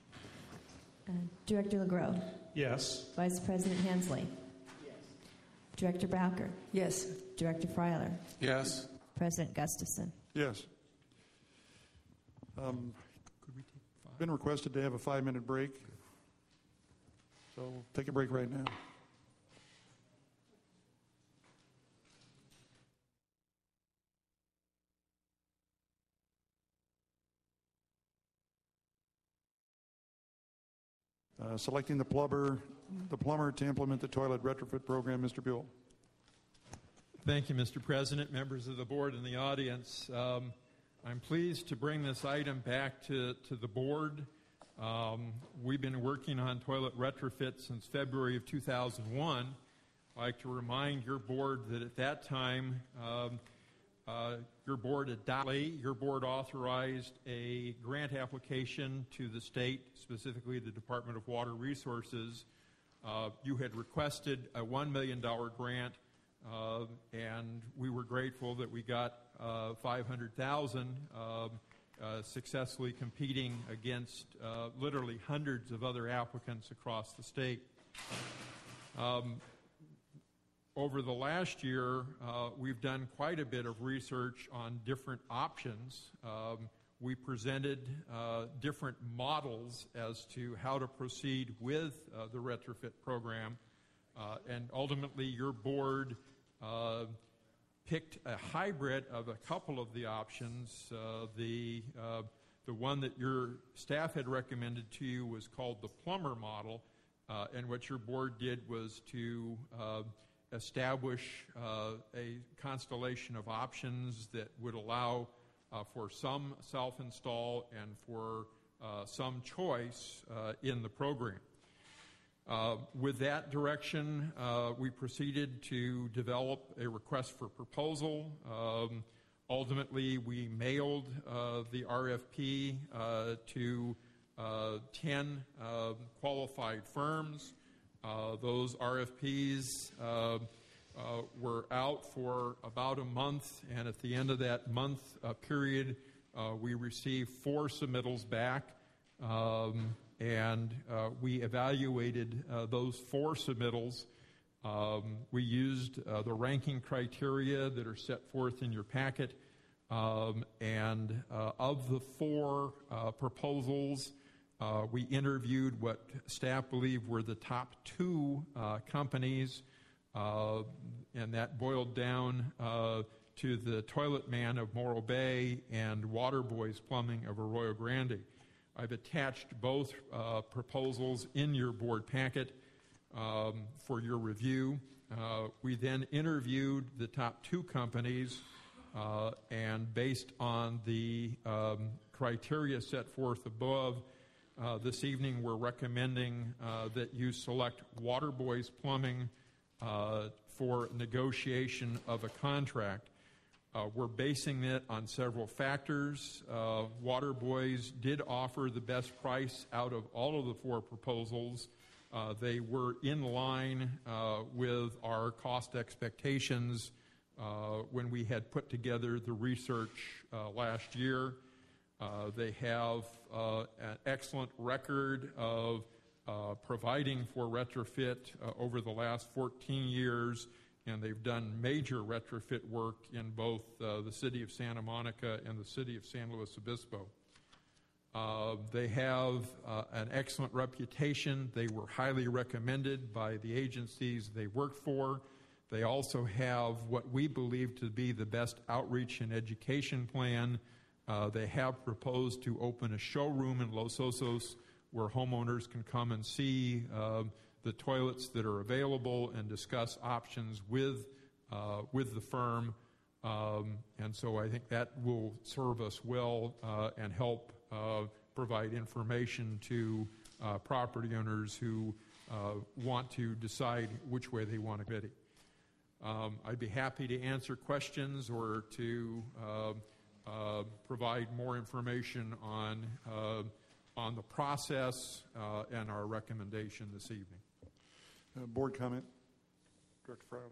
Uh, Director LeGros. Yes. Vice President Hensley. Director Bowker? Yes. Director Freiler? Yes. President Gustafson? Yes. Um, been requested to have a five-minute break, so take a break right now. Uh, selecting the plumber, the plumber to implement the toilet retrofit program, Mister Buell. Thank you, Mister President, members of the board and the audience. Um, I'm pleased to bring this item back to, to the board. Um, we've been working on toilet retrofit since February of two thousand one. I'd like to remind your board that at that time, um, uh, your board adopted, your board authorized a grant application to the state, specifically the Department of Water Resources. Uh, you had requested a one million dollars grant, uh, and we were grateful that we got uh, five hundred thousand dollars, uh, uh, successfully competing against uh, literally hundreds of other applicants across the state. Um, Over the last year, uh, we've done quite a bit of research on different options. Um, we presented uh, different models as to how to proceed with uh, the retrofit program, uh, and ultimately your board uh, picked a hybrid of a couple of the options. Uh, the, uh, the one that your staff had recommended to you was called the plumber model, uh, and what your board did was to uh, establish uh, a constellation of options that would allow uh, for some self-install and for uh, some choice uh, in the program. Uh, with that direction, uh, we proceeded to develop a request for proposal. Um, ultimately, we mailed uh, the R F P uh, to uh, ten uh, qualified firms. Uh, those R F Ps uh, uh, were out for about a month, and at the end of that month uh, period, uh, we received four submittals back, um, and uh, we evaluated uh, those four submittals. Um, we used uh, the ranking criteria that are set forth in your packet, um, and uh, of the four uh, proposals, Uh, we interviewed what staff believed were the top two uh, companies, uh, and that boiled down uh, to the Toilet Man of Morro Bay and Water Boys Plumbing of Arroyo Grande. I've attached both uh, proposals in your board packet um, for your review. Uh, we then interviewed the top two companies, uh, and based on the um, criteria set forth above, Uh, this evening, we're recommending uh, that you select Water Boys Plumbing uh, for negotiation of a contract. Uh, we're basing it on several factors. Uh, Water Boys did offer the best price out of all of the four proposals. Uh, they were in line uh, with our cost expectations uh, when we had put together the research uh, last year. Uh, they have uh, an excellent record of uh, providing for retrofit uh, over the last fourteen years, and they've done major retrofit work in both uh, the city of Santa Monica and the city of San Luis Obispo. Uh, they have uh, an excellent reputation. They were highly recommended by the agencies they work for. They also have what we believe to be the best outreach and education plan. Uh, they have proposed to open a showroom in Los Osos where homeowners can come and see uh, the toilets that are available and discuss options with uh, with the firm. Um, and so I think that will serve us well uh, and help uh, provide information to uh, property owners who uh, want to decide which way they want to go. Um, I'd be happy to answer questions or to uh, Uh, provide more information on uh, on the process uh, and our recommendation this evening. Uh, board comment, Director Freiler.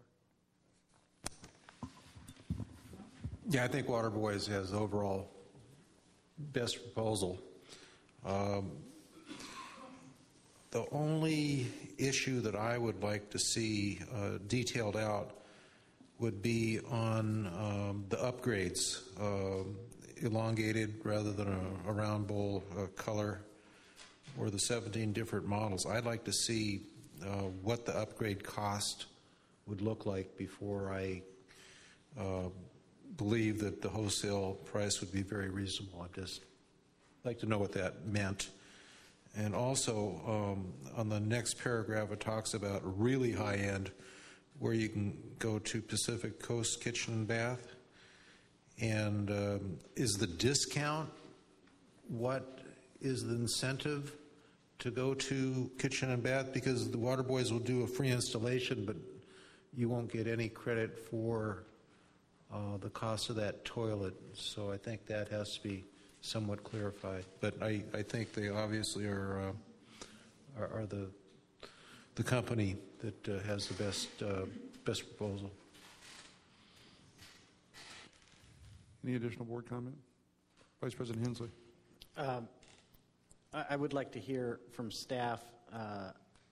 Yeah, I think Water Boys has overall best proposal. Um, the only issue that I would like to see uh, detailed out would be on um, the upgrades, um, elongated rather than a, a round bowl uh, color, or the seventeen different models. I'd like to see uh, what the upgrade cost would look like before I uh, believe that the wholesale price would be very reasonable. I'd just like to know what that meant. And also, um, on the next paragraph, it talks about really high end, where you can go to Pacific Coast Kitchen and Bath. And um, is the discount what is the incentive to go to Kitchen and Bath? Because the Water Boys will do a free installation, but you won't get any credit for uh, the cost of that toilet. So I think that has to be somewhat clarified. But I, I think they obviously are, uh, are, are the the company that uh, has the best uh, best proposal. Any additional board comment? Vice President Hensley. Um, I I would like to hear from staff uh,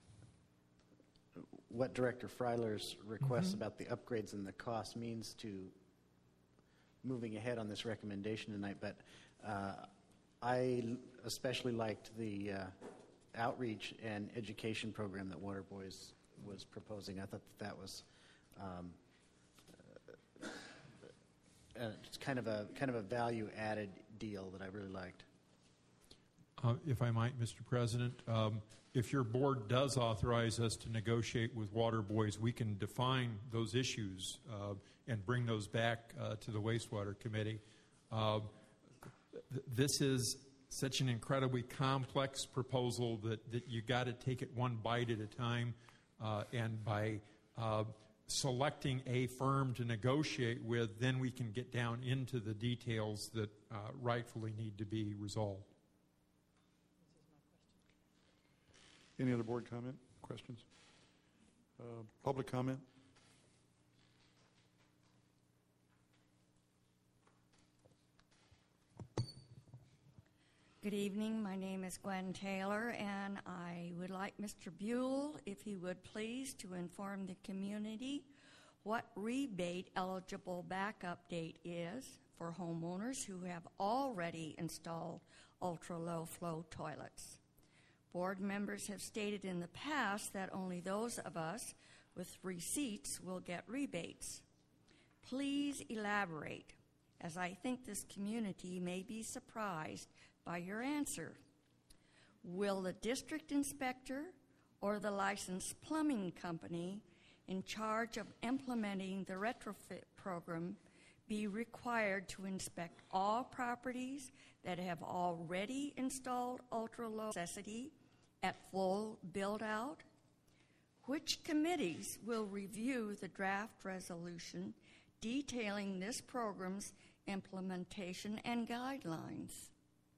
what Director Freiler's request Mhm. about the upgrades and the cost means to moving ahead on this recommendation tonight. But uh, I especially liked the uh, outreach and education program that Water Boys was proposing. I thought that, that was um, uh, it's kind of a kind of a value added deal that I really liked. Uh, if I might, Mister President, um, if your board does authorize us to negotiate with Water Boys, we can define those issues uh, and bring those back uh, to the Wastewater Committee. Uh, th- this is such an incredibly complex proposal that, that you got to take it one bite at a time, uh, and by uh, selecting a firm to negotiate with, then we can get down into the details that uh, rightfully need to be resolved. Any other board comment, questions? Uh, public comment? Good evening. My name is Gwen Taylor, and I would like Mister Buell, if he would please, to inform the community what rebate eligible backup date is for homeowners who have already installed ultra-low flow toilets. Board members have stated in the past that only those of us with receipts will get rebates. Please elaborate, as I think this community may be surprised by your answer. Will the district inspector or the licensed plumbing company in charge of implementing the retrofit program be required to inspect all properties that have already installed ultra-low necessity at full build-out? Which committees will review the draft resolution detailing this program's implementation and guidelines?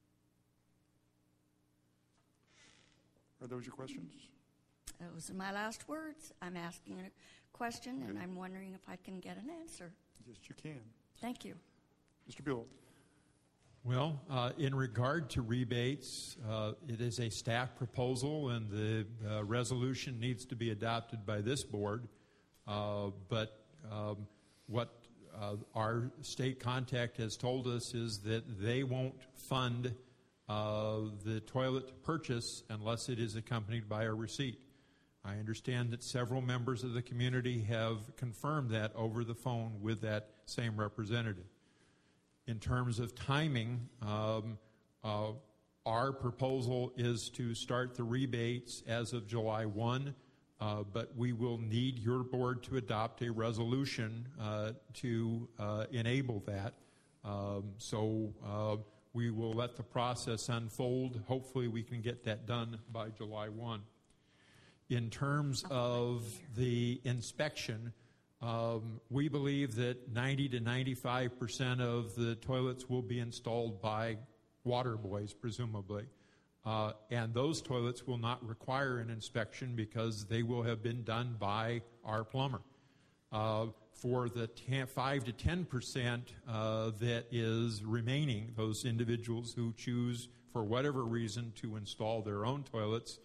Are those your questions? Those are my last words. I'm asking a question, and I'm wondering if I can get an answer. Yes, you can. Thank you. Mister Buell. Well, uh, in regard to rebates, uh, it is a staff proposal, and the uh, resolution needs to be adopted by this board. Uh, but um, what uh, our state contact has told us is that they won't fund uh, the toilet purchase unless it is accompanied by a receipt. I understand that several members of the community have confirmed that over the phone with that same representative. In terms of timing, um, uh, our proposal is to start the rebates as of July first, uh, but we will need your board to adopt a resolution uh, to uh, enable that. Um, so uh, we will let the process unfold. Hopefully we can get that done by July first. In terms of the inspection, Um, we believe that ninety to ninety-five percent of the toilets will be installed by Water Boys, presumably. Uh, and those toilets will not require an inspection because they will have been done by our plumber. Uh, for the ten, five to ten percent uh, that is remaining, those individuals who choose, for whatever reason, to install their own toilets,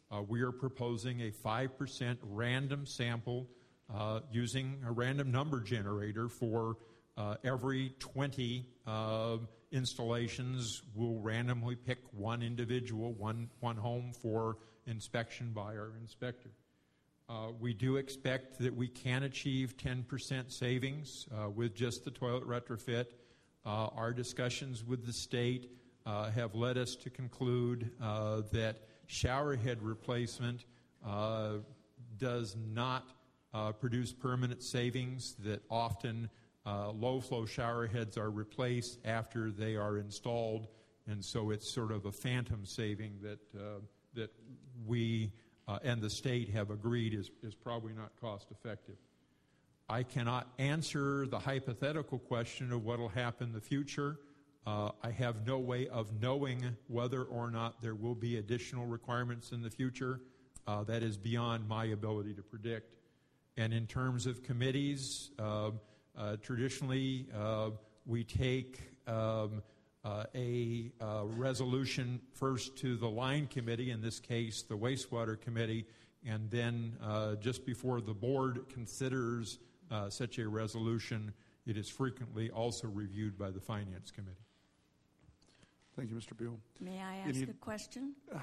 Uh, we are proposing a five percent random sample uh, using a random number generator for uh, every twenty uh, installations. We'll randomly pick one individual, one, one home for inspection by our inspector. Uh, we do expect that we can achieve ten percent savings uh, with just the toilet retrofit. Uh, our discussions with the state uh, have led us to conclude uh, that shower head replacement uh, does not uh, produce permanent savings, that often uh, low-flow shower heads are replaced after they are installed, and so it's sort of a phantom saving that, uh, that we uh, and the state have agreed is, is probably not cost-effective. I cannot answer the hypothetical question of what will happen in the future. Uh, I have no way of knowing whether or not there will be additional requirements in the future. Uh, that is beyond my ability to predict. And in terms of committees, uh, uh, traditionally uh, we take um, uh, a uh, resolution first to the line committee, in this case the wastewater committee, and then uh, just before the board considers uh, such a resolution, it is frequently also reviewed by the finance committee. Thank you, Mister Buell. May I ask Any, a question? Uh,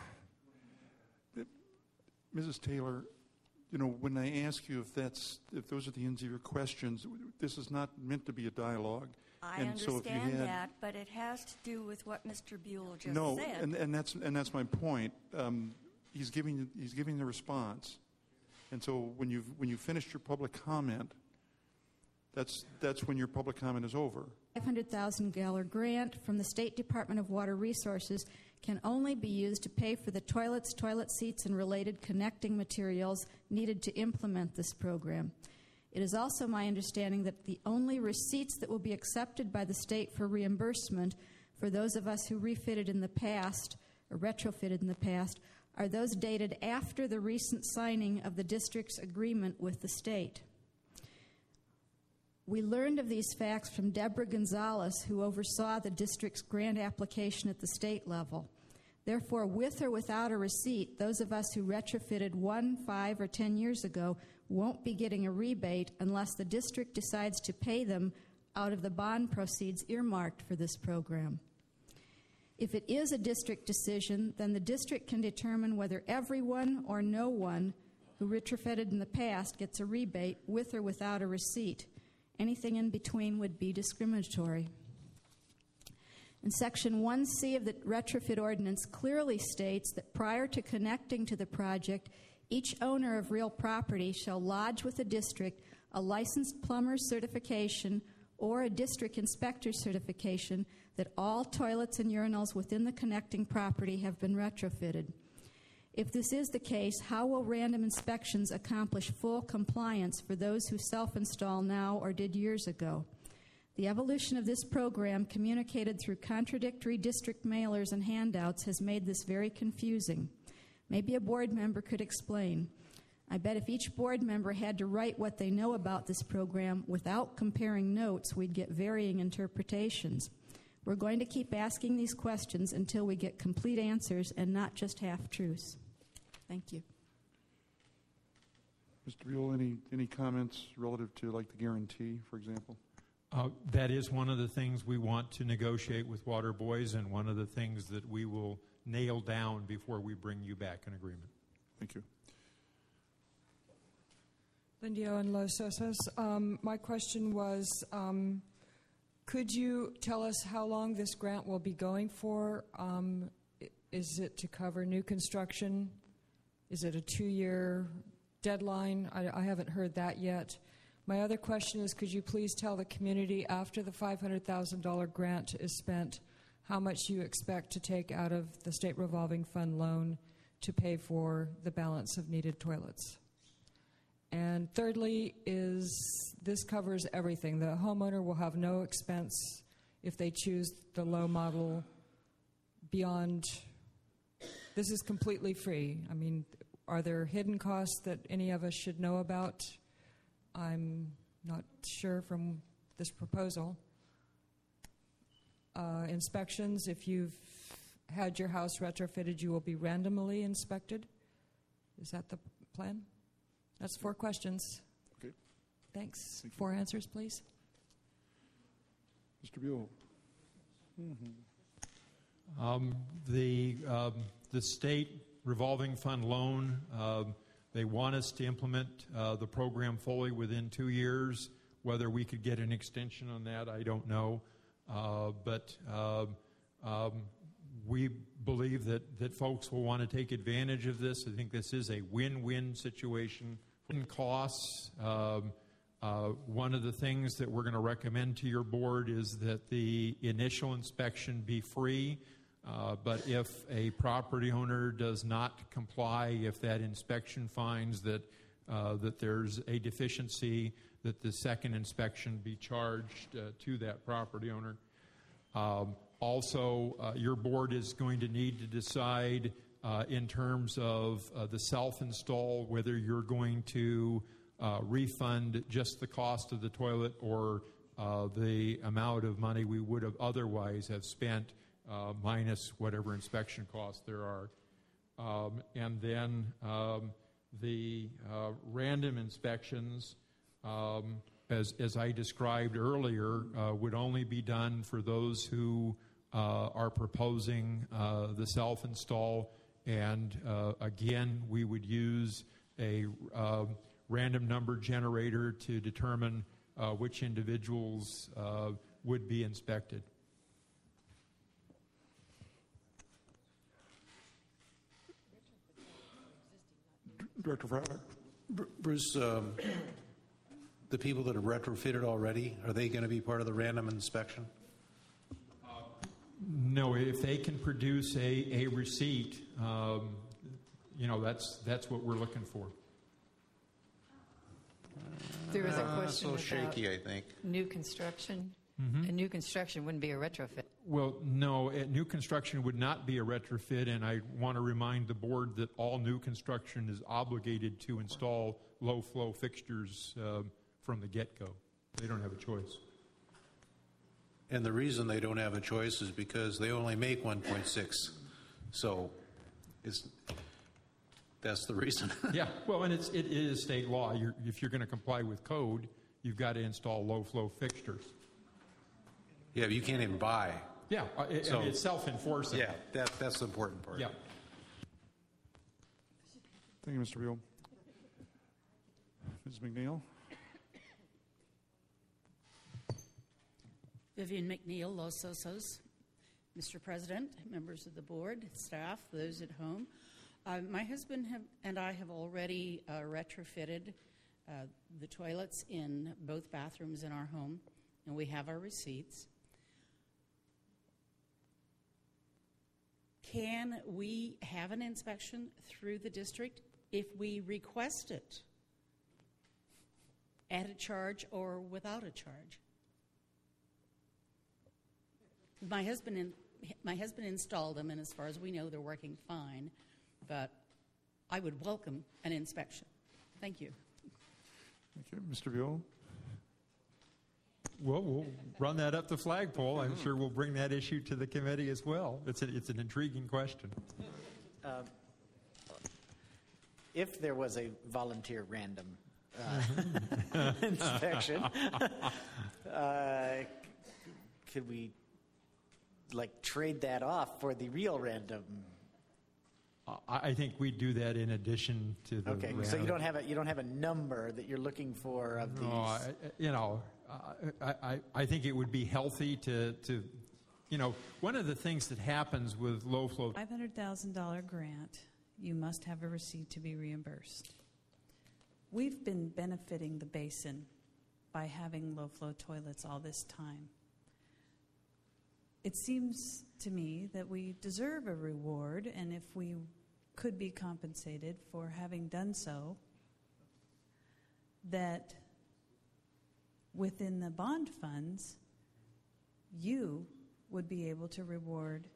Missus Taylor, you know, when I ask you if that's if those are the ends of your questions, this is not meant to be a dialogue. I and understand so if you had, that, but it has to do with what Mister Buell just no, said. and, and that's and that's my point. Um, he's giving he's giving the response, and so when you when you finished your public comment, that's that's when your public comment is over. five hundred thousand dollars grant from the State Department of Water Resources can only be used to pay for the toilets, toilet seats, and related connecting materials needed to implement this program. It is also my understanding that the only receipts that will be accepted by the state for reimbursement for those of us who refitted in the past or retrofitted in the past are those dated after the recent signing of the district's agreement with the state. We learned of these facts from Deborah Gonzalez, who oversaw the district's grant application at the state level. Therefore, with or without a receipt, those of us who retrofitted one, five, or ten years ago won't be getting a rebate unless the district decides to pay them out of the bond proceeds earmarked for this program. If it is a district decision, then the district can determine whether everyone or no one who retrofitted in the past gets a rebate with or without a receipt. Anything in between would be discriminatory. And Section one C of the retrofit ordinance clearly states that prior to connecting to the project, each owner of real property shall lodge with the district a licensed plumber's certification or a district inspector's certification that all toilets and urinals within the connecting property have been retrofitted. If this is the case, how will random inspections accomplish full compliance for those who self-install now or did years ago? The evolution of this program, communicated through contradictory district mailers and handouts, has made this very confusing. Maybe a board member could explain. I bet if each board member had to write what they know about this program without comparing notes, we'd get varying interpretations. We're going to keep asking these questions until we get complete answers and not just half-truths. Thank you. Mister Buell, any, any comments relative to like the guarantee, for example? Uh, that is one of the things we want to negotiate with Water Boys, and one of the things that we will nail down before we bring you back an agreement. Thank you. Lindio and Los Osos. Um, my question was, um, could you tell us how long this grant will be going for? Um, is it to cover new construction? Is it a two-year deadline? I, I haven't heard that yet. My other question is, could you please tell the community, after the five hundred thousand dollars grant is spent, how much you expect to take out of the state revolving fund loan to pay for the balance of needed toilets? And thirdly, is this covers everything. The homeowner will have no expense if they choose the low model beyond. This is completely free. I mean, are there hidden costs that any of us should know about? I'm not sure from this proposal. Uh, inspections, if you've had your house retrofitted, you will be randomly inspected. Is that the plan? That's four questions. Okay. Thanks. Thank you. Four answers, please. Mister Buell. Mm-hmm. Um, the um, the state revolving fund loan, uh, they want us to implement uh, the program fully within two years. Whether we could get an extension on that, I don't know. Uh, but uh, um, we believe that, that folks will want to take advantage of this. I think this is a win-win situation. In costs, um, uh, one of the things that we're going to recommend to your board is that the initial inspection be free. Uh, but if a property owner does not comply, if that inspection finds that uh, that there's a deficiency, that the second inspection be charged uh, to that property owner. Um, also, uh, your board is going to need to decide uh, in terms of uh, the self-install whether you're going to uh, refund just the cost of the toilet or uh, the amount of money we would have otherwise have spent uh, minus whatever inspection costs there are. Um, and then um, the uh, random inspections, um, as, as I described earlier, uh, would only be done for those who uh, are proposing uh, the self-install. And uh, again, we would use a uh, random number generator to determine uh, which individuals uh, would be inspected. Director Fowler. Bruce, um, the people that are retrofitted already, are they going to be part of the random inspection? No, if they can produce a, a receipt, um, you know, that's that's what we're looking for. There was a Uh, question so about shaky, I think. new construction. Mm-hmm. A new construction wouldn't be a retrofit. Well, no, uh, new construction would not be a retrofit, and I want to remind the board that all new construction is obligated to install low-flow fixtures uh, from the get-go. They don't have a choice. And the reason they don't have a choice is because they only make one point six. So it's, that's the reason. Yeah, well, and it's, it is state law. You're, if you're going to comply with code, you've got to install low-flow fixtures. Yeah, but you can't even buy. Yeah, uh, it, So- I mean, it's self-enforcing. Yeah, that, that's the important part. Yeah. Thank you, Mister Buell. Miz McNeil. Vivian McNeil, Los Osos. Mister President, members of the board, staff, those at home. Uh, my husband have, and I have already uh, retrofitted uh, the toilets in both bathrooms in our home, and we have our receipts. Can we have an inspection through the district if we request it at a charge or without a charge? My husband, in, my husband installed them, and as far as we know, they're working fine. But I would welcome an inspection. Thank you. Thank you, Mister Buell. Well, we'll run that up the flagpole. I'm sure we'll bring that issue to the committee as well. It's, a, it's an intriguing question. Um, if there was a volunteer random uh, inspection, uh, could we like trade that off for the real random? I, I think we do that in addition to the. Okay, so you don't have a you don't have a number that you're looking for of these. No, I, you know, I, I I think it would be healthy to to, you know, one of the things that happens with low flow. five hundred thousand dollars grant, you must have a receipt to be reimbursed. We've been benefiting the basin by having low-flow toilets all this time. It seems to me that we deserve a reward, and if we could be compensated for having done so, that within the bond funds, you would be able to reward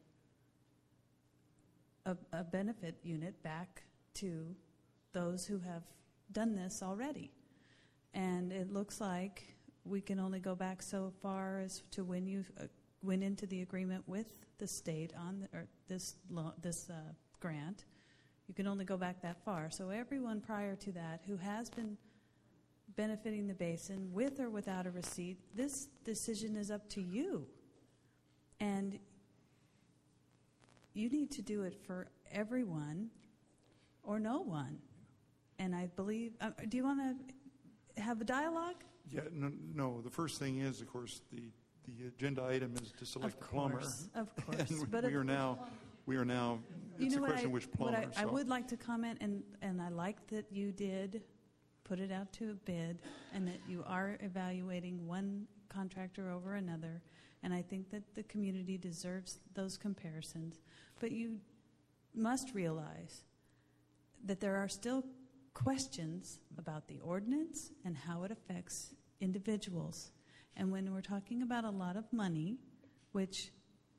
a, a benefit unit back to those who have done this already. And it looks like we can only go back so far as to when you uh, went into the agreement with the state on the, or this lo- this uh, grant. You can only go back that far. So everyone prior to that who has been benefiting the basin with or without a receipt, this decision is up to you. And you need to do it for everyone or no one. And I believe, uh, do you want to have a dialogue? Yeah, no, no, the first thing is, of course, the, the agenda item is to select Of the plumber. course, of course. And But we if- are now, we are now, You it's know a what question I, which what plumber. I, I so- would like to comment, and, and I like that you did put it out to a bid and that you are evaluating one contractor over another. And I think that the community deserves those comparisons. But you must realize that there are still questions about the ordinance and how it affects individuals. And when we're talking about a lot of money, which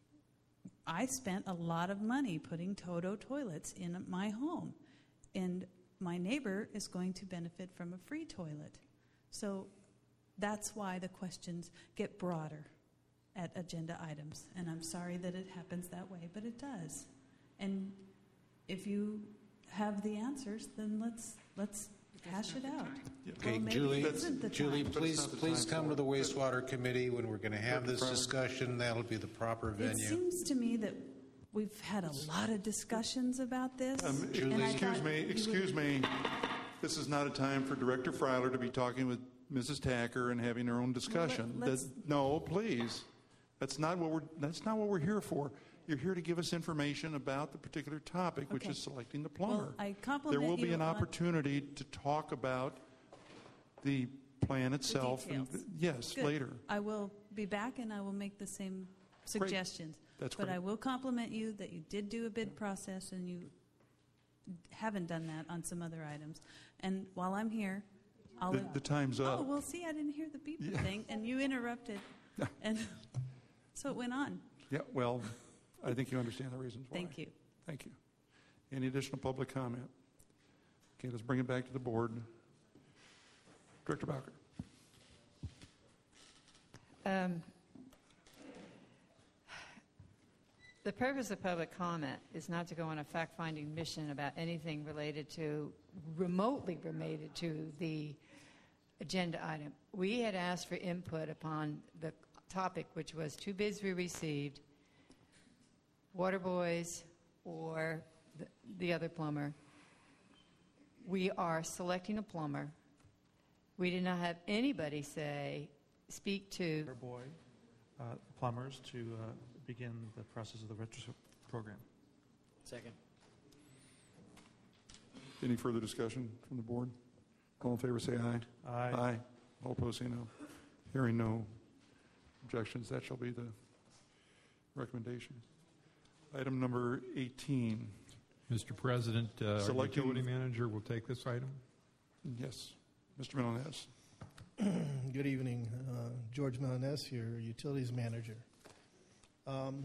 I spent a lot of money putting Toto toilets in my home, and my neighbor is going to benefit from a free toilet. So that's why the questions get broader at agenda items. And I'm sorry that it happens that way, but it does. And if you have the answers, then let's let's hash it out. Okay, Well, maybe Julie, it isn't the Julie, time. please, please come to the wastewater committee when we're going to have this Front. discussion. That'll be the proper It venue. seems to me that we've had a lot of discussions about this. Um, and I excuse thought me, you would- excuse me. This is not a time for Director Freiler to be talking with Missus Tacker and having her own discussion. Well, let- let's- That- no, please. That's not what we're. That's not what we're here for. You're here to give us information about the particular topic, which Okay. is selecting the plumber. Well, I there compliment will be you an on- opportunity to talk about the plan itself. The and details. yes, Good. later. I will be back and I will make the same suggestions. That's but great. I will compliment you that you did do a bid process and you haven't done that on some other items. And while I'm here, I'll. The, the time's Oh, up. well, see, I didn't hear the beep Yeah. thing, and you interrupted, and so it went on. Yeah. Well, I think you understand the reasons why. Thank you. Thank you. Any additional public comment? Okay, let's bring it back to the board. Director Bowker. Um, the purpose of public comment is not to go on a fact-finding mission about anything related to, remotely related to the agenda item. We had asked for input upon the topic, which was two bids we received, Water Boys or the, the other plumber. We are selecting a plumber. We did not have anybody say, speak to... Water Boy uh, plumbers to uh, begin the process of the retrofit program. Second. Any further discussion from the board? All in favor say aye. Aye. Aye. All opposed say no. Hearing no objections, that shall be the recommendation. Item number eighteen. Mister President, uh, our Selecting- utility manager will take this item. Yes. Mister Milanez. Good evening. Uh, George Milanez, your utilities manager. Um,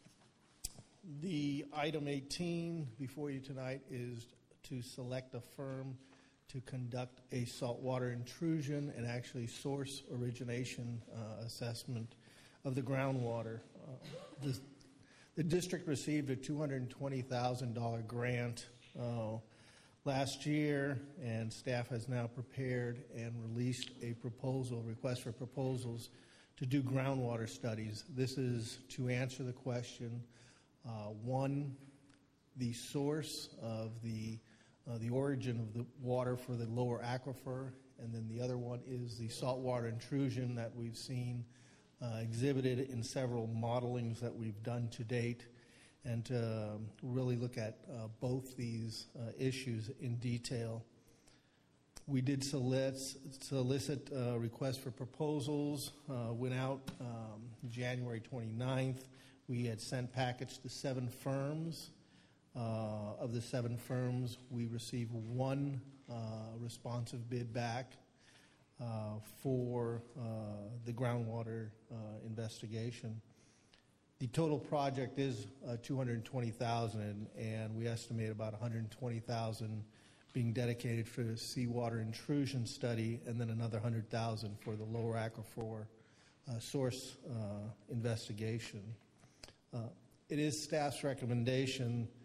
the item eighteen before you tonight is to select a firm to conduct a saltwater intrusion and actually source origination uh, assessment of the groundwater. Uh, the, the district received a two hundred twenty thousand dollars grant uh, last year, and staff has now prepared and released a proposal, request for proposals to do groundwater studies. This is to answer the question, uh, one, the source of the uh, the origin of the water for the lower aquifer, and then the other one is the saltwater intrusion that we've seen uh, exhibited in several modelings that we've done to date, and to uh, really look at uh, both these uh, issues in detail. We did solicit, solicit uh, requests for proposals, uh, went out um, January twenty-ninth. We had sent package to seven firms. Uh, of the seven firms, we received one uh, responsive bid back uh, for uh, the groundwater uh, investigation. The total project is uh, two hundred twenty thousand dollars, and we estimate about one hundred twenty thousand dollars being dedicated for the seawater intrusion study, and then another one hundred thousand dollars for the lower aquifer uh, source uh, investigation. Uh, it is staff's recommendation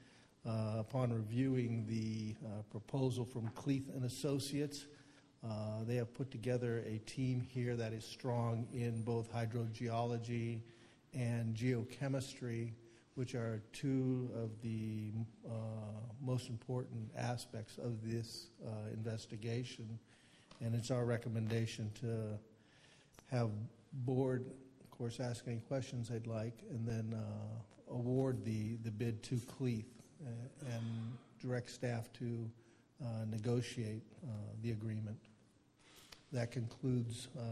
Uh, upon reviewing the uh, proposal from Cleeth and Associates, uh, they have put together a team here that is strong in both hydrogeology and geochemistry, which are two of the uh, most important aspects of this uh, investigation. And it's our recommendation to have board, of course, ask any questions they'd like, and then uh, award the, the bid to Cleeth. Uh, and direct staff to uh, negotiate uh, the agreement. That concludes uh,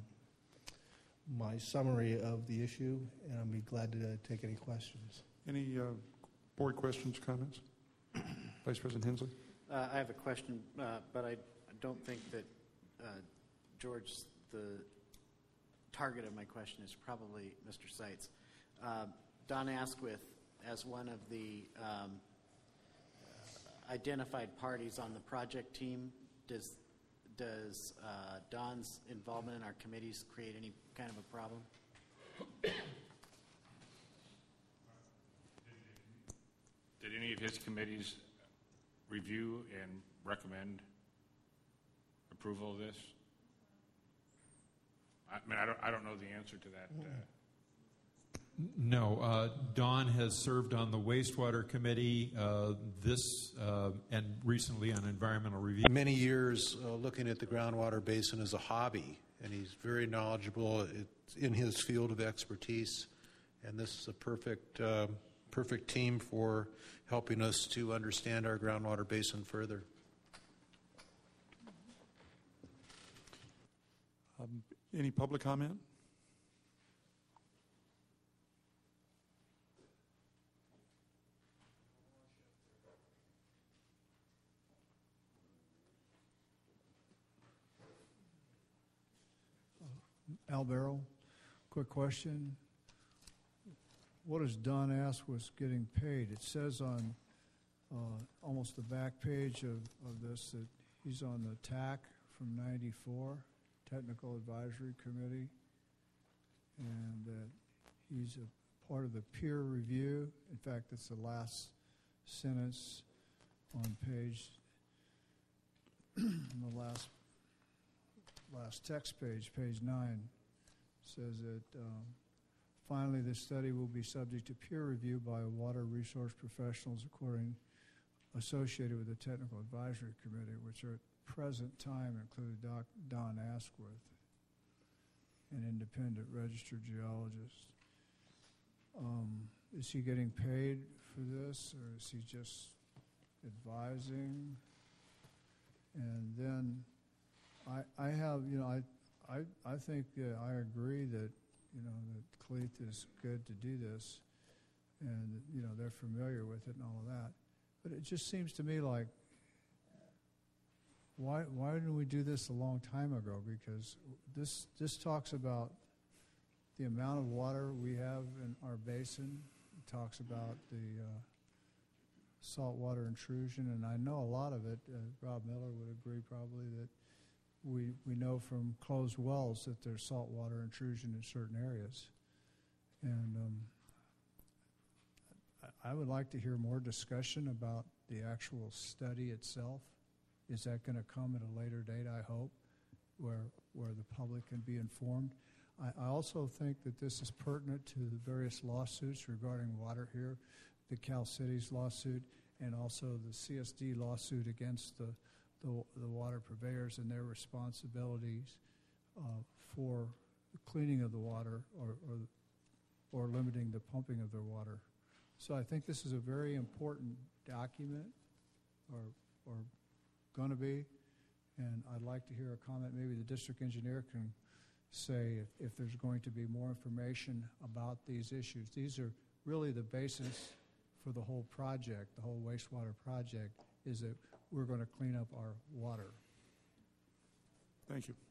my summary of the issue, and I'll be glad to uh, take any questions. Any uh, board questions, comments? Vice President Hensley? Uh, I have a question, uh, but I, I don't think that uh, George, the target of my question is probably Mister Seitz. Uh, Don Asquith, as one of the um, identified parties on the project team, does does uh, Don's involvement in our committees create any kind of a problem? Did any of his committees review and recommend approval of this? I mean, I don't, I don't know the answer to that. Uh, No, uh, Don has served on the wastewater committee uh, this uh, and recently on environmental review. Many years uh, looking at the groundwater basin as a hobby, and he's very knowledgeable in his field of expertise. And this is a perfect, uh, perfect team for helping us to understand our groundwater basin further. Um, any public comment? Al Barrow, quick question. What does Don Asquith getting paid? It says on uh, almost the back page of, of this that he's on the T A C from ninety-four, Technical Advisory Committee, and that he's a part of the peer review. In fact, that's the last sentence on page, the last last text page, page nine, says that um, finally the study will be subject to peer review by water resource professionals according associated with the Technical Advisory Committee, which are at present time include Doc, Don Asquith, an independent registered geologist. Um, is he getting paid for this, or is he just advising? And then I, I have, you know, I, I, I think uh, I agree that, you know, that Cleeth is good to do this, and you know they're familiar with it and all of that. But it just seems to me like, why why didn't we do this a long time ago? Because this this talks about the amount of water we have in our basin. It talks about the uh, saltwater intrusion, and I know a lot of it. Uh, Rob Miller would agree probably that. We we know from closed wells that there's saltwater intrusion in certain areas. And um, I, I would like to hear more discussion about the actual study itself. Is that going to come at a later date, I hope, where where the public can be informed? I, I also think that this is pertinent to the various lawsuits regarding water here, the Cal Cities lawsuit and also the C S D lawsuit against the The, the water purveyors and their responsibilities uh, for the cleaning of the water or, or or limiting the pumping of their water. So I think this is a very important document, or or going to be, and I'd like to hear a comment. Maybe the district engineer can say if, if there's going to be more information about these issues. These are really the basis for the whole project, the whole wastewater project, is that we're going to clean up our water. Thank you.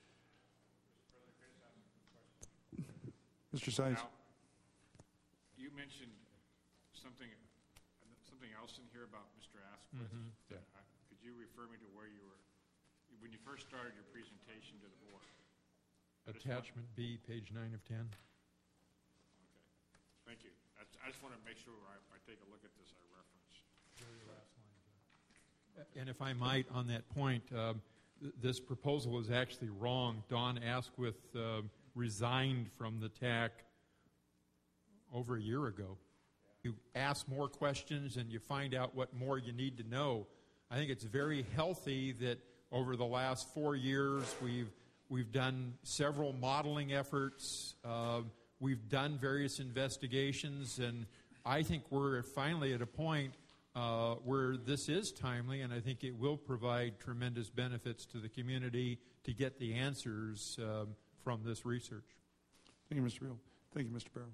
Mister Seitz. Now, you mentioned something something else in here about Mister Asquith. Mm-hmm. Yeah. Uh, could you refer me to where you were, when you first started your presentation to the board? Attachment B, page nine of ten. Okay. Thank you. I, I just want to make sure I, I take a look at this, I reference. And if I might, on that point, uh, th- this proposal is actually wrong. Don Asquith uh, resigned from the T A C over a year ago. You ask more questions and you find out what more you need to know. I think it's very healthy that over the last four years we've we've done several modeling efforts. Uh, we've done various investigations, and I think we're finally at a point uh, where this is timely, and I think it will provide tremendous benefits to the community to get the answers uh, from this research. Thank you, Mister Beal. Thank you, Mister Barrow.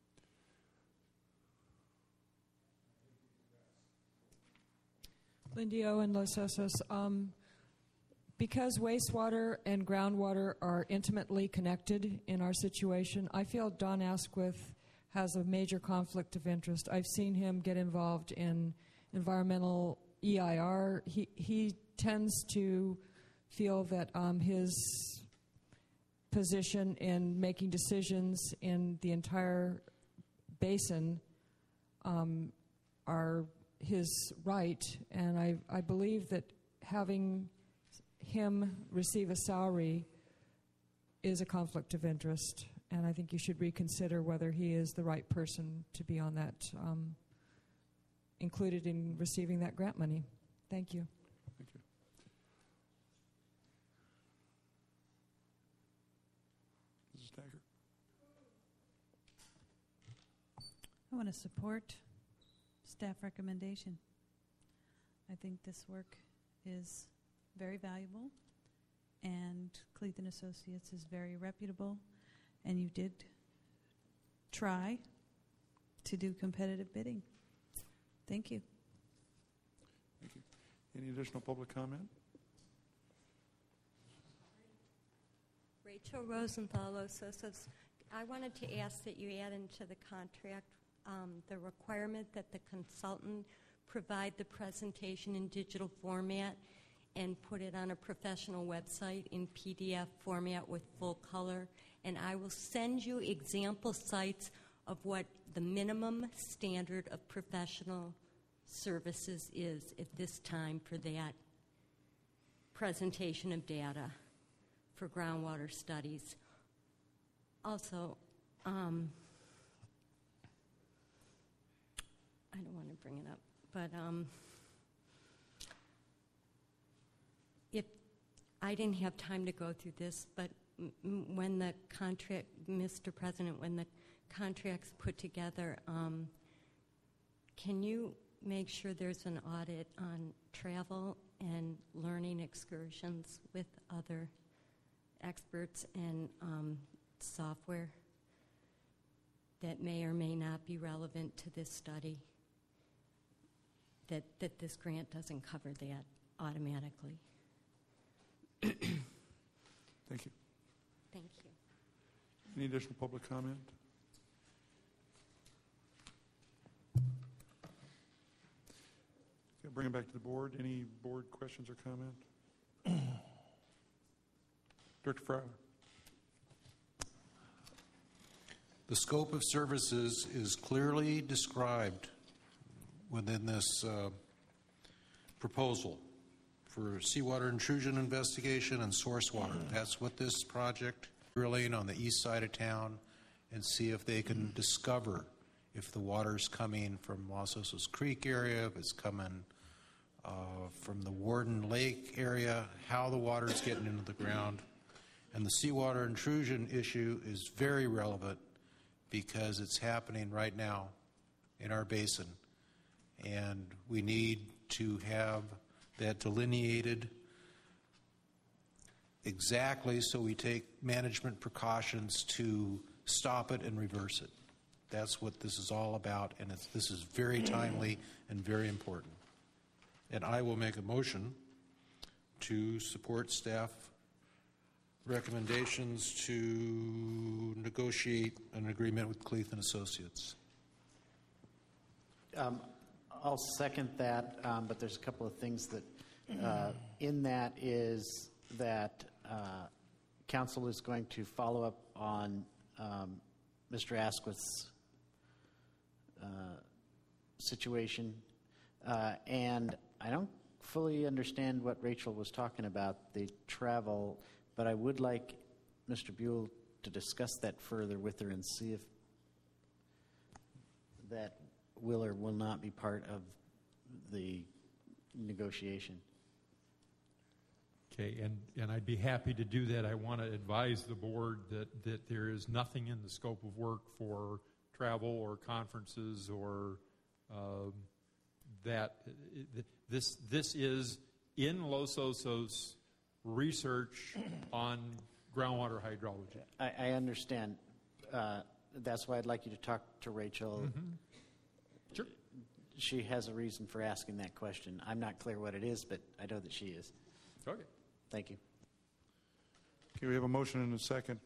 Lindy Owen, Los Osos. Um, because wastewater and groundwater are intimately connected in our situation, I feel Don Asquith has a major conflict of interest. I've seen him get involved in environmental E I R. He, he tends to feel that um, his position in making decisions in the entire basin um, are his right, and I, I believe that having him receive a salary is a conflict of interest, and I think you should reconsider whether he is the right person to be on that, um, included in receiving that grant money. Thank you. Thank you. Missus Taggart. I want to support staff recommendation. I think this work is very valuable, and Cleath and Associates is very reputable, and you did try to do competitive bidding. Thank you. Thank you. Any additional public comment? Rachel Rosenthal, Los Osos. I wanted to ask that you add into the contract um, the requirement that the consultant provide the presentation in digital format and put it on a professional website in P D F format with full color. And I will send you example sites of what the minimum standard of professional services is at this time for that presentation of data for groundwater studies. Also, um, I don't want to bring it up, but um, if I didn't have time to go through this, but m- m- when the contract, Mister President, when the contract's put together, um, can you make sure there's an audit on travel and learning excursions with other experts and um, software that may or may not be relevant to this study? That, that this grant doesn't cover that automatically. Thank you. Thank you. Any additional public comment? Okay, bring it back to the board. Any board questions or comment? Director Fowler. The scope of services is clearly described within this uh, proposal for seawater intrusion investigation and source water. That's what this project, drilling on the east side of town and see if they can discover if the water's coming from Los Osos Creek area, if it's coming uh, from the Warden Lake area, how the water's getting into the ground. And the seawater intrusion issue is very relevant because it's happening right now in our basin. And we need to have that delineated exactly so we take management precautions to stop it and reverse it. That's what this is all about, and it's, this is very timely and very important. And I will make a motion to support staff recommendations to negotiate an agreement with Cleath and Associates. Um, I'll second that, um, but there's a couple of things that uh, in that is that uh, council is going to follow up on um, Mister Asquith's uh, situation. Uh, and I don't fully understand what Rachel was talking about, the travel, but I would like Mister Buell to discuss that further with her and see if that will or will not be part of the negotiation. Okay, and, and I'd be happy to do that. I want to advise the board that, that there is nothing in the scope of work for travel or conferences or um, that. This, this is in Los Osos research on groundwater hydrology. I, I understand. Uh, that's why I'd like you to talk to Rachel. Mm-hmm. Sure. She has a reason for asking that question. I'm not clear what it is, but I know that she is. Okay. Thank you. Okay, we have a motion and a second.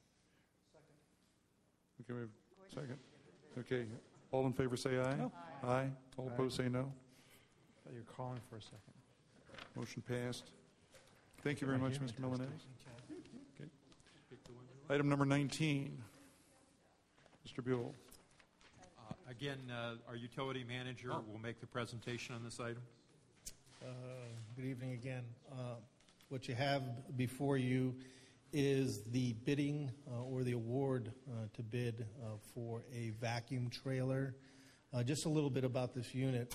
Second. Okay, we have a second. Okay, all in favor say aye. No. Aye. All Aye. opposed say no. I thought you were calling for a second. Motion passed. Thank you very Right much, here. Mister Milanez. Okay. Item number nineteen. Mister Buell. Uh, again, uh, our utility manager Oh. will make the presentation on this item. Uh, Good evening again. Uh, What you have before you is the bidding uh, or the award uh, to bid uh, for a vacuum trailer. Uh, Just a little bit about this unit.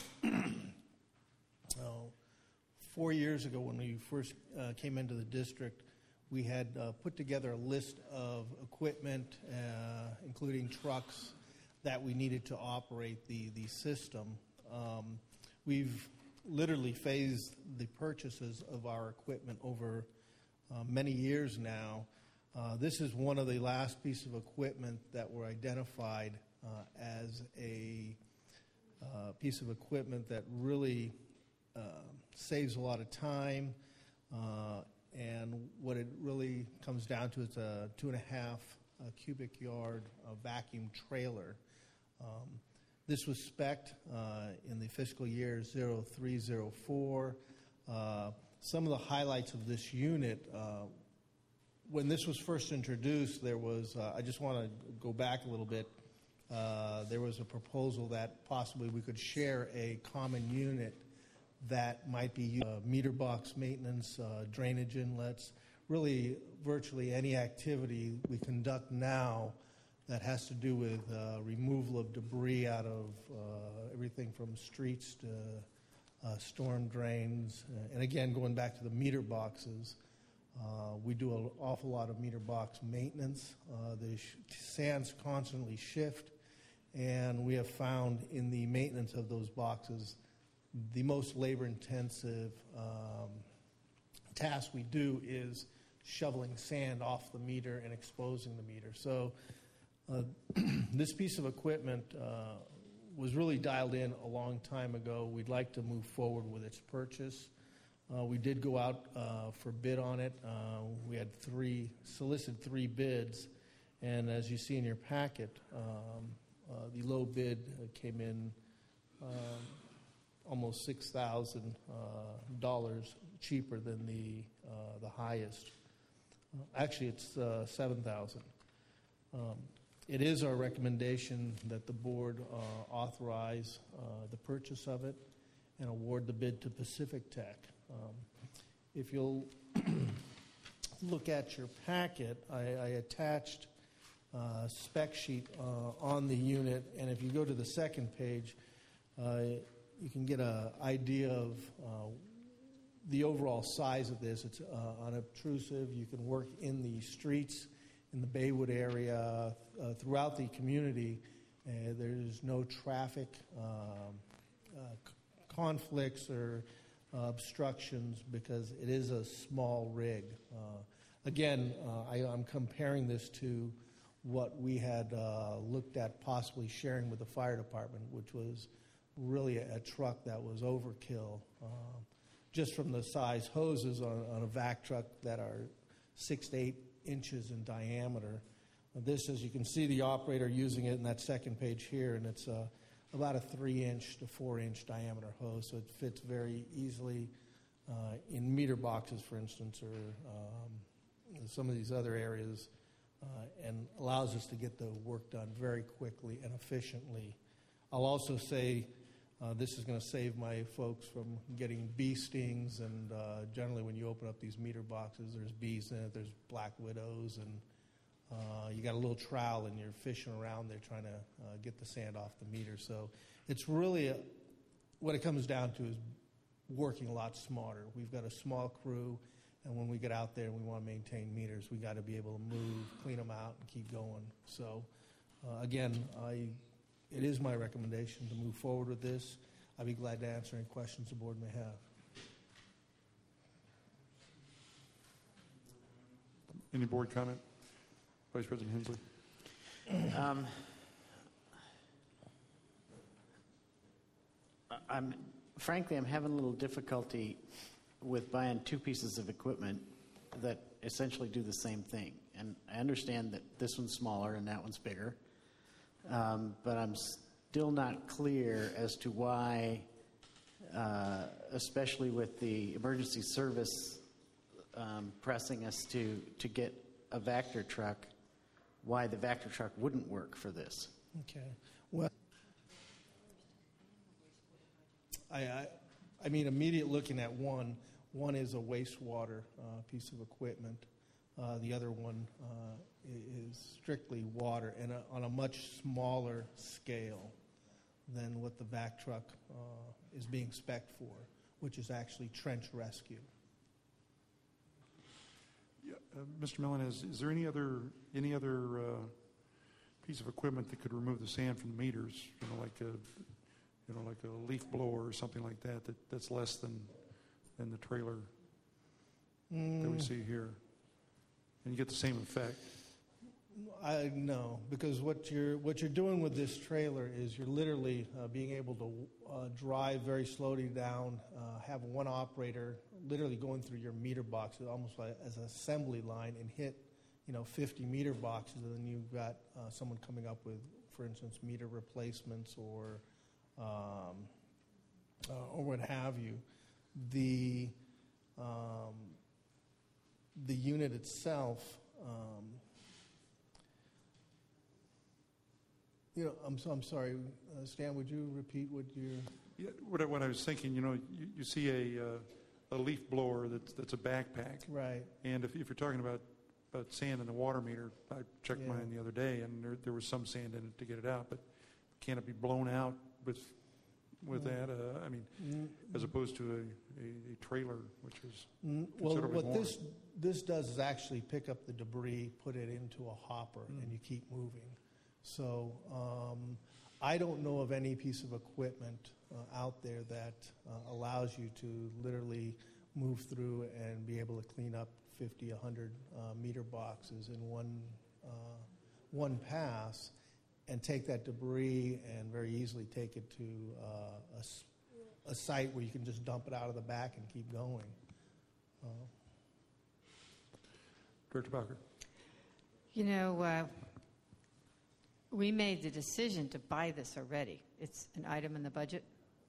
Uh, Four years ago, when we first uh, came into the district, we had uh, put together a list of equipment, uh, including trucks, that we needed to operate the, the system. Um, we've literally phased the purchases of our equipment over uh, many years now. Uh, this is one of the last pieces of equipment that were identified uh, as a uh, piece of equipment that really uh, saves a lot of time. Uh, and what it really comes down to is a two and a half uh, cubic yard uh, vacuum trailer. Um, This was spec'd uh, in the fiscal year oh three oh four. Uh, some of the highlights of this unit, uh, when this was first introduced, there was, uh, I just want to go back a little bit, uh, there was a proposal that possibly we could share a common unit that might be uh, meter box maintenance, uh, drainage inlets, really virtually any activity we conduct now that has to do with uh, removal of debris out of uh, everything from streets to uh, storm drains. Uh, and again, going back to the meter boxes, uh, we do an awful lot of meter box maintenance. Uh, the sh- sands constantly shift, and we have found in the maintenance of those boxes the most labor-intensive um, task we do is shoveling sand off the meter and exposing the meter. So Uh, this piece of equipment uh, was really dialed in a long time ago. We'd like to move forward with its purchase. Uh, we did go out uh, for bid on it. Uh, we had three, solicited three bids, and as you see in your packet, um, uh, the low bid came in um, almost six thousand dollars uh, cheaper than the, uh, the highest. Uh, actually, it's uh, seven thousand dollars. Um, It is our recommendation that the board uh, authorize uh, the purchase of it and award the bid to Pacific Tech. Um, if you'll look at your packet, I, I attached a spec sheet uh, on the unit, and if you go to the second page, uh, you can get an idea of uh, the overall size of this. It's uh, unobtrusive. You can work in the streets in the Baywood area, uh, throughout the community. Uh, there's no traffic um, uh, c- conflicts or uh, obstructions because it is a small rig. Uh, again, uh, I, I'm comparing this to what we had uh, looked at possibly sharing with the fire department, which was really a, a truck that was overkill. Uh, just from the size hoses on, on a vac truck that are six to eight inches in diameter. This, as you can see, the operator using it in that second page here, and it's uh, about a three-inch to four-inch diameter hose, so it fits very easily uh, in meter boxes, for instance, or um, in some of these other areas, uh, and allows us to get the work done very quickly and efficiently. I'll also say Uh, this is going to save my folks from getting bee stings, and uh, generally when you open up these meter boxes, there's bees in it, there's black widows, and uh, you got a little trowel and you're fishing around there trying to uh, get the sand off the meter. So it's really, a, what it comes down to is working a lot smarter. We've got a small crew, and when we get out there and we want to maintain meters, we got to be able to move, clean them out, and keep going. So uh, again, I... It is my recommendation to move forward with this. I'd be glad to answer any questions the board may have. Any board comment? Vice President Hensley. Um, I'm frankly, I'm having a little difficulty with buying two pieces of equipment that essentially do the same thing. And I understand that this one's smaller and that one's bigger. Um, but I'm still not clear as to why, uh, especially with the emergency service um, pressing us to, to get a Vactor truck, why the Vactor truck wouldn't work for this. Okay. Well, I, I, I mean, immediate looking at one, one is a wastewater uh, piece of equipment. Uh, the other one uh, is strictly water, and a, on a much smaller scale than what the vac truck uh, is being spec'd for, which is actually trench rescue. Yeah, uh, Mister Millen, is, is there any other any other uh, piece of equipment that could remove the sand from the meters? You know, like a you know like a leaf blower or something like that. That that's less than than the trailer mm. that we see here. And you get the same effect. I no, because what you're what you're doing with this trailer is you're literally uh, being able to uh, drive very slowly down, uh, have one operator literally going through your meter boxes, almost like as an assembly line, and hit, you know, fifty meter boxes, and then you've got uh, someone coming up with, for instance, meter replacements or um, uh, or what have you. The um, the unit itself, um, you know, I'm so, I'm sorry, uh, Stan. Would you repeat what you? Yeah, what I, what I was thinking. You know, you, you see a uh, a leaf blower that's that's a backpack, right? And if, if you're talking about about sand in the water meter, I checked Yeah. mine the other day, and there there was some sand in it to get it out. But can it be blown out with with Mm. that? Uh, I mean, Mm. as opposed to a, a, a trailer, which is Mm, well, considerably what more. this this does is actually pick up the debris, put it into a hopper, Mm. and you keep moving. So um, I don't know of any piece of equipment uh, out there that uh, allows you to literally move through and be able to clean up fifty, one hundred uh, meter boxes in one uh, one pass, and take that debris and very easily take it to uh, a, s- a site where you can just dump it out of the back and keep going. Uh, Director Bowker. You know, uh, we made the decision to buy this already. It's an item in the budget.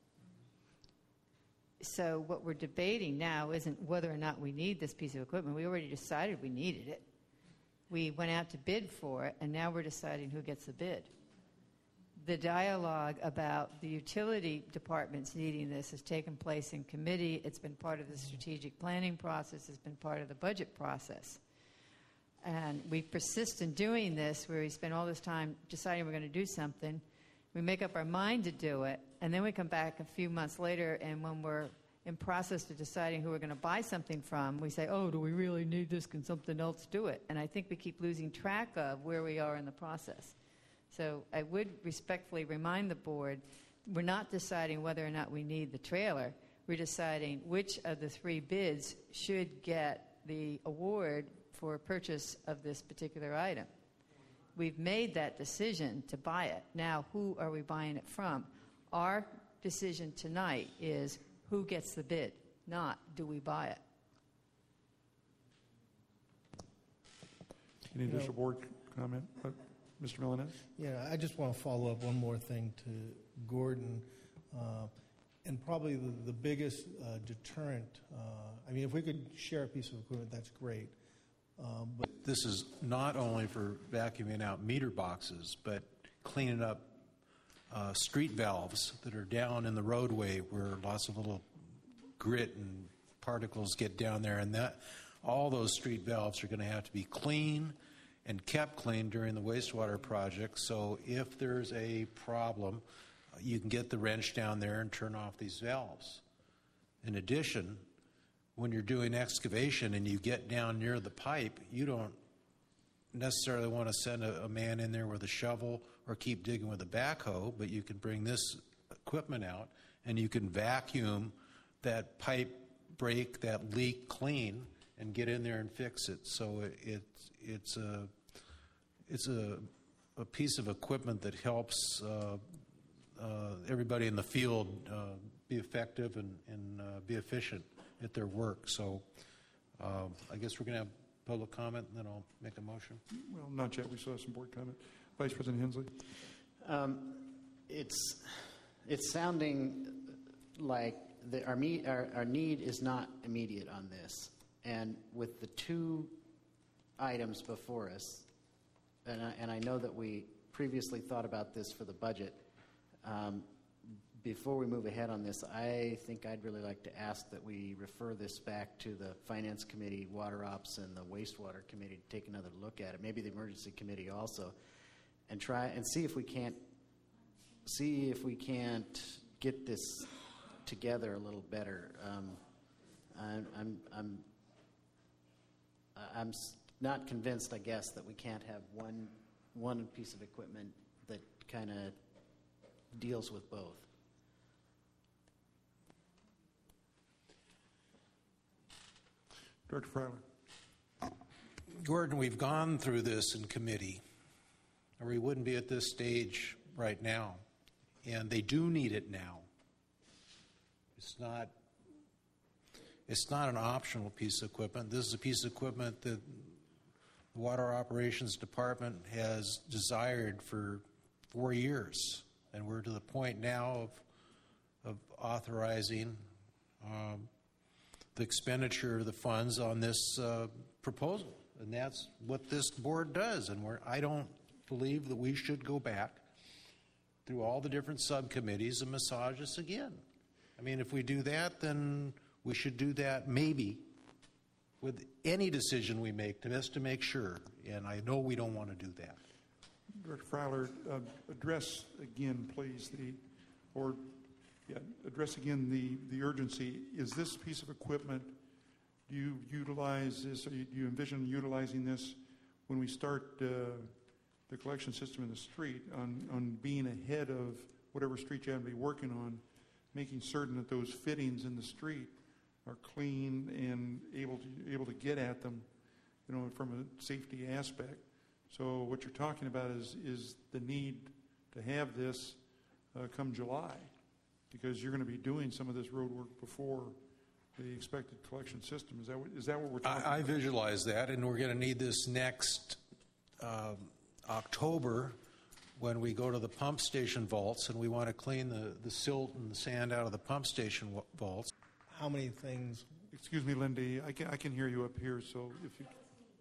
So what we're debating now isn't whether or not we need this piece of equipment. We already decided we needed it. We went out to bid for it, and now we're deciding who gets the bid. The dialogue about the utility departments needing this has taken place in committee. It's been part of the strategic planning process. It's been part of the budget process. And we persist in doing this, where we spend all this time deciding we're going to do something. We make up our mind to do it, and then we come back a few months later, and when we're in process of deciding who we're going to buy something from, we say, oh, do we really need this? Can something else do it? And I think we keep losing track of where we are in the process. So I would respectfully remind the board, we're not deciding whether or not we need the trailer. We're deciding which of the three bids should get the award for purchase of this particular item. We've made that decision to buy it. Now, who are we buying it from? Our decision tonight is who gets the bid, not do we buy it. Any You know- additional board comment? Uh, Mister Milanez? Yeah, I just want to follow up one more thing to Gordon. Uh, and probably the, the biggest uh, deterrent, uh, I mean, if we could share a piece of equipment, that's great. Um, but This is not only for vacuuming out meter boxes, but cleaning up uh, street valves that are down in the roadway where lots of little grit and particles get down there, and that all those street valves are going to have to be clean and kept clean during the wastewater project. So if there's a problem, you can get the wrench down there and turn off these valves. In addition, when you're doing excavation and you get down near the pipe, you don't necessarily want to send a, a man in there with a shovel or keep digging with a backhoe, but you can bring this equipment out and you can vacuum that pipe break, that leak clean, and get in there and fix it. So it, it it's a it's a, a piece of equipment that helps uh, uh, everybody in the field uh, be effective and, and uh, be efficient at their work. So uh, I guess we're going to have public comment, and then I'll make a motion. Well, not yet. We still have some board comment. Vice President Hensley. Um, it's it's sounding like the, our, me, our our need is not immediate on this, and with the two items before us, and I, and I know that we previously thought about this for the budget. Um, Before we move ahead on this, I think I'd really like to ask that we refer this back to the Finance Committee, Water Ops, and the Wastewater Committee to take another look at it, maybe the Emergency Committee also, and try and see if we can't see if we can't get this together a little better. Um, I'm, I'm, I'm, I'm not convinced, I guess, that we can't have one one piece of equipment that kind of deals with both. Director Freiler. Gordon, we've gone through this in committee, or we wouldn't be at this stage right now. And they do need it now. It's not, it's not an optional piece of equipment. This is a piece of equipment that the Water Operations Department has desired for four years. And we're to the point now of, of authorizing um, the expenditure of the funds on this uh, proposal. And that's what this board does. And we're, I don't believe that we should go back through all the different subcommittees and massage this again. I mean, if we do that, then we should do that maybe with any decision we make, to just to make sure. And I know we don't want to do that. Director Freiler, uh, address again, please, the, or yeah, address again the, the urgency. Is this piece of equipment, do you utilize this, or do you envision utilizing this when we start uh, the collection system in the street on, on being ahead of whatever street you have to be working on, making certain that those fittings in the street are clean and able to able to get at them, you know, from a safety aspect? So what you're talking about is is the need to have this uh, come July, because you're going to be doing some of this road work before the expected collection system. Is that what, is that what we're talking I, I about? visualize that, and we're going to need this next um, October when we go to the pump station vaults and we want to clean the, the silt and the sand out of the pump station vaults. How many things? Excuse me, Lindy. I can I can hear you up here. So if you,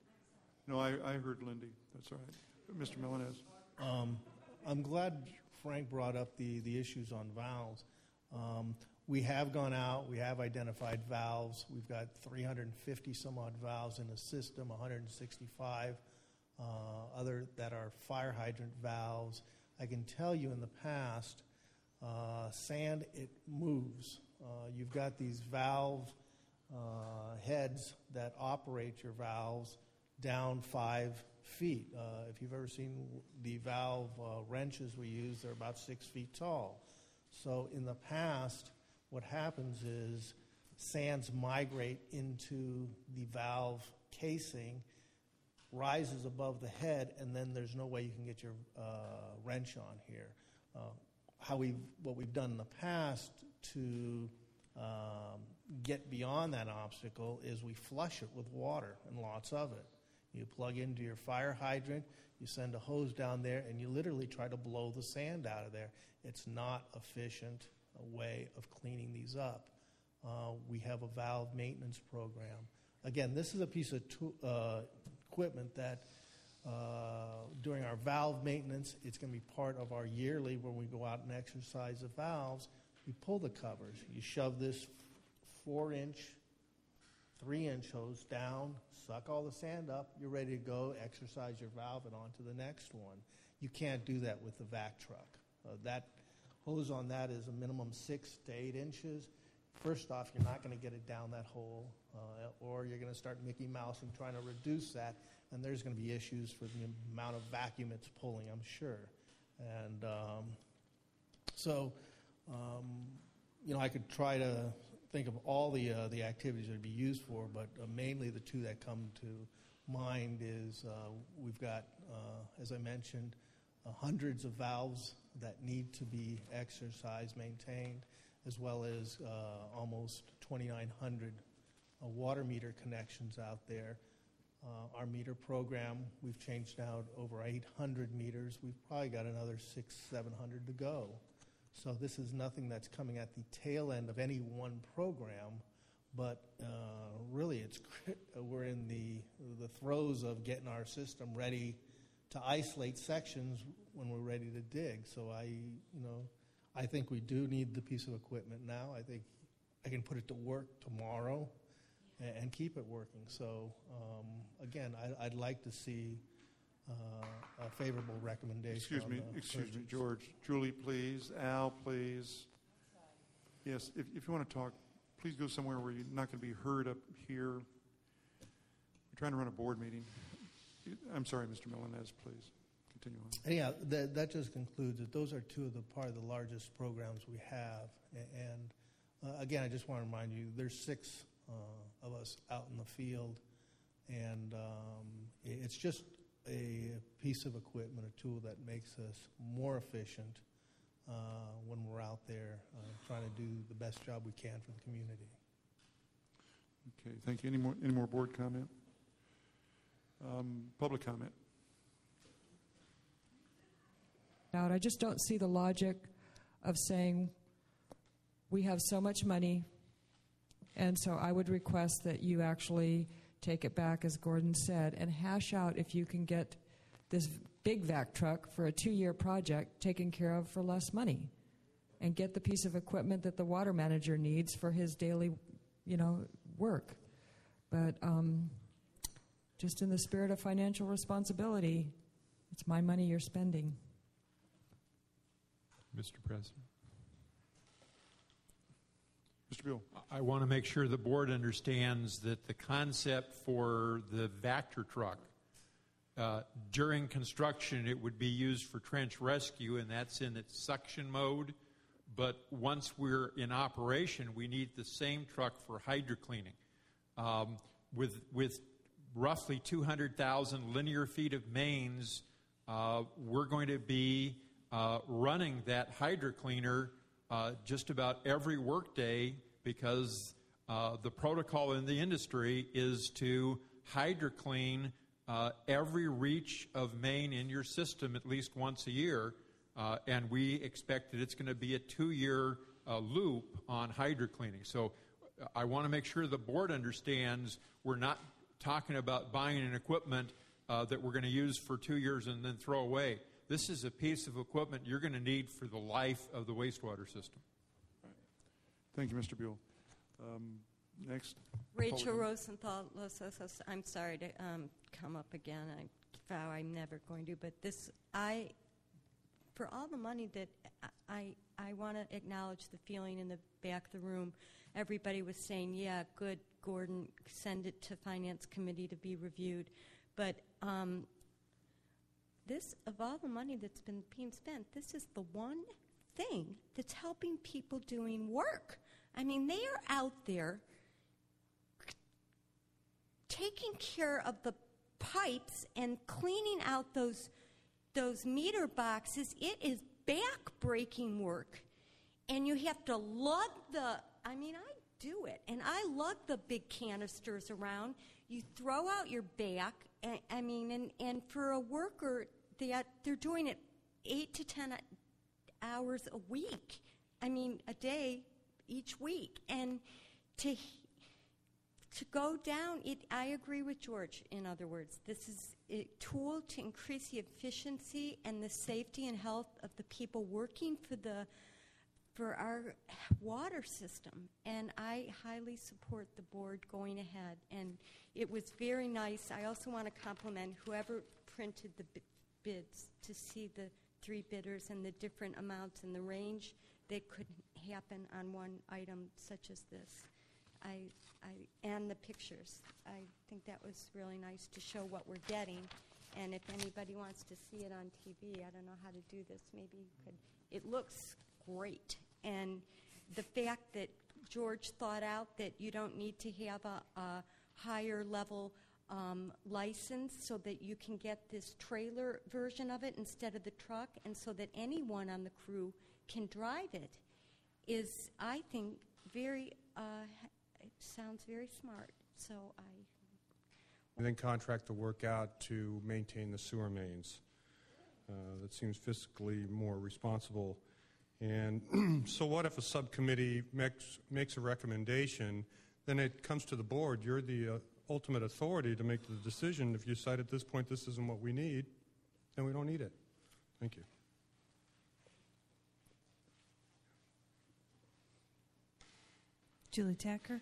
no, I, I heard Lindy. That's all right, Mister Milanez. Um, I'm glad Frank brought up the the issues on valves. Um, we have gone out. We have identified valves. We've got three hundred fifty some odd valves in the system. one hundred sixty-five uh, other that are fire hydrant valves. I can tell you in the past, uh, sand it moves. Uh, you've got these valve uh, heads that operate your valves down five feet. Uh, if you've ever seen the valve uh, wrenches we use, they're about six feet tall. So in the past, what happens is sands migrate into the valve casing, rises above the head, and then there's no way you can get your uh, wrench on here. Uh, how we what we've done in the past to um, get beyond that obstacle is we flush it with water, and lots of it. You plug into your fire hydrant, you send a hose down there, and you literally try to blow the sand out of there. It's not efficient a way of cleaning these up. Uh, we have a valve maintenance program. Again, this is a piece of to, uh, equipment that Uh, during our valve maintenance, it's going to be part of our yearly when we go out and exercise the valves. We pull the covers. You shove this four-inch, three-inch hose down, suck all the sand up, you're ready to go, exercise your valve, and on to the next one. You can't do that with the vac truck. Uh, that hose on that is a minimum six to eight inches. First off, you're not going to get it down that hole, uh, or you're going to start Mickey Mouse and trying to reduce that, and there's going to be issues for the amount of vacuum it's pulling, I'm sure. And um, so, um, you know, I could try to think of all the uh, the activities that would be used for, but uh, mainly the two that come to mind is uh, we've got, uh, as I mentioned, uh, hundreds of valves that need to be exercised, maintained, as well as uh, almost twenty-nine hundred uh, water meter connections out there. Uh, our meter program, we've changed out over eight hundred meters. We've probably got another six, seven hundred to go. So this is nothing that's coming at the tail end of any one program, but uh, really it's we're in the the throes of getting our system ready to isolate sections when we're ready to dig. So I, you know, I think we do need the piece of equipment now. I think I can put it to work tomorrow and, and keep it working. So um, again, I, I'd like to see uh, a favorable recommendation. Excuse on me, the excuse me, purchase. George. Julie, please. Al, please. Yes, if, if you want to talk, please go somewhere where you're not going to be heard up here. We're trying to run a board meeting. I'm sorry, Mister Milanez, please. Continue on. Anyhow, that, that just concludes it. Those are two of the part of the largest programs we have. A- And uh, again, I just want to remind you, there's six uh, of us out in the field, and um, i- it's just a piece of equipment, a tool that makes us more efficient uh, when we're out there uh, trying to do the best job we can for the community. Okay, thank you. Any more, any more board comment? Um, public comment? Out. I just don't see the logic of saying we have so much money, and so I would request that you actually take it back, as Gordon said, and hash out if you can get this big vac truck for a two-year project taken care of for less money, and get the piece of equipment that the water manager needs for his daily, you know, work. But um, just in the spirit of financial responsibility, it's my money you're spending. Mister President. Mister Buell. I want to make sure the board understands that the concept for the Vector truck, uh, during construction, it would be used for trench rescue, and that's in its suction mode. But once we're in operation, we need the same truck for hydrocleaning. Um, with, with roughly two hundred thousand linear feet of mains, uh, we're going to be uh, running that hydrocleaner uh, just about every workday, because uh, the protocol in the industry is to hydroclean uh, every reach of main in your system at least once a year, uh, and we expect that it's going to be a two-year uh, loop on hydrocleaning. So I want to make sure the board understands we're not talking about buying an equipment uh, that we're going to use for two years and then throw away. This is a piece of equipment you're going to need for the life of the wastewater system. Thank you, Mister Buell. Um, next. Rachel Rosenthal, Los Osos. I'm sorry to um, come up again. I vow I'm never going to. But this, I, for all the money that I, I want to acknowledge the feeling in the back of the room. Everybody was saying, "Yeah, good, Gordon. Send it to Finance Committee to be reviewed." But um, this, of all the money that's been being spent, this is the one thing that's helping people doing work. I mean, they are out there taking care of the pipes and cleaning out those those meter boxes. It is back-breaking work. And you have to lug the, I mean, I do it, and I lug the big canisters around. You throw out your back, I, I mean, and, and for a worker, they are, they're doing it eight to ten hours a week. I mean, a day each week. And to to go down. It, I agree with George, in other words. This is a tool to increase the efficiency and the safety and health of the people working for the for our water system. And I highly support the board going ahead. And it was very nice. I also want to compliment whoever printed the b- bids to see the three bidders and the different amounts and the range that could happen on one item such as this. I, I, and the pictures. I think that was really nice to show what we're getting. And if anybody wants to see it on T V, I don't know how to do this. Maybe you could. It looks great. And the fact that George thought out that you don't need to have a, a higher level um, license so that you can get this trailer version of it instead of the truck, and so that anyone on the crew can drive it, is, I think, very, uh, it sounds very smart. So I... And then contract the work out to maintain the sewer mains. Uh, that seems fiscally more responsible. And so what if a subcommittee makes, makes a recommendation, then it comes to the board. You're the uh, ultimate authority to make the decision. If you decide at this point this isn't what we need, then we don't need it. Thank you. Julie Tacker.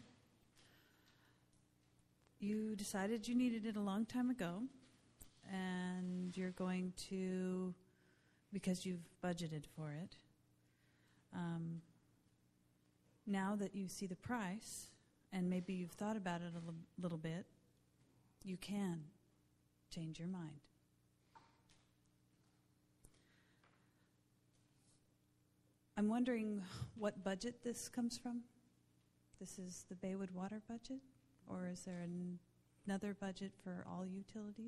You decided you needed it a long time ago, and you're going to, because you've budgeted for it, um, now that you see the price, and maybe you've thought about it a little, little bit, you can change your mind. I'm wondering what budget this comes from? This is the Baywood Water budget? Or is there an, another budget for all utilities?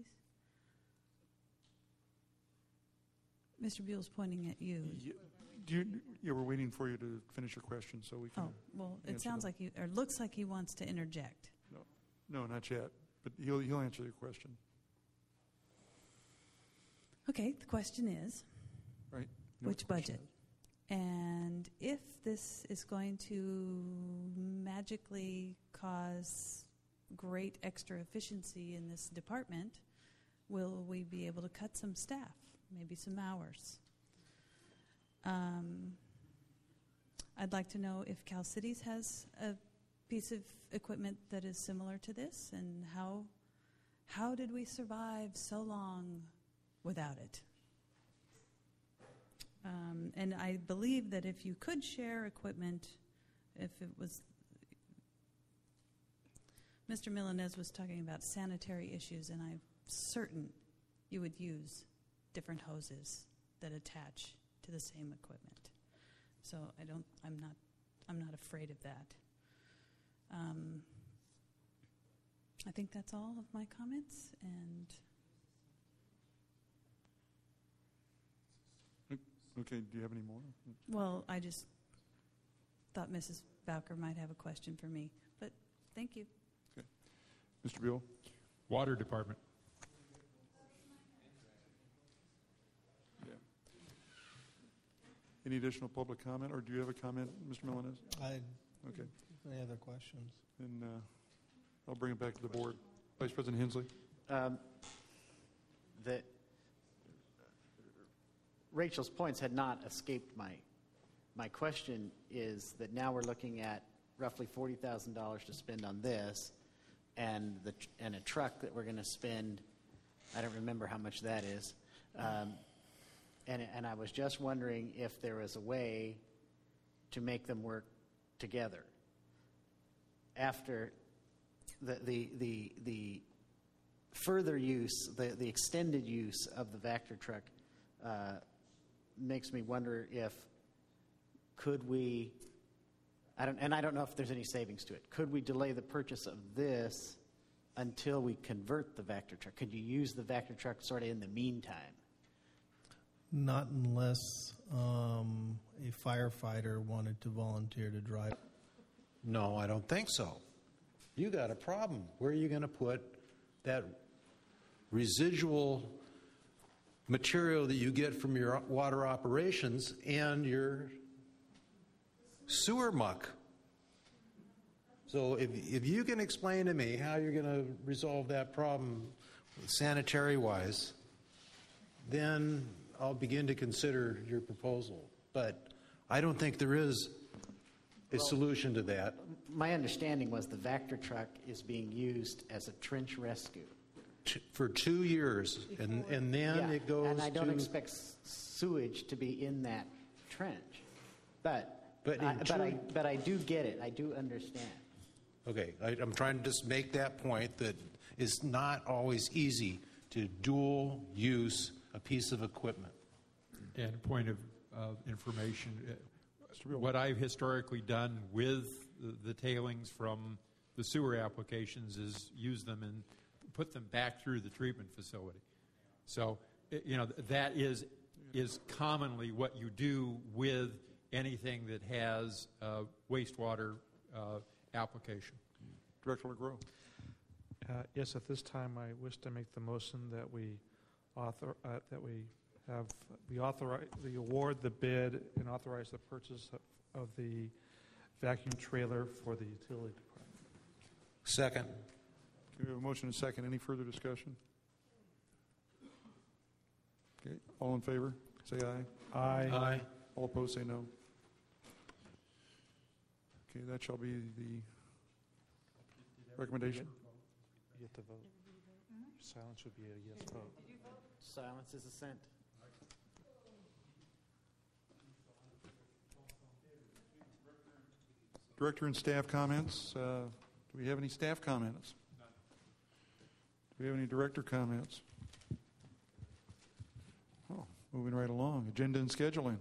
Mister Buell's pointing at you. You, do you, yeah, we're waiting for you to finish your question so we can. Oh, well, it sounds them. like you, or looks like he wants to interject. No, no, not yet. But he'll he'll answer your question. Okay, the question is, right? No which budget? And if this is going to magically cause great extra efficiency in this department, will we be able to cut some staff, maybe some hours? Um, I'd like to know if Cal Cities has a piece of equipment that is similar to this, and how how did we survive so long without it? Um, and I believe that if you could share equipment, if it was, Mister Milanez was talking about sanitary issues, and I'm certain you would use different hoses that attach to the same equipment. So I don't, I'm not, I'm not afraid of that. Um, I think that's all of my comments, and. Okay, do you have any more? Well, I just thought Missus Bowker might have a question for me, but thank you. Okay. Mister Buell? Water Department. Yeah. Any additional public comment, or do you have a comment, Mister Milanez? I. Okay. Any other questions? And uh, I'll bring it back to the board. Vice President Hensley? Um, the, Rachel's points had not escaped my my question is that now we're looking at roughly forty thousand dollars to spend on this, and the and a truck that we're going to spend, I don't remember how much that is, um, and and I was just wondering if there was a way to make them work together. After the the the the further use, the the extended use of the Vactor truck. Uh, makes me wonder if could we I don't and I don't know if there's any savings to it. Could we delay the purchase of this until we convert the Vactor truck? Could you use the Vactor truck sort of in the meantime? Not unless um, a firefighter wanted to volunteer to drive. No, I don't think so. You got a problem. Where are you going to put that residual material that you get from your water operations and your sewer muck? So if, if you can explain to me how you're going to resolve that problem sanitary-wise, then I'll begin to consider your proposal. But I don't think there is a Well, solution to that. My understanding was the Vector truck is being used as a trench rescue. T- For two years, and, and then Yeah, it goes and I don't to... expect s- sewage to be in that trench. But, But I, in but, I, two- but I do get it. I do understand. Okay, I, I'm trying to just make that point that it's not always easy to dual use a piece of equipment. And a point of uh, information, uh, what I've historically done with the, the tailings from the sewer applications is use them and put them back through the treatment facility. So, i- you know, that is is commonly what you do with anything that has uh, wastewater uh, application. Director LeGros. Uh, Yes, at this time, I wish to make the motion that we author, uh, that we have, we authorize, we award the bid and authorize the purchase of, of the vacuum trailer for the utility department. Second. Okay, we have a motion and a second. Any further discussion? Okay, all in favor, say aye. Aye. Aye. All opposed, say no. Okay, that shall be the recommendation. You get to vote. Silence would be a yes vote. Silence is assent. Director and staff comments. Uh, do we have any staff comments? Do we have any director comments? Oh, moving right along. Agenda and scheduling.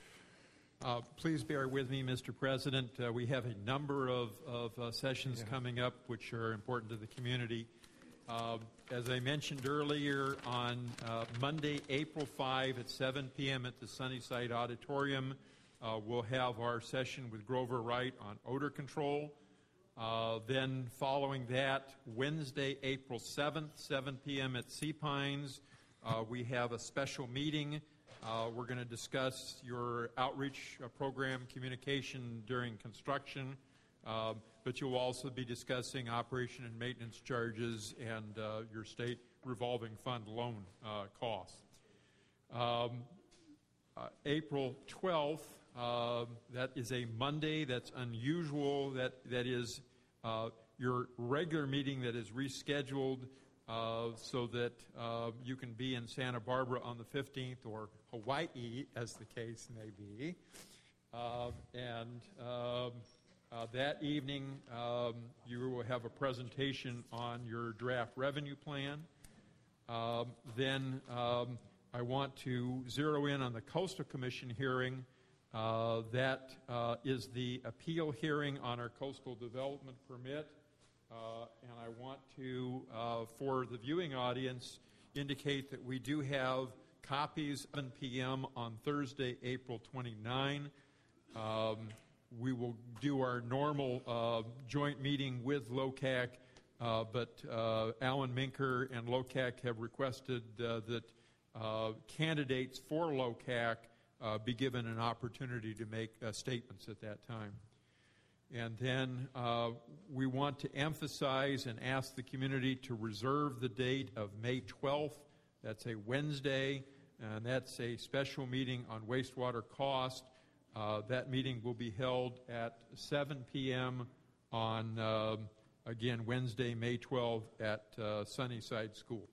Uh, please bear with me, Mister President. Uh, we have a number of, of uh, sessions Yeah. coming up which are important to the community. Uh, as I mentioned earlier, on uh, Monday, April fifth at seven p.m. at the Sunnyside Auditorium, uh, we'll have our session with Grover Wright on odor control. Uh, then following that, Wednesday, April seventh, seven p.m. at Sea Pines, uh, we have a special meeting. Uh, we're going to discuss your outreach uh, program communication during construction, uh, but you'll also be discussing operation and maintenance charges and uh, your state revolving fund loan uh, costs. Um, uh, April twelfth, uh, that is a Monday. That's unusual. That that is uh, your regular meeting that is rescheduled uh, so that uh, you can be in Santa Barbara on the fifteenth or Hawaii, as the case may be. Uh, and um, uh, that evening, um, you will have a presentation on your draft revenue plan. Um, then um, I want to zero in on the Coastal Commission hearing. Uh, that uh, is the appeal hearing on our coastal development permit. Uh, and I want to, uh, for the viewing audience, indicate that we do have copies at seven p.m. on Thursday, April twenty-ninth. Um, we will do our normal uh, joint meeting with L O C A C, uh, but uh, Alan Minker and L O C A C have requested uh, that uh, candidates for L O C A C uh, be given an opportunity to make uh, statements at that time. And then uh, we want to emphasize and ask the community to reserve the date of May twelfth. That's a Wednesday, and that's a special meeting on wastewater cost. Uh, that meeting will be held at seven p.m. on, uh, again, Wednesday, May twelfth at uh, Sunnyside School.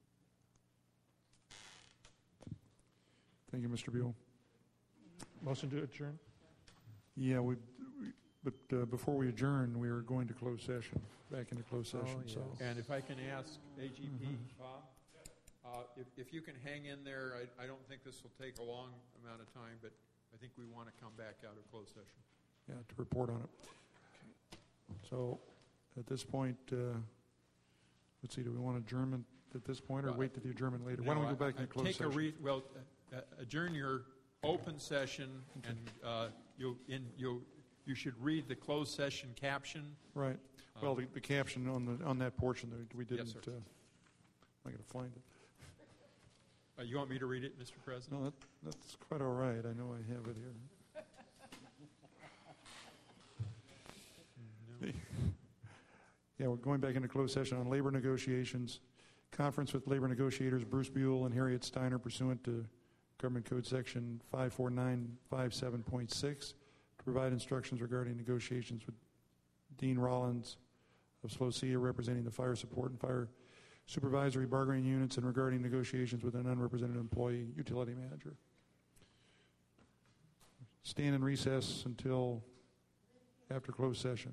Thank you, Mister Buell. Motion to adjourn? Yeah, we, we but uh, before we adjourn, we are going to close session, back into closed Oh, session. So, And if I can ask A G P, Bob, uh, if, if you can hang in there, I, I don't think this will take a long amount of time, but I think we want to come back out of closed session. yeah, to report on it. So, at this point, uh, let's see, do we want adjournment at this point or Well, wait to the adjournment later? Why No, don't we go I- back I- into closed take session? A re- well, uh, uh, adjourn your open session, and uh, you'll, in, you'll, you should read the closed session caption. Right. Well, the, the caption on the on that portion, that we didn't. Yes, sir. uh, I'm not going to find it. Uh, you want me to read it, Mister President? No, that, that's quite all right. I know I have it here. No. Yeah, we're going back into closed session on labor negotiations. Conference with labor negotiators Bruce Buell and Harriet Steiner pursuant to Government Code Section five four nine five seven point six to provide instructions regarding negotiations with Dean Rollins of Slocia representing the fire support and fire supervisory bargaining units and regarding negotiations with an unrepresented employee utility manager. Stand in recess until after closed session.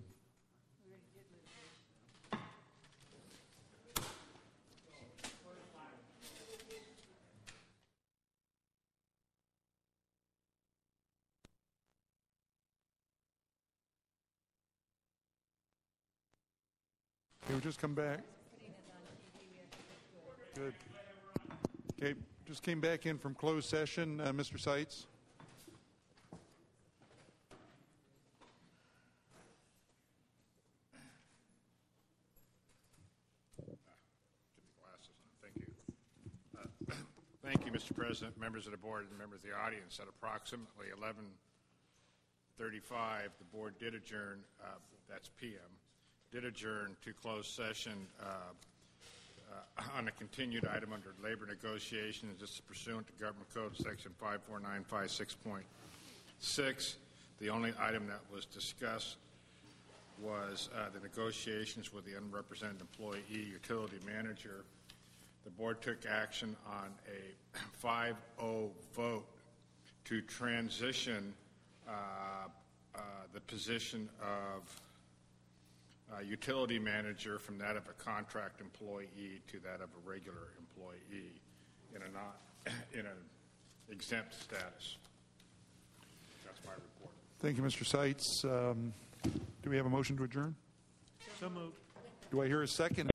Okay, we just come back. Good. Okay, just came back in from closed session. Uh, Mister Seitz. Thank you, Mister President, members of the board, and members of the audience. At approximately eleven thirty-five, the board did adjourn, uh, that's P M, did adjourn to closed session uh, uh, on a continued item under labor negotiations. This is pursuant to Government Code Section five four nine five six point six. The only item that was discussed was uh, the negotiations with the unrepresented employee utility manager. The board took action on a five oh vote to transition uh, uh, the position of uh, utility manager from that of a contract employee to that of a regular employee in a not in an exempt status. That's my report. Thank you, Mister Seitz. Um, do we have a motion to adjourn? So moved. Do I hear a second?